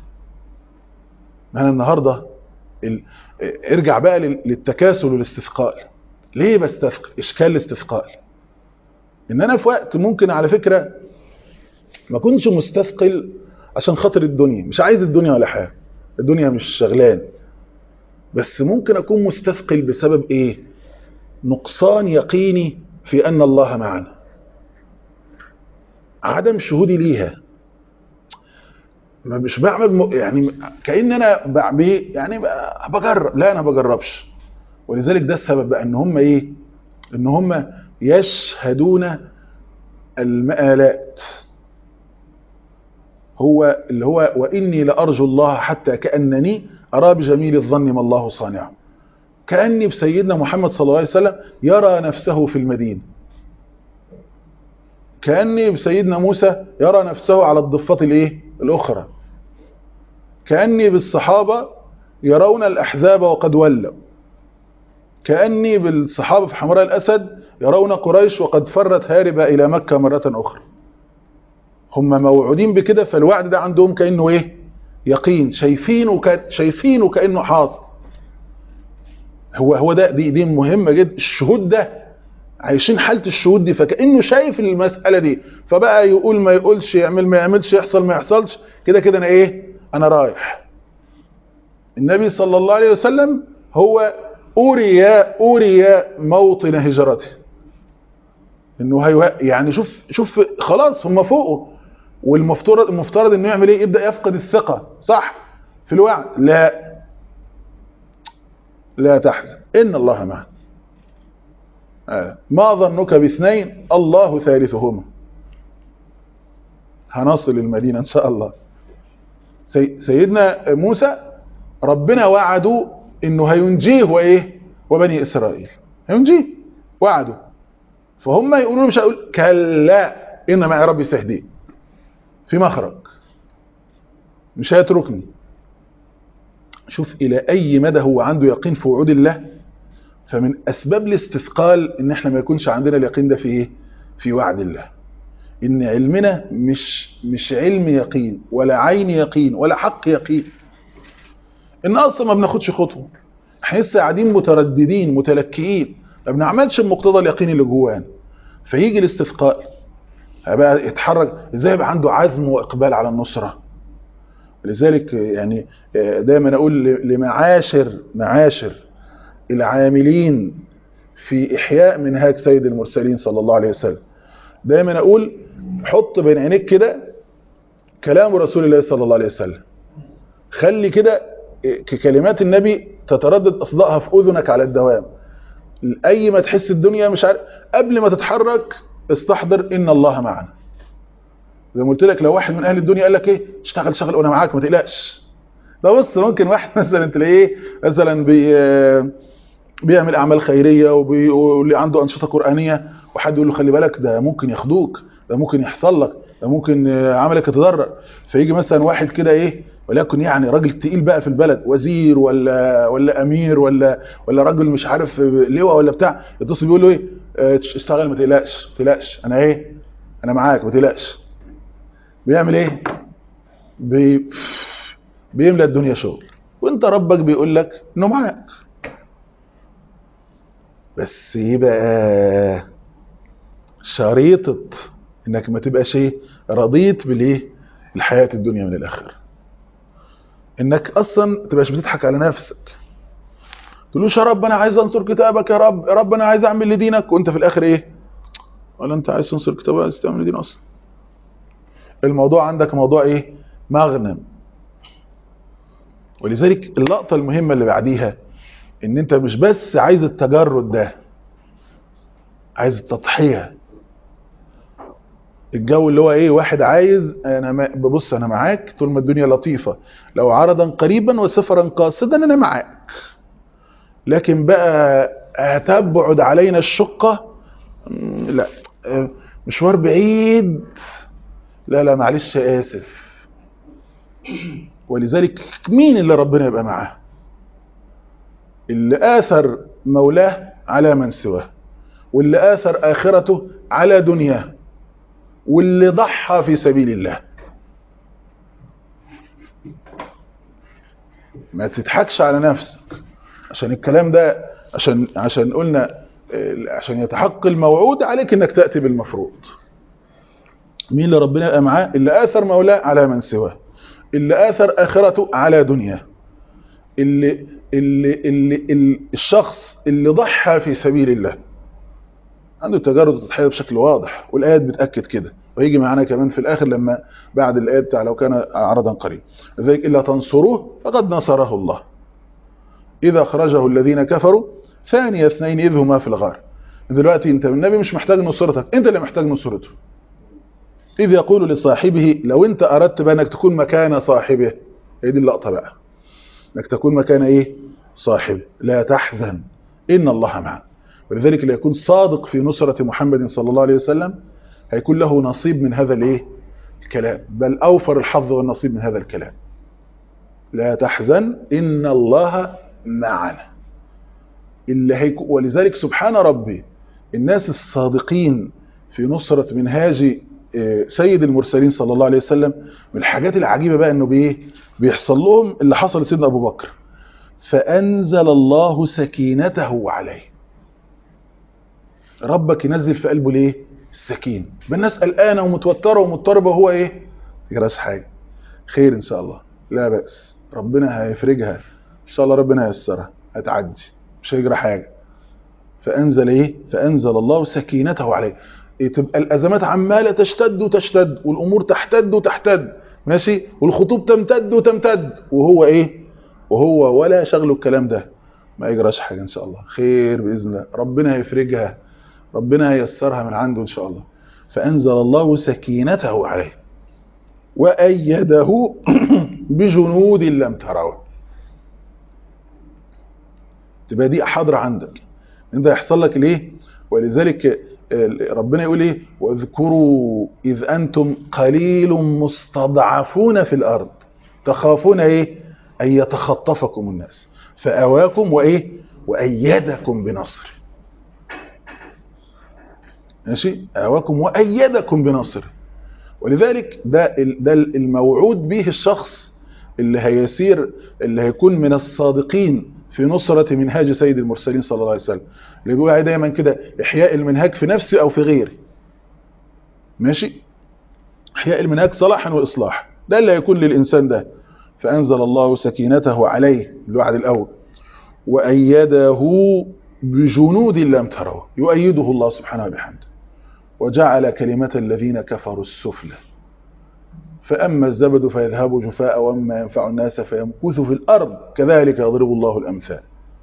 انا النهارده ارجع بقى للتكاسل والاستثقال. ليه بستثقل؟ اشكال الاستثقال ان انا في وقت ممكن على فكره ما كنتش مستثقل عشان خاطر الدنيا، مش عايز الدنيا ولا حاجه، الدنيا مش شغلان، بس ممكن اكون مستثقل بسبب ايه؟ نقصان يقيني في ان الله معنا، عدم شهودي ليها. ما مش بعمل يعني كأن انا يعني بجرب، لا انا بجربش. ولذلك ده السبب بقى ان هم ايه؟ ان هم يشهدون المآلات. هو اللي هو واني لارجو الله حتى كأنني ارى بجميل الظن ما الله صانعه. كأني بسيدنا محمد صلى الله عليه وسلم يرى نفسه في المدينة، كأني بسيدنا موسى يرى نفسه على الضفة الايه الاخرى، كأني بالصحابة يرون الأحزاب وقد ولوا، كأني بالصحابة في حمراء الأسد يرون قريش وقد فرت هاربة إلى مكة مرة أخرى. هم موعودين بكده، فالوعد ده عندهم كأنه إيه؟ يقين، شايفينه كأنه حاصل. هو ده دي مهمة جدا. الشهود ده عايشين حالة الشهود دي، فكأنه شايف المسألة دي، فبقى يقول ما يقولش، يعمل ما يعملش، يحصل ما يحصلش، كده أنا إيه؟ أنا رايح. النبي صلى الله عليه وسلم هو أوري موطن هجرته، انه يعني شوف خلاص هم فوقه، والمفترض انه يعمل ايه؟ يبدأ يفقد الثقة صح في الوعد. لا تحزن ان الله معنا. ما ظنك باثنين الله ثالثهما. هنصل المدينة ان شاء الله. سيدنا موسى ربنا وعده انه هينجيه وايه وبني اسرائيل، هينجيه وعده. فهم يقولون مش هقول كلا ان معي ربي سيهدين، في مخرج، مش هيتركني. شوف الى اي مدى هو عنده يقين في وعود الله. فمن اسباب الاستثقال ان احنا ما يكونش عندنا اليقين ده في ايه؟ في وعد الله. ان علمنا مش علم يقين ولا عين يقين ولا حق يقين، ان اصلا ما بناخدش خطوه، احنا لسه قاعدين مترددين متلكئين، ما بنعملش المقتضى اليقين اللي جوانا. فيجي الاستثقال هيبقى يتحرك ازاي؟ يبقى عنده عزم واقبال على النصره. لذلك يعني دايما اقول لمعاشر العاملين في احياء منهاج سيد المرسلين صلى الله عليه وسلم، دايما اقول حط بين عينيك كده كلام رسول الله صلى الله عليه وسلم، خلي كده ككلمات النبي تتردد اصداءها في اذنك على الدوام. اي ما تحس الدنيا مش عارف، قبل ما تتحرك استحضر ان الله معنا. زي ما قلت لك، لو واحد من اهل الدنيا قال لك ايه؟ اشتغل وانا معاك ما تقلقش. ده بص، ممكن واحد مثلا تلاقيه مثلا بيعمل اعمال خيريه واللي عنده انشطه قرانيه، وحد يقول له خلي بالك ده ممكن ياخدوك، ده ممكن يحصل لك، ده ممكن عملك يتضرر. فيجي مثلا واحد كده ايه، وليكن يعني راجل تقيل بقى في البلد، وزير ولا امير ولا راجل مش عارف لواء ولا بتاع، يتصل بيقول له ايه اشتغل ما تقلقش ما تقلقش، انا ايه انا معاك ما تقلقش. بيعمل ايه؟ بيملى الدنيا شغل، وانت ربك بيقول لك انه معاك. بس يبقى شريطة انك ما تبقاش ايه رضيت بالايه الحياة الدنيا من الاخره، انك اصلا ما تبقاش بتضحك على نفسك، تقولوش يا رب انا عايز انصر كتابك، يا رب يا رب انا عايز اعمل لدينك، وانت في الاخر ايه؟ ولا انت عايز تنصر كتابك عايز تعمل لدين اصلا. الموضوع عندك موضوع ايه؟ مغنم. ولذلك اللقطة المهمة اللي بعديها ان انت مش بس عايز التجرد ده، عايز التضحية. الجو اللي هو ايه، واحد عايز انا ببص انا معاك طول ما الدنيا لطيفة، لو عرضا قريبا وسفرا قاصدا انا معاك، لكن بقى هتبعد علينا الشقة لا، مشوار بعيد لا لا معلش آسف. ولذلك مين اللي ربنا يبقى معاه؟ اللي آثر مولاه على من سواه، واللي آثر آخرته على دنياه، واللي ضحى في سبيل الله. ما تضحكش على نفسك، عشان الكلام ده عشان قلنا عشان يتحقق الموعود عليك انك تأتي بالمفروض. مين اللي ربنا يبقى معاه؟ اللي آثر مولاه على من سواه، اللي آثر آخرته على دنياه، اللي الشخص اللي ضحى في سبيل الله، عنده تجارب وتضحية بشكل واضح، والآيات بتأكد كده، ويجي معانا كمان في الآخر لما بعد الآيات بتاع لو كان عرضا قريب. لذلك إلا تنصروه فقد نصره الله إذا أخرجه الذين كفروا ثاني اثنين إذ هما في الغار. دلوقتي أنت النبي مش محتاج نصرتك، أنت اللي محتاج نصرته. إذ يقول لصاحبه لو أنت أردت بقى أنك تكون مكان صاحبه، هي دي اللقطة بقى، أنك تكون مكان إيه؟ صاحب. لا تحزن إن الله معه. ولذلك اللي يكون صادق في نصرة محمد صلى الله عليه وسلم هيكون له نصيب من هذا الإيه؟ الكلام، بل أوفر الحظ والنصيب من هذا الكلام. لا تحزن إن الله معنا. اللي هيكون، ولذلك سبحان ربي الناس الصادقين في نصرة منهاج سيد المرسلين صلى الله عليه وسلم، من الحاجات العجيبة بقى انه بيحصل لهم اللي حصل لسيدنا ابو بكر، فانزل الله سكينته عليه. ربك ينزل في قلبه ليه؟ السكينة. بالناس قلقانه ومتوتره ومضطربه، وهو ايه؟ يجراش حاجه، خير ان شاء الله، لا بأس، ربنا هيفرجها ان شاء الله، ربنا هييسرها، هتعدي، مش هيجرى حاجه. فانزل ايه؟ فانزل الله سكينته عليه. تبقى الازمات عماله تشتد وتشتد، والامور تحتد وتحتد، ماشي، والخطوب تمتد وتمتد، وهو ايه؟ وهو ولا شغله الكلام ده، ما يجراش حاجه ان شاء الله، خير باذن الله، ربنا هيفرجها، ربنا هييسرها من عنده ان شاء الله. فانزل الله سكينته عليه وايده بجنود لم تروه. تبقى دي حاضره عندك، انت يحصل لك ليه؟ ولذلك ربنا يقول ايه؟ واذكروا اذ انتم قليل مستضعفون في الارض تخافون ايه؟ ان يتخطفكم الناس فاواكم وايه؟ وايدكم بنصره. ماشي، اواكم وايدكم بنصره. ولذلك ده الموعود به الشخص اللي هيسير، اللي هيكون من الصادقين في نصرة منهاج سيد المرسلين صلى الله عليه وسلم، اللي بيقول عليه دايما كده إحياء المنهاج في نفسي أو في غيري. ماشي، إحياء المنهاج صلاحا وإصلاحا، ده اللي هيكون للإنسان ده. فأنزل الله سكينته عليه، الوعد الأول، وأيده بجنود لم تروه، يؤيده الله سبحانه وبحمده، وجعل كلمة الذين كفروا السفلى، فأما الزبد فيذهب جفاء وأما ينفع الناس فيمكث في الأرض كذلك يضرب الله الأمثال.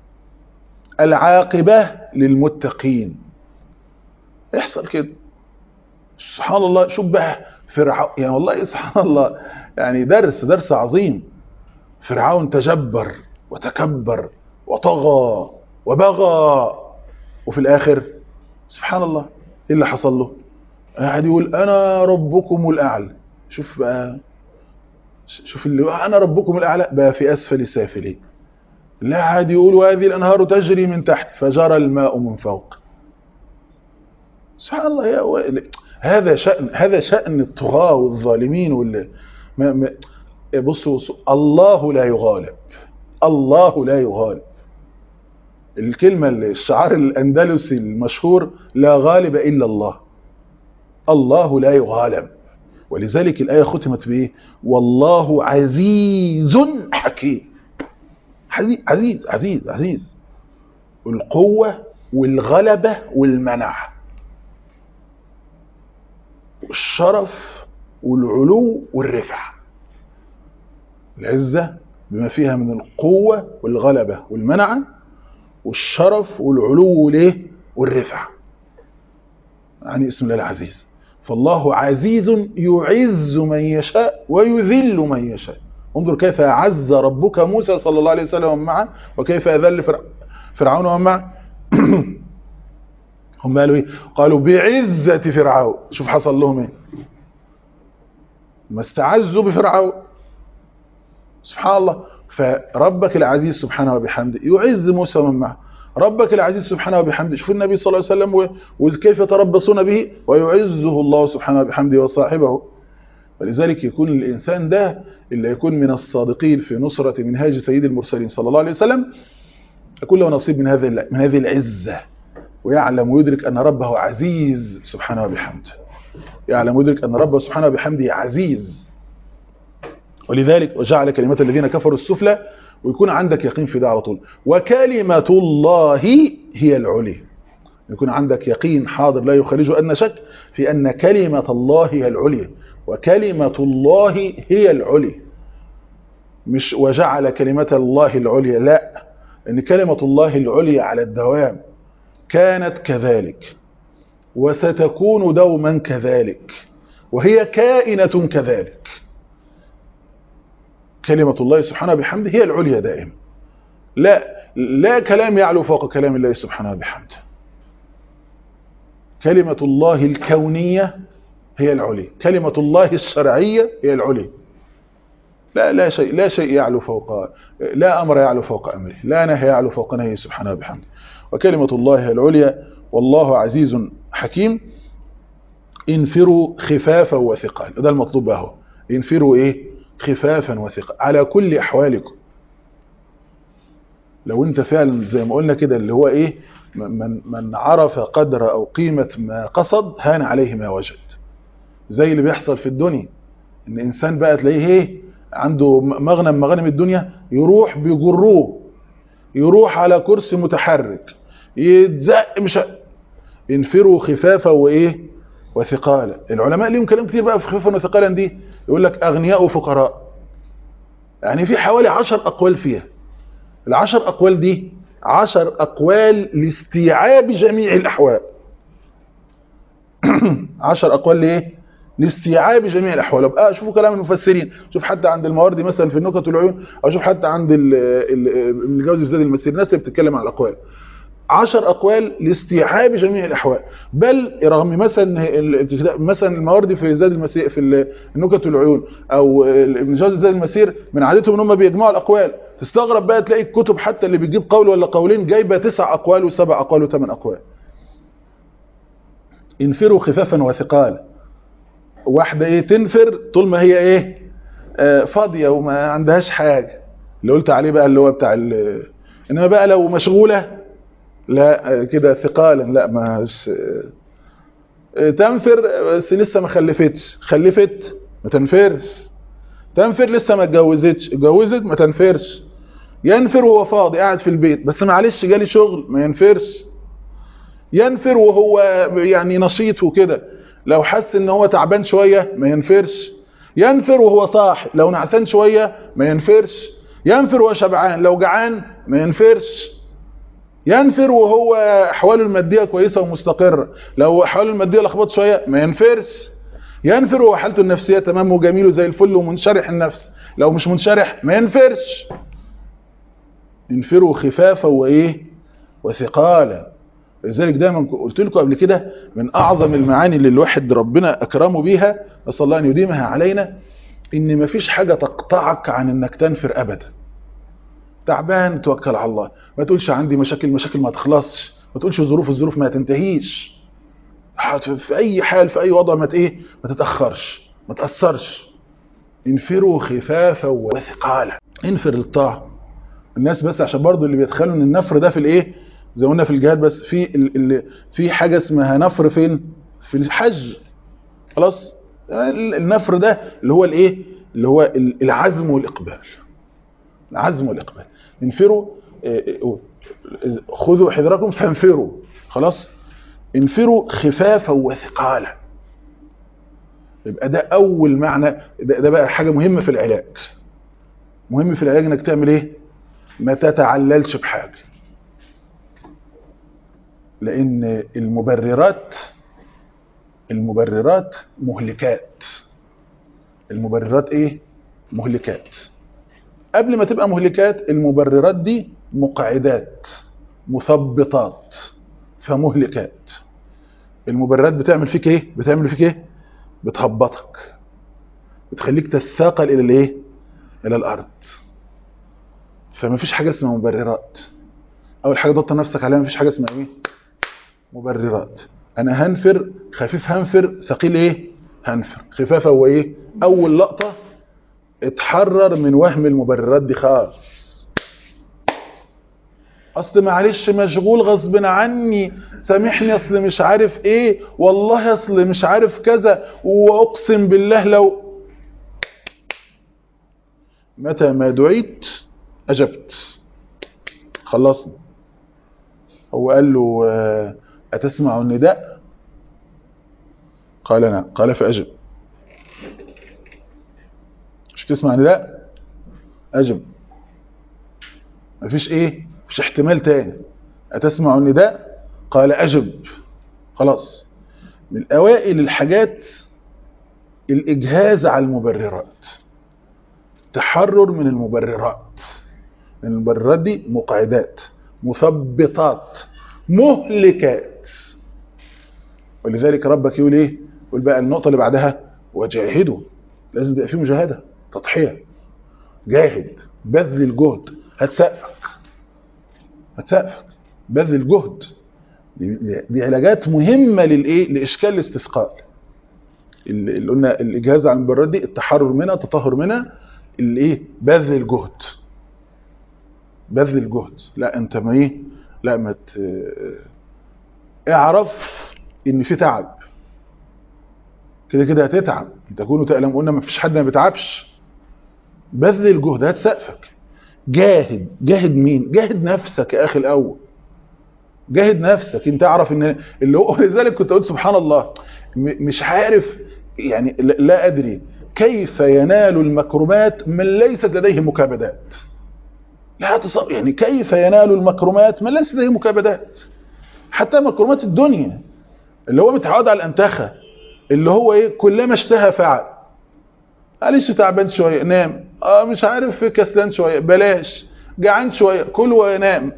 العاقبة للمتقين. يحصل كده سبحان الله. شوف بقى فرعون، يعني والله سبحان الله، يعني درس عظيم. فرعون تجبر وتكبر وطغى وبغى، وفي الآخر سبحان الله إيه اللي حصل له؟ قاعد يقول أنا ربكم الأعلى. شوف بقى، شوف اللي أنا ربكم الأعلى بقى في أسفل السافلين. لا قاعد يقول وهذه الأنهار تجري من تحت فجرى الماء من فوق. سبحان الله. هذا شأن الطغاة والظالمين بصوا الله لا يغالب، الله لا يغالب. الكلمة الشعار الأندلسي المشهور لا غالب إلا الله، الله لا يغالب. ولذلك الآية ختمت بإيه؟ والله عزيز حكيم. عزيز عزيز عزيز، القوة والغلبة والمنع والشرف والعلو والرفع. العزة بما فيها من القوة والغلبة والمنع والشرف والعلو والرفع، يعني اسم الله العزيز. فالله عزيز يعز من يشاء ويذل من يشاء. انظر كيف أعز ربك موسى صلى الله عليه وسلم معه، وكيف أذل فرعون ومعه. هم قالوا ايه؟ قالوا بعزة فرعون. شوف حصل لهم ايه؟ ما استعزوا بفرعون. سبحان الله. فربك العزيز سبحانه وبحمده يعز موسى ومن معه. ربك العزيز سبحانه وبحمده، شوف النبي صلى الله عليه وسلم وكيف يتربصون به ويعزه الله سبحانه وبحمده وصاحبه. ولذلك يكون الإنسان ده اللي يكون من الصادقين في نصرة منهاج سيد المرسلين صلى الله عليه وسلم، يكون له نصيب من هذه العزة، ويعلم ويدرك أن ربه عزيز سبحانه وبحمده. يعلم ويدرك أن ربه سبحانه وبحمده عزيز. ولذلك وجعل كلمة الذين كفروا السفلى، ويكون عندك يقين في ده على طول. وكلمة الله هي العليا، يكون عندك يقين حاضر لا يخرجه أدنى شك في أن كلمة الله هي العليا. وكلمة الله هي العليا، مش وجعل كلمة الله العليا، لا، إن كلمة الله العليا على الدوام كانت كذلك وستكون دوما كذلك، وهي كائنة كذلك. كلمة الله سبحانه بحمده هي العليا دائما. لا كلام يعلو فوق كلام الله سبحانه بحمده. كلمة الله الكونية هي العليا، كلمة الله الشرعية هي العليا. لا شيء يعلو فوق، لا أمر يعلو فوق أمره، لا نهي يعلو فوق نهيه سبحانه بحمده. وكلمة الله هي العليا. والله عزيز حكيم. انفروا خفافا وثقال، ده المطلوب بقى. انفروا ايه؟ خفافا وثقال على كل احوالكم. لو انت فعلا زي ما قلنا كده اللي هو ايه، من عرف قدر او قيمة ما قصد هان عليه ما وجد. زي اللي بيحصل في الدنيا، ان انسان بقى تلاقيه ايه، عنده مغنم الدنيا، يروح بيجروه، يروح على كرسي متحرك، يتزق، مش انفروا خفافا وايه وثقالا. العلماء ليهم كلام كتير بقى في خفافا وثقالا دي، يقول لك اغنياء وفقراء، يعني في حوالي 10 اقوال فيها. ال10 اقوال دي 10 اقوال لاستيعاب جميع الاحوال. 10 اقوال ليه؟ لاستيعاب جميع الاحوال. ابقى شوفوا كلام المفسرين، شوف حتى عند المواردي مثلا في النكت والعيون، او شوف حتى عند الجوزي في زاد المسير، الناس اللي بتتكلم عن الاقوال. 10 أقوال لاستيعاب جميع الأحوال. بل رغم مثلا المواردي في زاد المسير في النكت والعيون، أو ابن جوزي زاد المسير، من عادتهم ان هم بيجمعوا الأقوال. تستغرب بقى تلاقي الكتب حتى اللي بتجيب قول ولا قولين جايبة 9 أقوال و7 أقوال و8 أقوال. انفروا خفافا وثقالا. واحدة ايه تنفر طول ما هي ايه فاضية وما عندهاش حاجة، اللي قلت عليه بقى اللي هو بتاع انما بقى لو مشغولة لا كده ثقالا، لا ما تنفر بس لسه ما خلفتش، خلفت ما تنفرش، تنفر لسه ما اتجوزتش، اتجوزت ما تنفرش. ينفر وهو فاضي قاعد في البيت بس معلش جالي شغل، ما ينفرش. ينفر وهو يعني نشيط وكده، لو حس ان هو تعبان شوية ما ينفرش. ينفر وهو صاحي، لو نعسان شوية ما ينفرش. ينفر وهو شبعان، لو جعان ما ينفرش. ينفر وهو احواله الماديه كويسه ومستقره، لو احواله الماديه لخبط شويه ما ينفرش. ينفر وهو حالته النفسيه تمام وجميل وزي الفل ومنشرح النفس، لو مش منشرح ما ينفرش. انفروا خفافا وايه وثقالا. لذلك دايما قلت لكم قبل كده من اعظم المعاني اللي الواحد ربنا اكرمه بيها، نسال الله ان يديمها علينا، ان مفيش حاجه تقطعك عن انك تنفر ابدا. تعبان توكل على الله، ما تقولش عندي مشاكل ما تخلصش، ما تقولش الظروف ما تنتهيش. في اي حال في اي وضع ما تتاخرش، ما تاثرش. انفروا خفافا وثقالا، انفر للطاعه. الناس بس عشان برضو اللي بيتخيلوا ان النفر ده في الايه، زي ما قلنا في الجهاد، بس في حاجه اسمها نفر فين؟ في الحج. خلاص، النفر ده اللي هو الايه، اللي هو العزم والاقبال. العزم والاقبال. انفروا، خذوا حذركم فانفروا. خلاص، انفروا خفافا وثقالا. يبقى ده اول معنى. ده بقى حاجه مهمه في العلاج. مهم في العلاج انك تعمل ايه؟ ما تتعللش بحاجه، لان المبررات مهلكات. المبررات ايه؟ مهلكات. قبل ما تبقى مهلكات، المبررات دي مقعدات، مثبطات، فمهلكات. المبررات بتعمل فيك ايه؟ بتهبطك، بتخليك تثاقل الى الايه؟ الى الارض. فما فيش حاجه اسمها مبررات. اول حاجه ضغط نفسك عليها، ما فيش حاجه اسمها ايه؟ مبررات. انا هنفر خفيف، هنفر ثقيل ايه؟ هنفر خفافه. هو ايه؟ اول لقطه اتحرر من وهم المبررات دي خالص. اصل معلش مشغول غصب عني، سامحني، اصل مش عارف ايه، والله اصل مش عارف كذا، واقسم بالله لو. متى ما دعيت اجبت. خلصنا. هو قال له اتسمع النداء؟ قال نعم. قال فاجب. مش تسمع نداء؟ اجب. مفيش ايه؟ مفيش احتمال تاني. اتسمع النداء؟ قال اجب. خلاص. من اوائل الحاجات الاجهاز على المبررات، تحرر من المبررات. لان المبررات دي مقعدات، مثبطات، مهلكات. ولذلك ربك يقول ايه؟ يقول بقى النقطه اللي بعدها: وجاهدوا. لازم تبقى فيه مجاهده، تضحيه، جاهد، بذل الجهد. هتسقفك بذل الجهد. دي علاجات مهمه للايه؟ لاشكال الاستثقال. اللي قلنا الاجهاز على المبررات دي، التحرر منها، التطهر منها، الايه؟ بذل الجهد. لا انت ما ايه، لا ما اعرف ان في تعب. كده هتتعب. ان تكونوا تعلمون، قلنا ما فيش حد ما بيتعبش. بذل الجهد، هتسقفك. جاهد مين؟ جاهد نفسك يا اخي الاول. جاهد نفسك. انت اعرف ان اللي هو، لذلك كنت اقول سبحان الله، مش عارف يعني، لا ادري كيف ينال المكرمات من ليست لديه مكابدات. لا يعني كيف ينال المكرمات من ليست لديه مكابدات. حتى مكرمات الدنيا اللي هو متعود على الانتخه، اللي هو ايه؟ كلما اشتهى فعل. معلش تعبان شويه نام، مش عارف كسلان شويه بلاش، جعان شويه كل وينام.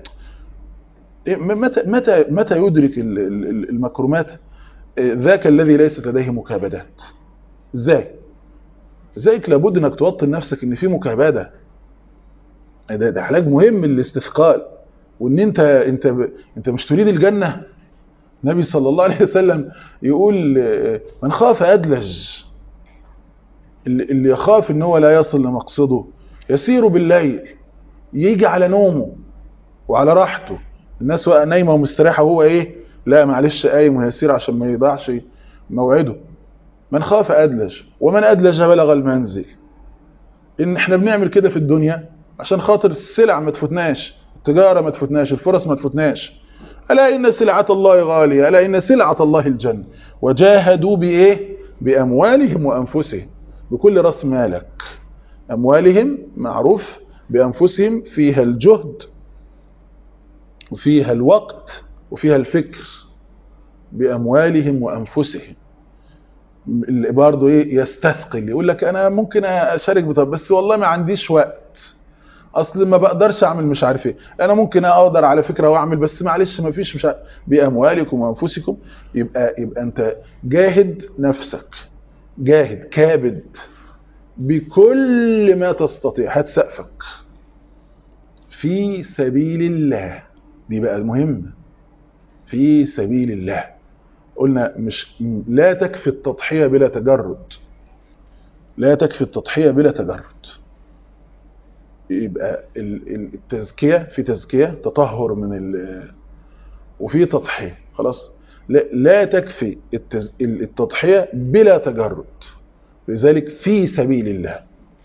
متى يدرك المكرمات ذاك الذي ليست لديه مكابدات؟ ازاي لابد انك توطن نفسك ان في مكابده. ده علاج مهم للاستثقال. وان انت مش تريد الجنه. النبي صلى الله عليه وسلم يقول: من خاف ادلج. اللي يخاف ان هو لا يصل لمقصده يسير بالليل، يجي على نومه وعلى راحته. الناس نايمه ومستريحه، وهو ايه؟ لا معلش قايم وهيسير عشان ما يضيعش موعده. من خاف ادلج، ومن ادلج بلغ المنزل. ان احنا بنعمل كده في الدنيا عشان خاطر السلع ما تفوتناش، التجاره ما تفوتناش، الفرص ما تفوتناش. الا ان سلعه الله غاليه، الا ان سلعه الله الجنه. وجاهدوا بايه؟ باموالهم وانفسهم. بكل راس مالك. اموالهم معروف، بانفسهم فيها الجهد وفيها الوقت وفيها الفكر. باموالهم وانفسهم. اللي برضه ايه؟ يستثقل، يقول لك انا ممكن اشارك بس والله ما عنديش وقت، اصل ما بقدرش اعمل مش عارف ايه، انا ممكن اقدر على فكره واعمل بس معلش ما فيش مش عارف. باموالكم وانفسكم، يبقى انت جاهد نفسك، جاهد كابد بكل ما تستطيع، هات سقفك في سبيل الله. دي بقى المهمه، في سبيل الله. قلنا مش لا تكفي التضحيه بلا تجرد، لا تكفي التضحيه بلا تجرد. يبقى التزكيه، في تزكيه تطهر من وفي تضحيه. خلاص، لا تكفي التضحيه بلا تجرد، لذلك في سبيل الله،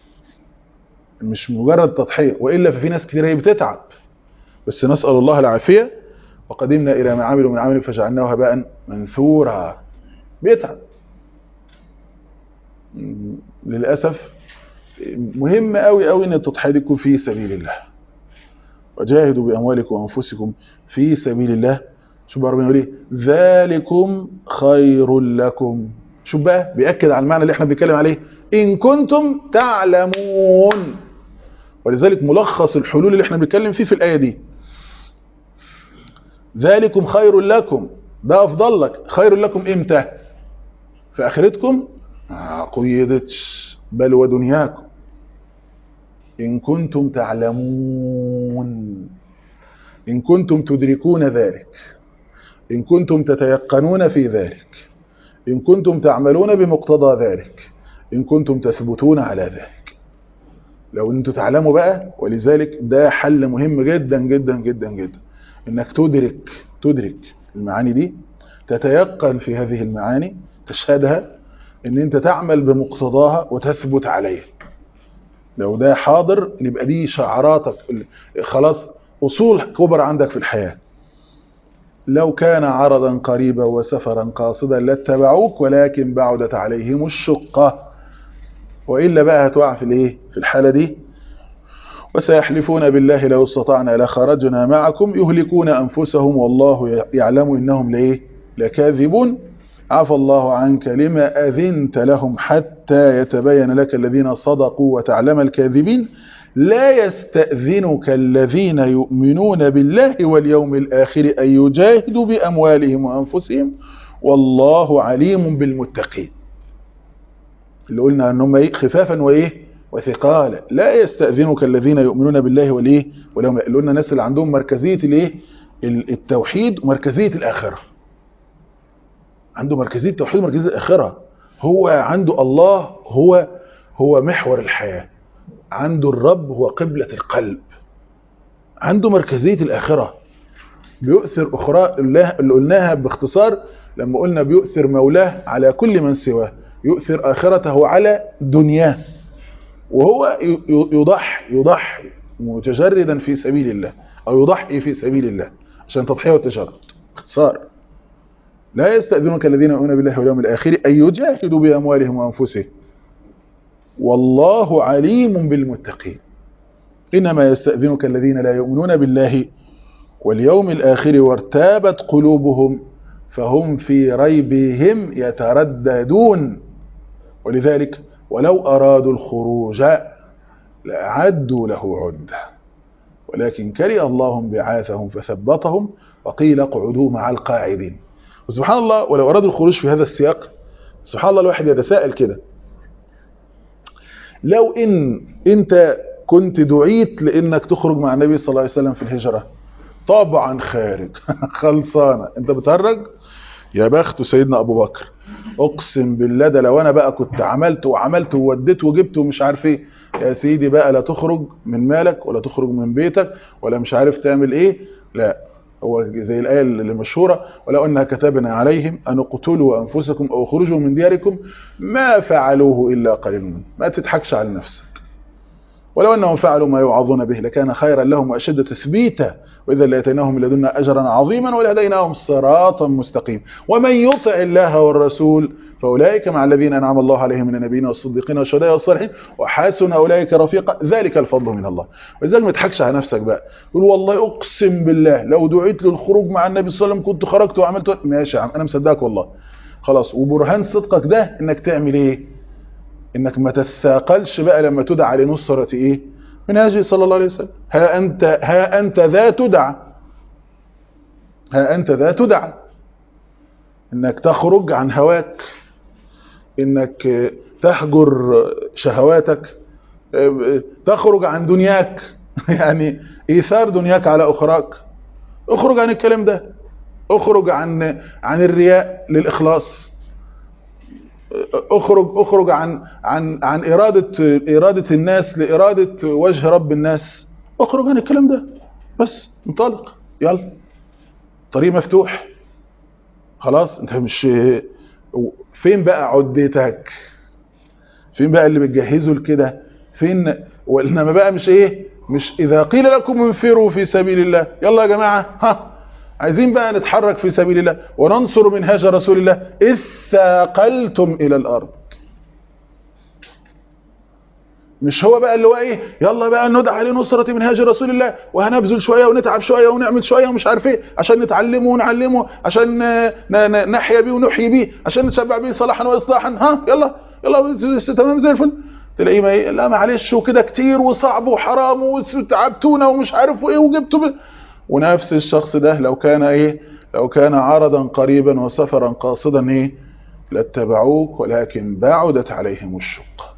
مش مجرد تضحيه. والا ففي ناس كتير هي بتتعب، بس نسال الله العافيه. وقدمنا الى ما عملوا من عمل فجعلناه هباء منثورا. بيتعب للاسف. مهم قوي قوي ان التضحيه دي تكون في سبيل الله. وجاهدوا باموالكم وانفسكم في سبيل الله. شوف بقى ربنا يقول ايه؟ ذلكم خير لكم. شوف بقى بيأكد على المعنى اللي احنا بنتكلم عليه، ان كنتم تعلمون. ولذلك ملخص الحلول اللي احنا بنتكلم فيه في الآية دي، ذلكم خير لكم، ده افضل لك. خير لكم امتى؟ في اخرتكم؟ قيدتش، بل ودنياكم. ان كنتم تعلمون، ان كنتم تدركون ذلك، ان كنتم تتيقنون في ذلك، ان كنتم تعملون بمقتضى ذلك، ان كنتم تثبتون على ذلك. لو انتوا تعلموا بقى. ولذلك ده حل مهم جدا جدا جدا جدا، انك تدرك المعاني دي، تتيقن في هذه المعاني، تشهدها، ان انت تعمل بمقتضاها وتثبت عليها. لو ده حاضر يبقى دي شعاراتك، خلاص اصول كبرى عندك في الحياة. لو كان عرضا قريبا وسفرا قاصدا لاتبعوك ولكن بعدت عليهم الشقة. وإلا بقى هتوقع في الايه؟ في الحالة دي. وسيحلفون بالله لو استطعنا لخرجنا معكم يهلكون أنفسهم والله يعلم إنهم لكاذبون. عفى الله عنك لما أذنت لهم حتى يتبين لك الذين صدقوا وتعلم الكاذبين. لا يستأذنك الذين يؤمنون بالله واليوم الآخر أن يجاهدوا بأموالهم وأنفسهم والله عليم بالمتقين. اللي قلنا أنهم خفافا وثقالا. لا يستأذنك الذين يؤمنون بالله واليوم. اللي قلنا الناس اللي عندهم مركزية التوحيد ومركزية الآخرة. عنده مركزية التوحيد ومركزية الآخرة. هو عنده الله هو محور الحياة، عنده الرب هو قبلة القلب، عنده مركزية الآخرة. بيؤثر أخرى اللي قلناها باختصار لما قلنا بيؤثر مولاه على كل من سواه، يؤثر آخرته على دنياه. وهو يضحي متجردا في سبيل الله، أو يضحي في سبيل الله عشان تضحية والتجرد. اختصار: لا يستأذنك الذين يؤمنون بالله واليوم الآخر أن يجاهدوا بأموالهم وأنفسهم والله عليم بالمتقين. إنما يستأذنك الذين لا يؤمنون بالله واليوم الآخر وارتابت قلوبهم فهم في ريبهم يترددون. ولذلك ولو أرادوا الخروج لأعدوا له عدة ولكن كره الله بعاثهم فثبطهم وقيل اقعدوا مع القاعدين. وسبحان الله، ولو أرادوا الخروج في هذا السياق، سبحان الله الواحد يتساءل كده، لو إن أنت كنت دعيت لأنك تخرج مع النبي صلى الله عليه وسلم في الهجرة، طبعا خارج خلصانة. أنت بتهرج؟ يا بخت سيدنا أبو بكر، أقسم بالله ده لو أنا بقى كنت عملت ووديت وجبت ومش عارف إيه. يا سيدي بقى لا تخرج من مالك ولا تخرج من بيتك ولا مش عارف تعمل إيه. لا، هو زي الآية اللي مشهورة: ولو أنها كتبنا عليهم أن اقتلوا أنفسكم أو اخرجوا من دياركم ما فعلوه إلا قليل منهم. ما تضحكش على نفسك. ولو أنهم فعلوا ما يوعظون به لكان خيرا لهم وأشد تثبيتا وإذا لآتيناهم من لدنا أجرا عظيما ولهديناهم صراطا مستقيما. ومن يطع الله والرسول فأولئك مع الذين أنعم الله عليهم من النبيين والصديقين والشهداء والصالحين وحسن أولئك رفيقا ذلك الفضل من الله. وإذا ما تضحكش على نفسك بقى، قول والله أقسم بالله لو دعيت للخروج مع النبي صلى الله عليه وسلم كنت خرجت وعملت. ماشي يا عم، أنا مصدقك والله، خلاص. وبرهان صدقك ده إنك تعمل إيه؟ إنك ما تتثاقلش بقى لما تدعى لنصرة منهاجه صلى الله عليه وسلم. ها أنت ذا تدعى، ها أنت ذا تدعى إنك تخرج عن هواك، إنك تهجر شهواتك، تخرج عن دنياك يعني إيثار دنياك على أخراك. اخرج عن الكلام ده، اخرج عن الرياء للإخلاص، اخرج عن إرادة الناس لإرادة وجه رب الناس. اخرج عن الكلام ده بس، انطلق، يلا، طريق مفتوح خلاص. انت مش فين بقى عدتك؟ فين بقى اللي بتجهزه لكده؟ فين؟ وانما بقى مش اذا قيل لكم انفروا في سبيل الله، يلا يا جماعه، ها عايزين بقى نتحرك في سبيل الله وننصر منهاج رسول الله، إذ ثاقلتم الى الارض. مش هو بقى اللي هو يلا بقى ندعى لنصرة منهاج رسول الله، وهنبذل شوية ونتعب شوية ونعمل شوية ومش عارف عشان نتعلمه ونعلمه، عشان نحيا بيه ونحيي بيه، عشان نتشبع بيه صلاحا واصلاحا، ها يلا تمام زي الفل. تلاقيه لا معلش وكده كتير وصعب وحرام وتعبتونا ومش عارف وجبتوا ونفس الشخص ده لو كان عرضا قريبا وسفرا قاصدا لاتبعوك ولكن بعدت عليهم الشقة.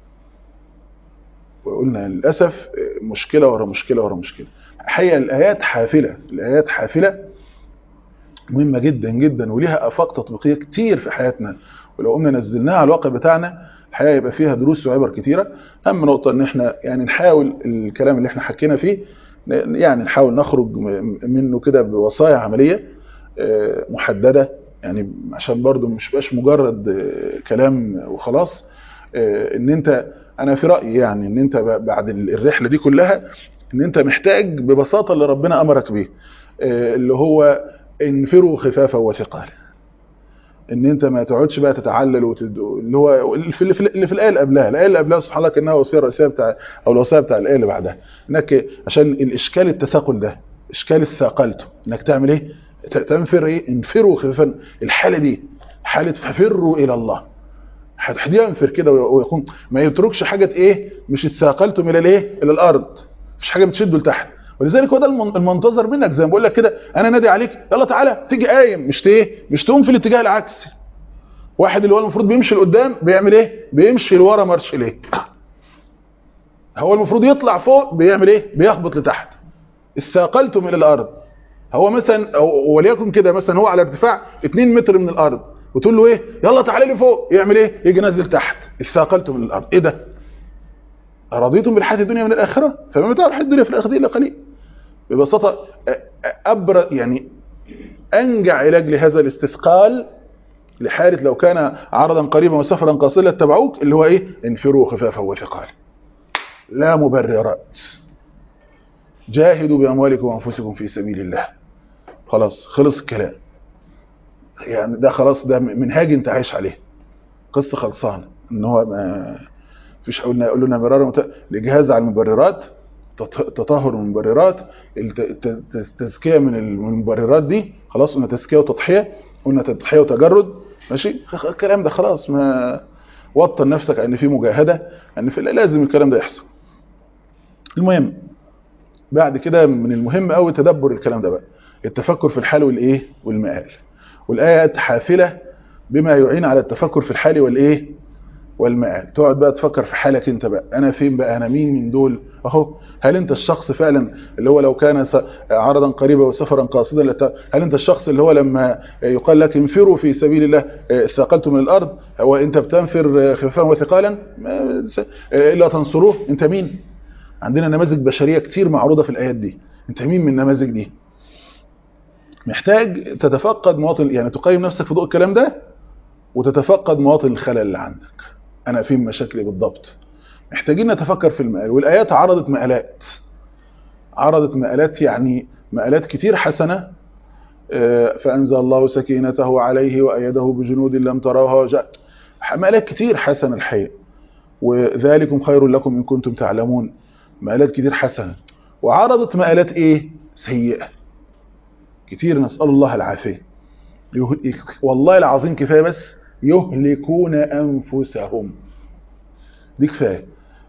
وقلنا للأسف مشكلة ورا مشكلة ورا مشكلة. الحقيقة الآيات حافلة مهمة جدا جدا، وليها آفاق تطبيقية كتير في حياتنا، ولو قمنا نزلناها على الواقع بتاعنا الحقيقة يبقى فيها دروس وعبر كتيرة. أهم نقطة إن احنا نحاول الكلام اللي احنا حكينا فيه نحاول نخرج منه كده بوصايا عملية محددة، عشان برضو مش باش مجرد كلام وخلاص. ان انت، انا في رأيي ان انت بعد الرحلة دي كلها ان انت محتاج ببساطة اللي ربنا امرك به، اللي هو انفروا خفافا وثقالا. ان انت ما تقعدش بقى تتعلل اللي هو اللي في الآية اللي قبلها سبحان الله كأنها وصية رئيسية او الوصية بتاع الآية اللي بعدها، انك عشان الاشكال التثاقل ده، اشكال الثاقلته، انك تعمل تنفر انفروا خفافا. الحالة دي حالة ففروا الى الله، حد ينفر كده ويقوم ما يتركش حاجة مش اتثاقلتم الى الارض، مفيش حاجة بتشده لتحت. ولذلك هو ده المنتظر منك، زي ما بقول لك كده، انا نادي عليك يلا تعالى، تيجي قايم، مش تقوم في الاتجاه العكسي. واحد اللي هو المفروض بيمشي لقدام بيعمل بيمشي لورا مارش هو المفروض يطلع فوق بيعمل بيهبط لتحت. اثاقلتم الى الارض، هو مثلا وليكن كده مثلا هو على ارتفاع 2 متر من الارض، وتقول له يلا تعالى لي فوق، يعمل يجي نازل تحت. اثاقلتم من الارض، ده رضيتم بالحياه الدنيا من الاخره فما متاع الحياه الدنيا في الاخره الا قليل. ببساطه انجع علاج لهذا الاستثقال لحاله لو كان عرضا قريبا وسفرا قاصدا اتبعوك، اللي هو انفروا خفافا وثقالا، لا مبررات، جاهدوا باموالكم وانفسكم في سبيل الله. خلاص خلص الكلام، ده خلاص، ده منهاج انت عايش عليه، قصه خلصانه. ان هو ما فيش قلنا مرارا الاجهاز على المبررات، تطهر من المبررات، التزكيه من المبررات دي. خلاص قلنا تزكيه وتضحيه، قلنا تضحيه وتجرد، ماشي الكلام ده خلاص. ما وطن نفسك ان في مجاهده، ان في لازم الكلام ده يحصل. المهم بعد كده من المهم قوي تدبر الكلام ده بقى، التفكر في الحال والمآل. والآيات حافلة بما يعين على التفكر في الحال والمآل. تقعد بقى تفكر في حالك انت بقى، انا فين بقى، انا مين من دول اهو. هل انت الشخص فعلا اللي هو لو كان عرضا قريبا وسفرا قاصدا، هل انت الشخص اللي هو لما يقال لك انفروا في سبيل الله اثاقلتم من الارض، هو انت بتنفر خفافا وثقالا الا تنصروه؟ انت مين؟ عندنا نماذج بشرية كتير معروضة في الآيات دي، انت مين من النماذج دي؟ محتاج تتفقد مواطن، تقيم نفسك في ضوء الكلام ده وتتفقد مواطن الخلل اللي عندك. انا فين مشاكلي بالضبط؟ محتاجين نتفكر في المآل. والآيات عرضت مآلات، مآلات كتير حسنة. فأنزل الله سكينته عليه وأيده بجنود لم تروها، مآلات كتير حسنة الحقيقة. وذلكم خير لكم إن كنتم تعلمون، مآلات كتير حسنة. وعرضت مآلات سيئة كتير، نسأل الله العافية. والله العظيم كفاية بس يهلكون أنفسهم، دي كفاية.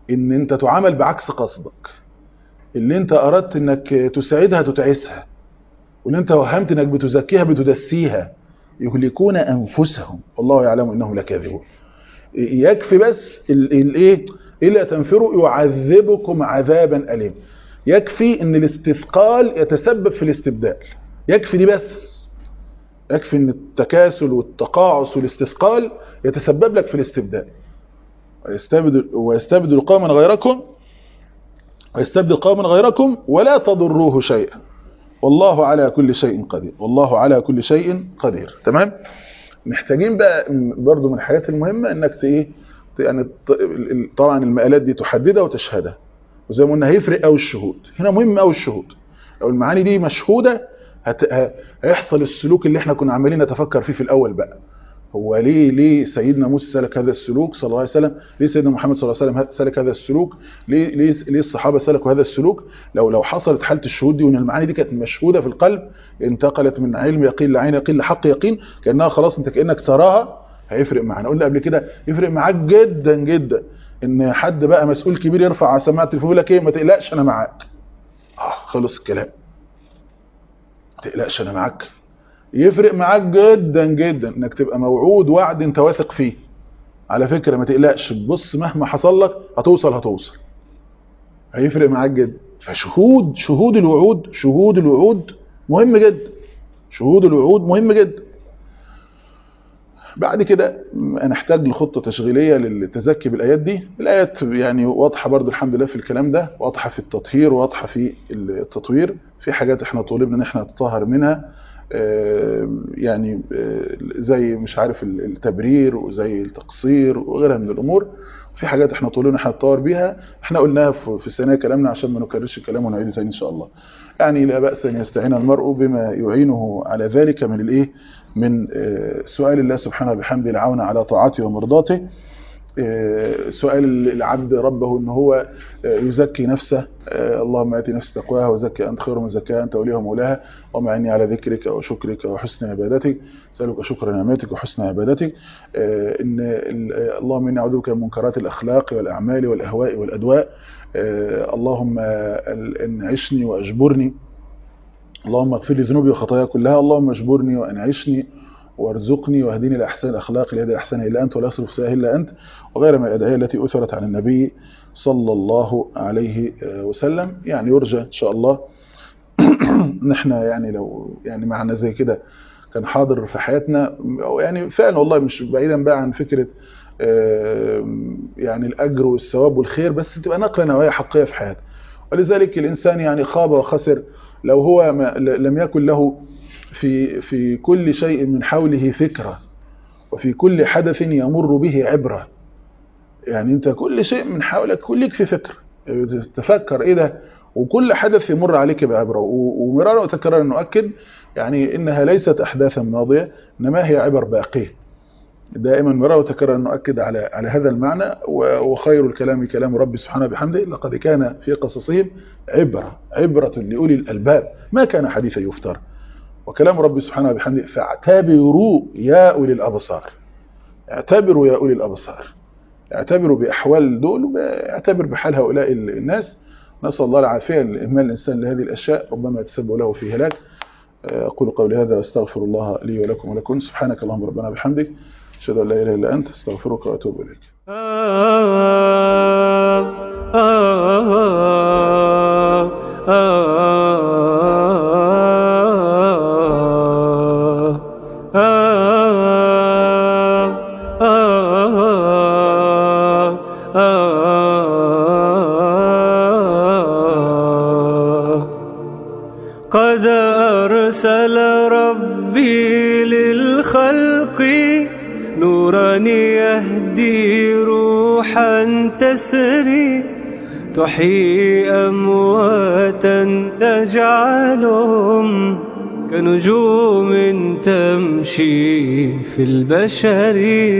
ان انت تعامل بعكس قصدك، اللي انت اردت انك تسعدها تتعسها، واللي انت وهمت انك بتزكيها بتدسيها. يهلكون انفسهم والله يعلم انهم لكاذبون. يكفي بس الايه، الا تنفروا يعذبكم عذابا اليم. يكفي ان الاستثقال يتسبب في الاستبدال، يكفي دي بس. يكفي ان التكاسل والتقاعس والاستثقال يتسبب لك في الاستبدال. ويستبدل قوما غيركم، ويستبدل قوما غيركم ولا تضروه شيئا والله على كل شيء قدير. والله على كل شيء قدير. تمام. محتاجين بقى برضو من الحاجات المهمة انك ايه، يعني طبعا المقالات دي تحددها وتشهدها، وزي ما قلنا هيفرق قوي الشهود. هنا مهم قوي الشهود. لو المعاني دي مشهودة هيحصل السلوك اللي احنا كنا عمالين نتفكر فيه في الاول بقى. هو ليه سيدنا موسى سلك هذا السلوك صلى الله عليه وسلم؟ ليه سيدنا محمد صلى الله عليه وسلم سلك هذا السلوك؟ ليه الصحابه سلكوا هذا السلوك؟ لو حصلت حاله الشهود دي وان المعاني دي كانت مشهوده في القلب، انتقلت من علم يقين لعين يقين لحق يقين، كانها خلاص انت كانك تراها، هيفرق معانا. قلنا قبل كده يفرق معاك جدا جدا ان حد بقى مسؤول كبير يرفع على سماعه التليفون يقول لك ايه، ما تقلقش انا معاك. خلص الكلام، ما تقلقش انا معاك. يفرق معاك جدا جدا انك تبقى موعود وعد انت واثق فيه. على فكرة ما تقلقش، بص مهما حصل لك هتوصل. هيفرق معاك جدا. فشهود الوعود مهم جدا. شهود الوعود مهم جدا. بعد كده هنحتاج لخطة تشغيلية للتزكي بالآيات دي. الآيات يعني واضحة برضو الحمد لله في الكلام ده، واضحة في التطهير، واضحة في التطوير. في حاجات احنا طولبنا ان احنا نتطهر منها، يعني زي مش عارف التبرير وزي التقصير وغيرها من الامور. في حاجات احنا طولنا احنا نتطور بيها، احنا قلناها في السنه كلامنا عشان ما نكررش الكلام ونعيده تاني ان شاء الله. يعني لا باس ان يستعين المرء بما يعينه على ذلك من الايه، من سؤال الله سبحانه وبحمده العون على طاعته ومرضاته، سؤال العبد ربه ان هو يزكي نفسه. اللهم اتي نفسي تقواها وزكي انت خير من زكاها انت وليها ومولاها، ومعني على ذكرك وشكرك وحسن عبادتك. اسالك شكر نعمتك وحسن عبادتك. ان اللهم اني اعوذ بك من منكرات الاخلاق والاعمال والاهواء والادواء. اللهم انعشني واجبرني. اللهم اغفر لي ذنوبي وخطاياي كلها. اللهم اجبرني وانعشني وارزقني واهدني لاحسن الاخلاق لا احسنها الا انت ولا يصرف سواها الا انت، وغير من الادعيه التي اثرت عن النبي صلى الله عليه وسلم. يعني يرجى ان شاء الله ان احنا يعني لو يعني معنا زي كده كان حاضر في حياتنا، يعني فعلا والله مش بعيدا بقى عن فكره يعني الاجر والثواب والخير، بس تبقى نقله نوعيه حقيقيه في حياته. ولذلك الانسان يعني خاب وخسر لو هو لم يكن له في كل شيء من حوله فكرة، وفي كل حدث يمر به عبرة. يعني انت كل شيء من حولك كلك في فكر، تفكر ايه ده، وكل حدث يمر عليك بعبرة. ومرارا وتكرارا نؤكد يعني انها ليست احداثا ماضية، انما هي عبر باقية. دائما مرارا وتكرارا نؤكد على هذا المعنى. وخير الكلام كلام ربي سبحانه بحمده لقد كان في قصصهم عبرة لأولي الألباب ما كان حديثا يفتر. وكلام ربي سبحانه بحمده فاعتبروا يا أولي الأبصار. اعتبروا يا أولي الأبصار، اعتبروا بأحوال دول واعتبر بحال هؤلاء الناس. نسأل الله العافية لإهمال الإنسان لهذه الأشياء ربما يتسبب له في هلاك. أقول قولي هذا واستغفر الله لي ولكم ولكم. سبحانك اللهم ربنا بحمدك، أشهد أن لا إله إلا أنت، استغفرك وأتوب إليك. قد أرسل ربي للخلق نورا يهدي روحا تسري تحيي أمواتا تجعلهم كنجوم تمشي في البشر،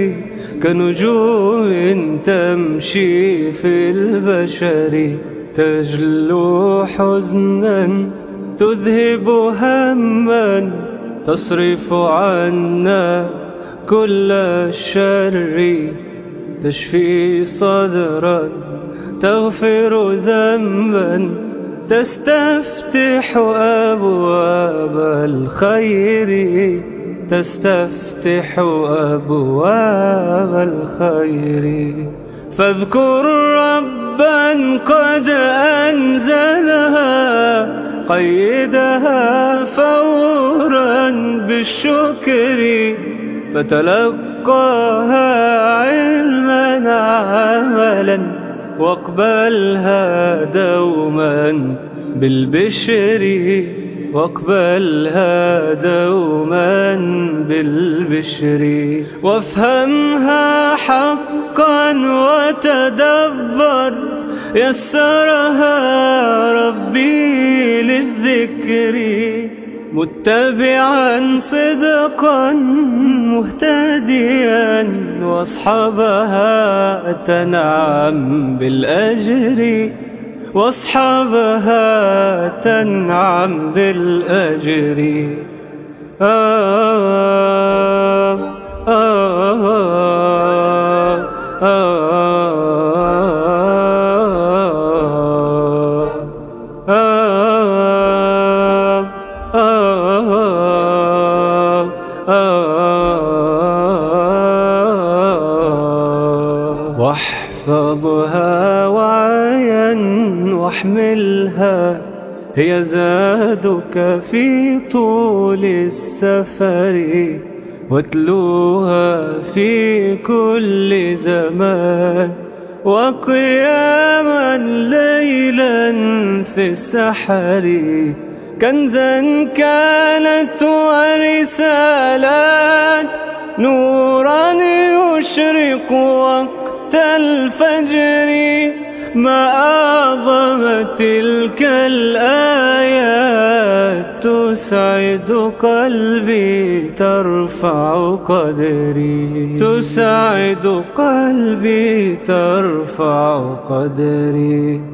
كنجوم تمشي في البشر، تجلو حزنا تذهب هما تصرف عنا كل الشر، تشفي صدرا تغفر ذنبا تستفتح أبواب الخير تستفتح أبواب الخير فاذكر ربا قد أنزلها قيدها فورا بالشكر فتلقاها علما عملا واقبلها دوما بالبشر واقبلها دوما بالبشر وافهمها حقا وتدبر يسرها ربي للذكر متبعا صدقا مهتديا واصحابها تنعم بالأجر واصحابها تنعم بالأجر واحفظها وعيا واحملها هي زادك في طول السفر واتلوها في كل زمان وقياما ليلا في السحر كنزا كانت ورسالات نورا يشرق وقت الفجر ما أعظم تلك الآيات تسعد قلبي ترفع قدري تسعد قلبي ترفع قدري